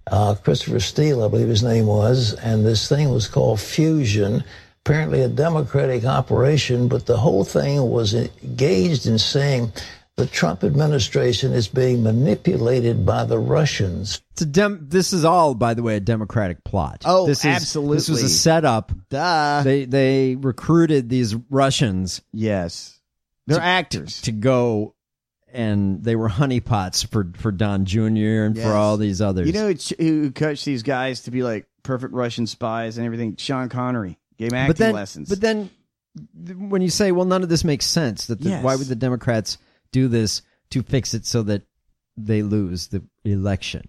uh, Christopher Steele, I believe his name was, and this thing was called Fusion, apparently a Democratic operation, but the whole thing was engaged in saying the Trump administration is being manipulated by the Russians. It's a dem- this is all, by the way, a Democratic plot. Oh, this is, absolutely. This was a setup. Duh. They they recruited these Russians. Yes. They're to, actors. To go, and they were honeypots for, for Don Junior and Yes. for all these others. You know who, who coached these guys to be like perfect Russian spies and everything? Sean Connery gave acting but then, lessons. But then when you say, well, none of this makes sense, that the, Yes. why would the Democrats do this to fix it so that they lose the election?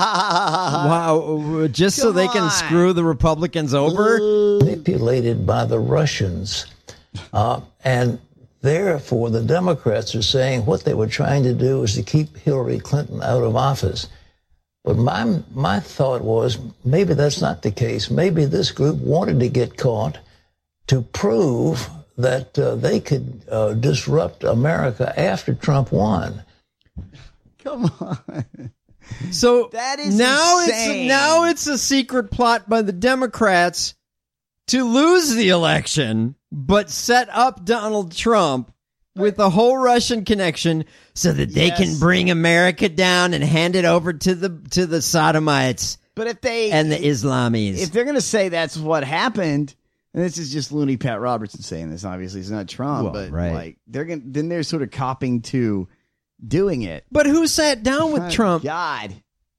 Wow, just so Come they can on. screw the Republicans over? Manipulated by the Russians. Uh, and therefore, the Democrats are saying what they were trying to do is to keep Hillary Clinton out of office. But my, my thought was, maybe that's not the case. Maybe this group wanted to get caught to prove that uh, they could uh, disrupt America after Trump won. Come on. So that is now insane. it's now it's a secret plot by the Democrats to lose the election, but set up Donald Trump with the whole Russian connection so that they Yes. can bring America down and hand it over to the to the sodomites But if they and the Islamis. if they're going to say that's what happened, and this is just loony Pat Robertson saying this. Obviously, it's not Trump, Well, but right. like they're going then they're sort of copying to doing it. But who sat down with Oh, Trump God,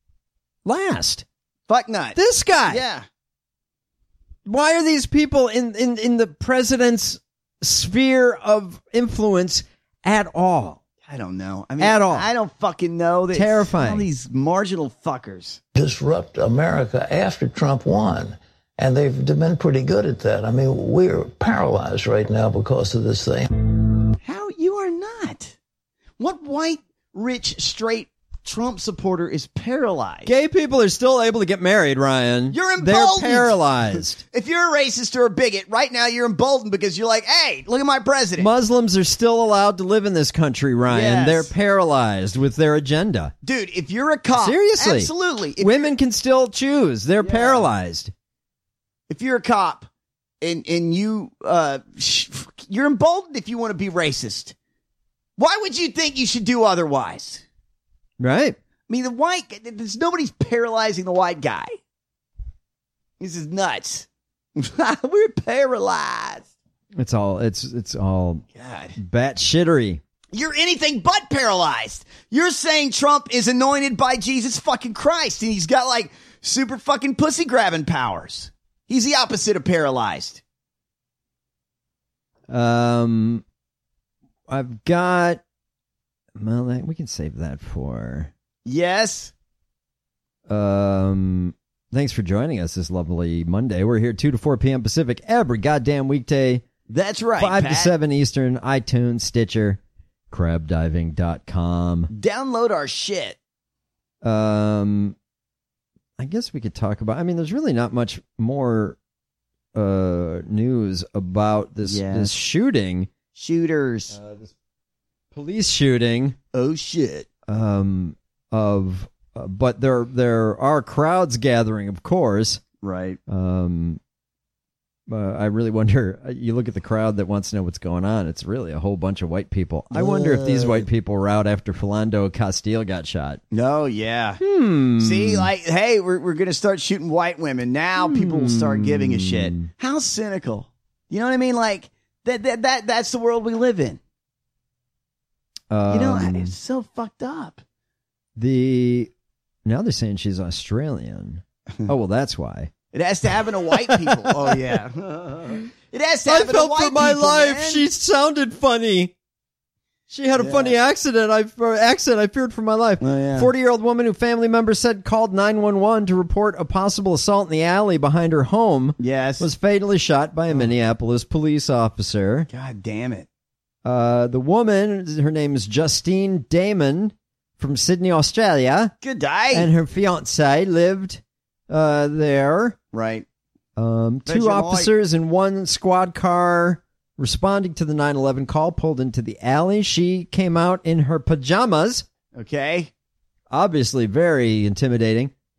last? fuck nut. This guy. Yeah. Why are these people in, in, in the president's sphere of influence at all? I don't know. I mean, At all. I don't fucking know. That Terrifying. All these marginal fuckers. Disrupt America after Trump won. And they've been pretty good at that. I mean, we're paralyzed right now because of this thing. How you are not? What white, rich, straight Trump supporter is paralyzed? Gay people are still able to get married, Ryan. You're They're emboldened. paralyzed. If you're a racist or a bigot, right now you're emboldened because you're like, hey, look at my president. Muslims are still allowed to live in this country, Ryan. Yes. They're paralyzed with their agenda. Dude, if you're a cop, Seriously. absolutely. If Women can still choose. They're paralyzed. if you're a cop and and you uh sh- you're emboldened if you want to be racist. Why would you think you should do otherwise? Right. I mean, the white there's nobody's paralyzing the white guy. This is nuts. We're paralyzed. It's all it's it's all God. bat shittery. You're anything but paralyzed. You're saying Trump is anointed by Jesus fucking Christ and he's got like super fucking pussy grabbing powers. He's the opposite of paralyzed. Um I've got well that- we can save that for Yes. Um, thanks for joining us this lovely Monday. We're here two to four p.m. Pacific every goddamn weekday. That's right, five to Pat. seven Eastern, iTunes, Stitcher, crab diving dot com. Download our shit. Um, I guess we could talk about, I mean, there's really not much more uh news about this, Yes. this shooting. Shooters. Uh, this police shooting. Oh, shit. Um, of, uh, but there, there are crowds gathering, of course. Right. Um, uh, I really wonder, you look at the crowd that wants to know what's going on. It's really a whole bunch of white people. I wonder if these white people were out after Philando Castile got shot. No, yeah. Hmm. See, like, hey, we're, we're going to start shooting white women. Now people will start giving a shit. How cynical. You know what I mean? Like, that, that, that that's the world we live in. Um, You know, it's so fucked up. The, now they're saying she's Australian. Oh, well, that's why. It has to happen to white people. Oh, yeah. It has to happen to white people, man. She sounded funny. She had a Yeah. funny accident. I or accent. I feared for my life. Oh, yeah. Forty-year-old woman who family members said called nine one one to report a possible assault in the alley behind her home. Yes. Was fatally shot by a Minneapolis police officer. God damn it. Uh, the woman, her name is Justine Damon from Sydney, Australia. Good day. And her fiance lived uh, there. Right. Um, two Vegemite. officers in one squad car responding to the nine one one call pulled into the alley. She came out in her pajamas. Okay. Obviously very intimidating.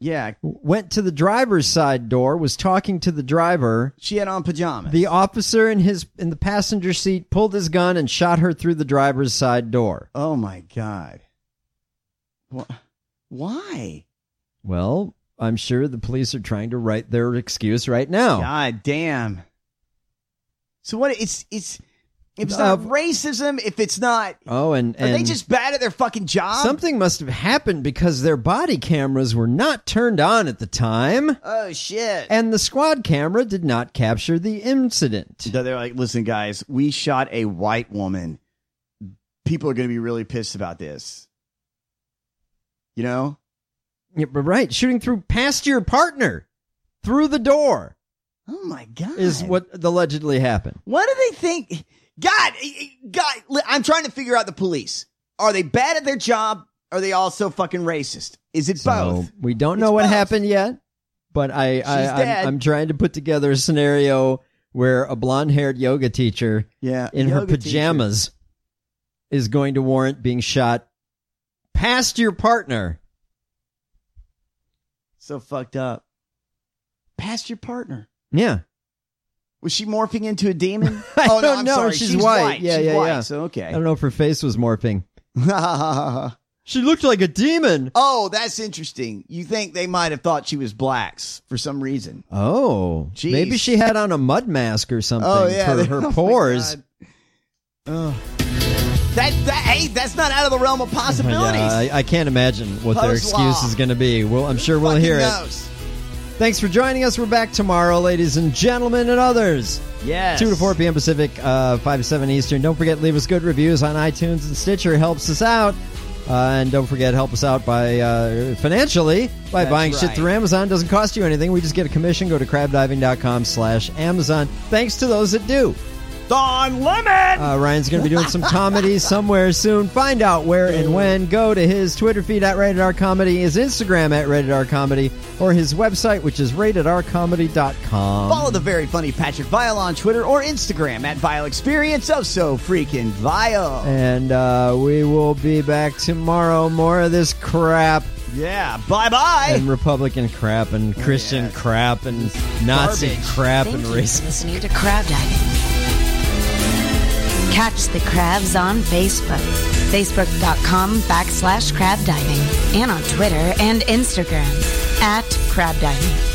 Yeah. Went to the driver's side door, was talking to the driver. She had on pajamas. The officer in his in the passenger seat pulled his gun and shot her through the driver's side door. Oh, my God. What? Why? Well, I'm sure the police are trying to write their excuse right now. God damn. So what? It's it's if it's not Uh, racism, if it's not, Oh, and, are they and just bad at their fucking job? something must have happened because their body cameras were not turned on at the time. Oh shit! And the squad camera did not capture the incident. So they're like, listen, guys, we shot a white woman. People are going to be really pissed about this. You know? Yeah, but right, shooting through past your partner through the door. Oh my God! Is what allegedly happened. What do they think? God, God, I'm trying to figure out the police. Are they bad at their job? Are they also fucking racist? Is it So both? we don't know It's what both. happened yet, but I, I She's dead. I'm, I'm trying to put together a scenario where a blonde-haired yoga teacher, Yeah, in her yoga pajamas, is going to warrant being shot past your partner. So fucked up. Past your partner. Yeah. Was she morphing into a demon? I oh, no, don't I'm know. sorry. She's, white. Yeah, She's yeah, white, yeah. So, okay. I don't know if her face was morphing. She looked like a demon. Oh, that's interesting. You think they might have thought she was blacks for some reason. Oh, Jeez. maybe she had on a mud mask or something Oh, yeah. for Oh, her my pores. God. Oh. That, that, hey, that's not out of the realm of possibilities. Yeah, I, I can't imagine what their Post-law. excuse is going to be. Well, I'm sure we'll Fucking hear knows? it. Thanks for joining us. We're back tomorrow, ladies and gentlemen and others. Yes. two to four p.m. Pacific, uh, five to seven Eastern. Don't forget, leave us good reviews on iTunes and Stitcher. Helps us out. Uh, and don't forget, help us out by uh, financially by That's buying shit right. through Amazon. Doesn't cost you anything. We just get a commission. Go to crabdiving.com slash Amazon. Thanks to those that do. Don Lemon! Uh, Ryan's going to be doing some comedy somewhere soon. Find out where and when. Go to his Twitter feed at Rated R Comedy, his Instagram at Rated R Comedy, or his website, which is rated r comedy dot com. Follow the very funny Patrick Vile on Twitter or Instagram at Vile Experience. Oh, so freaking vile. And uh, we will be back tomorrow. More of this crap. Yeah, bye-bye. And Republican crap and Christian yeah. crap and Nazi Garbage. crap Thank and you for racist. listening to Crab Diving. Catch the crabs on Facebook, facebook.com backslash crab diving, and on Twitter and Instagram at crab diving.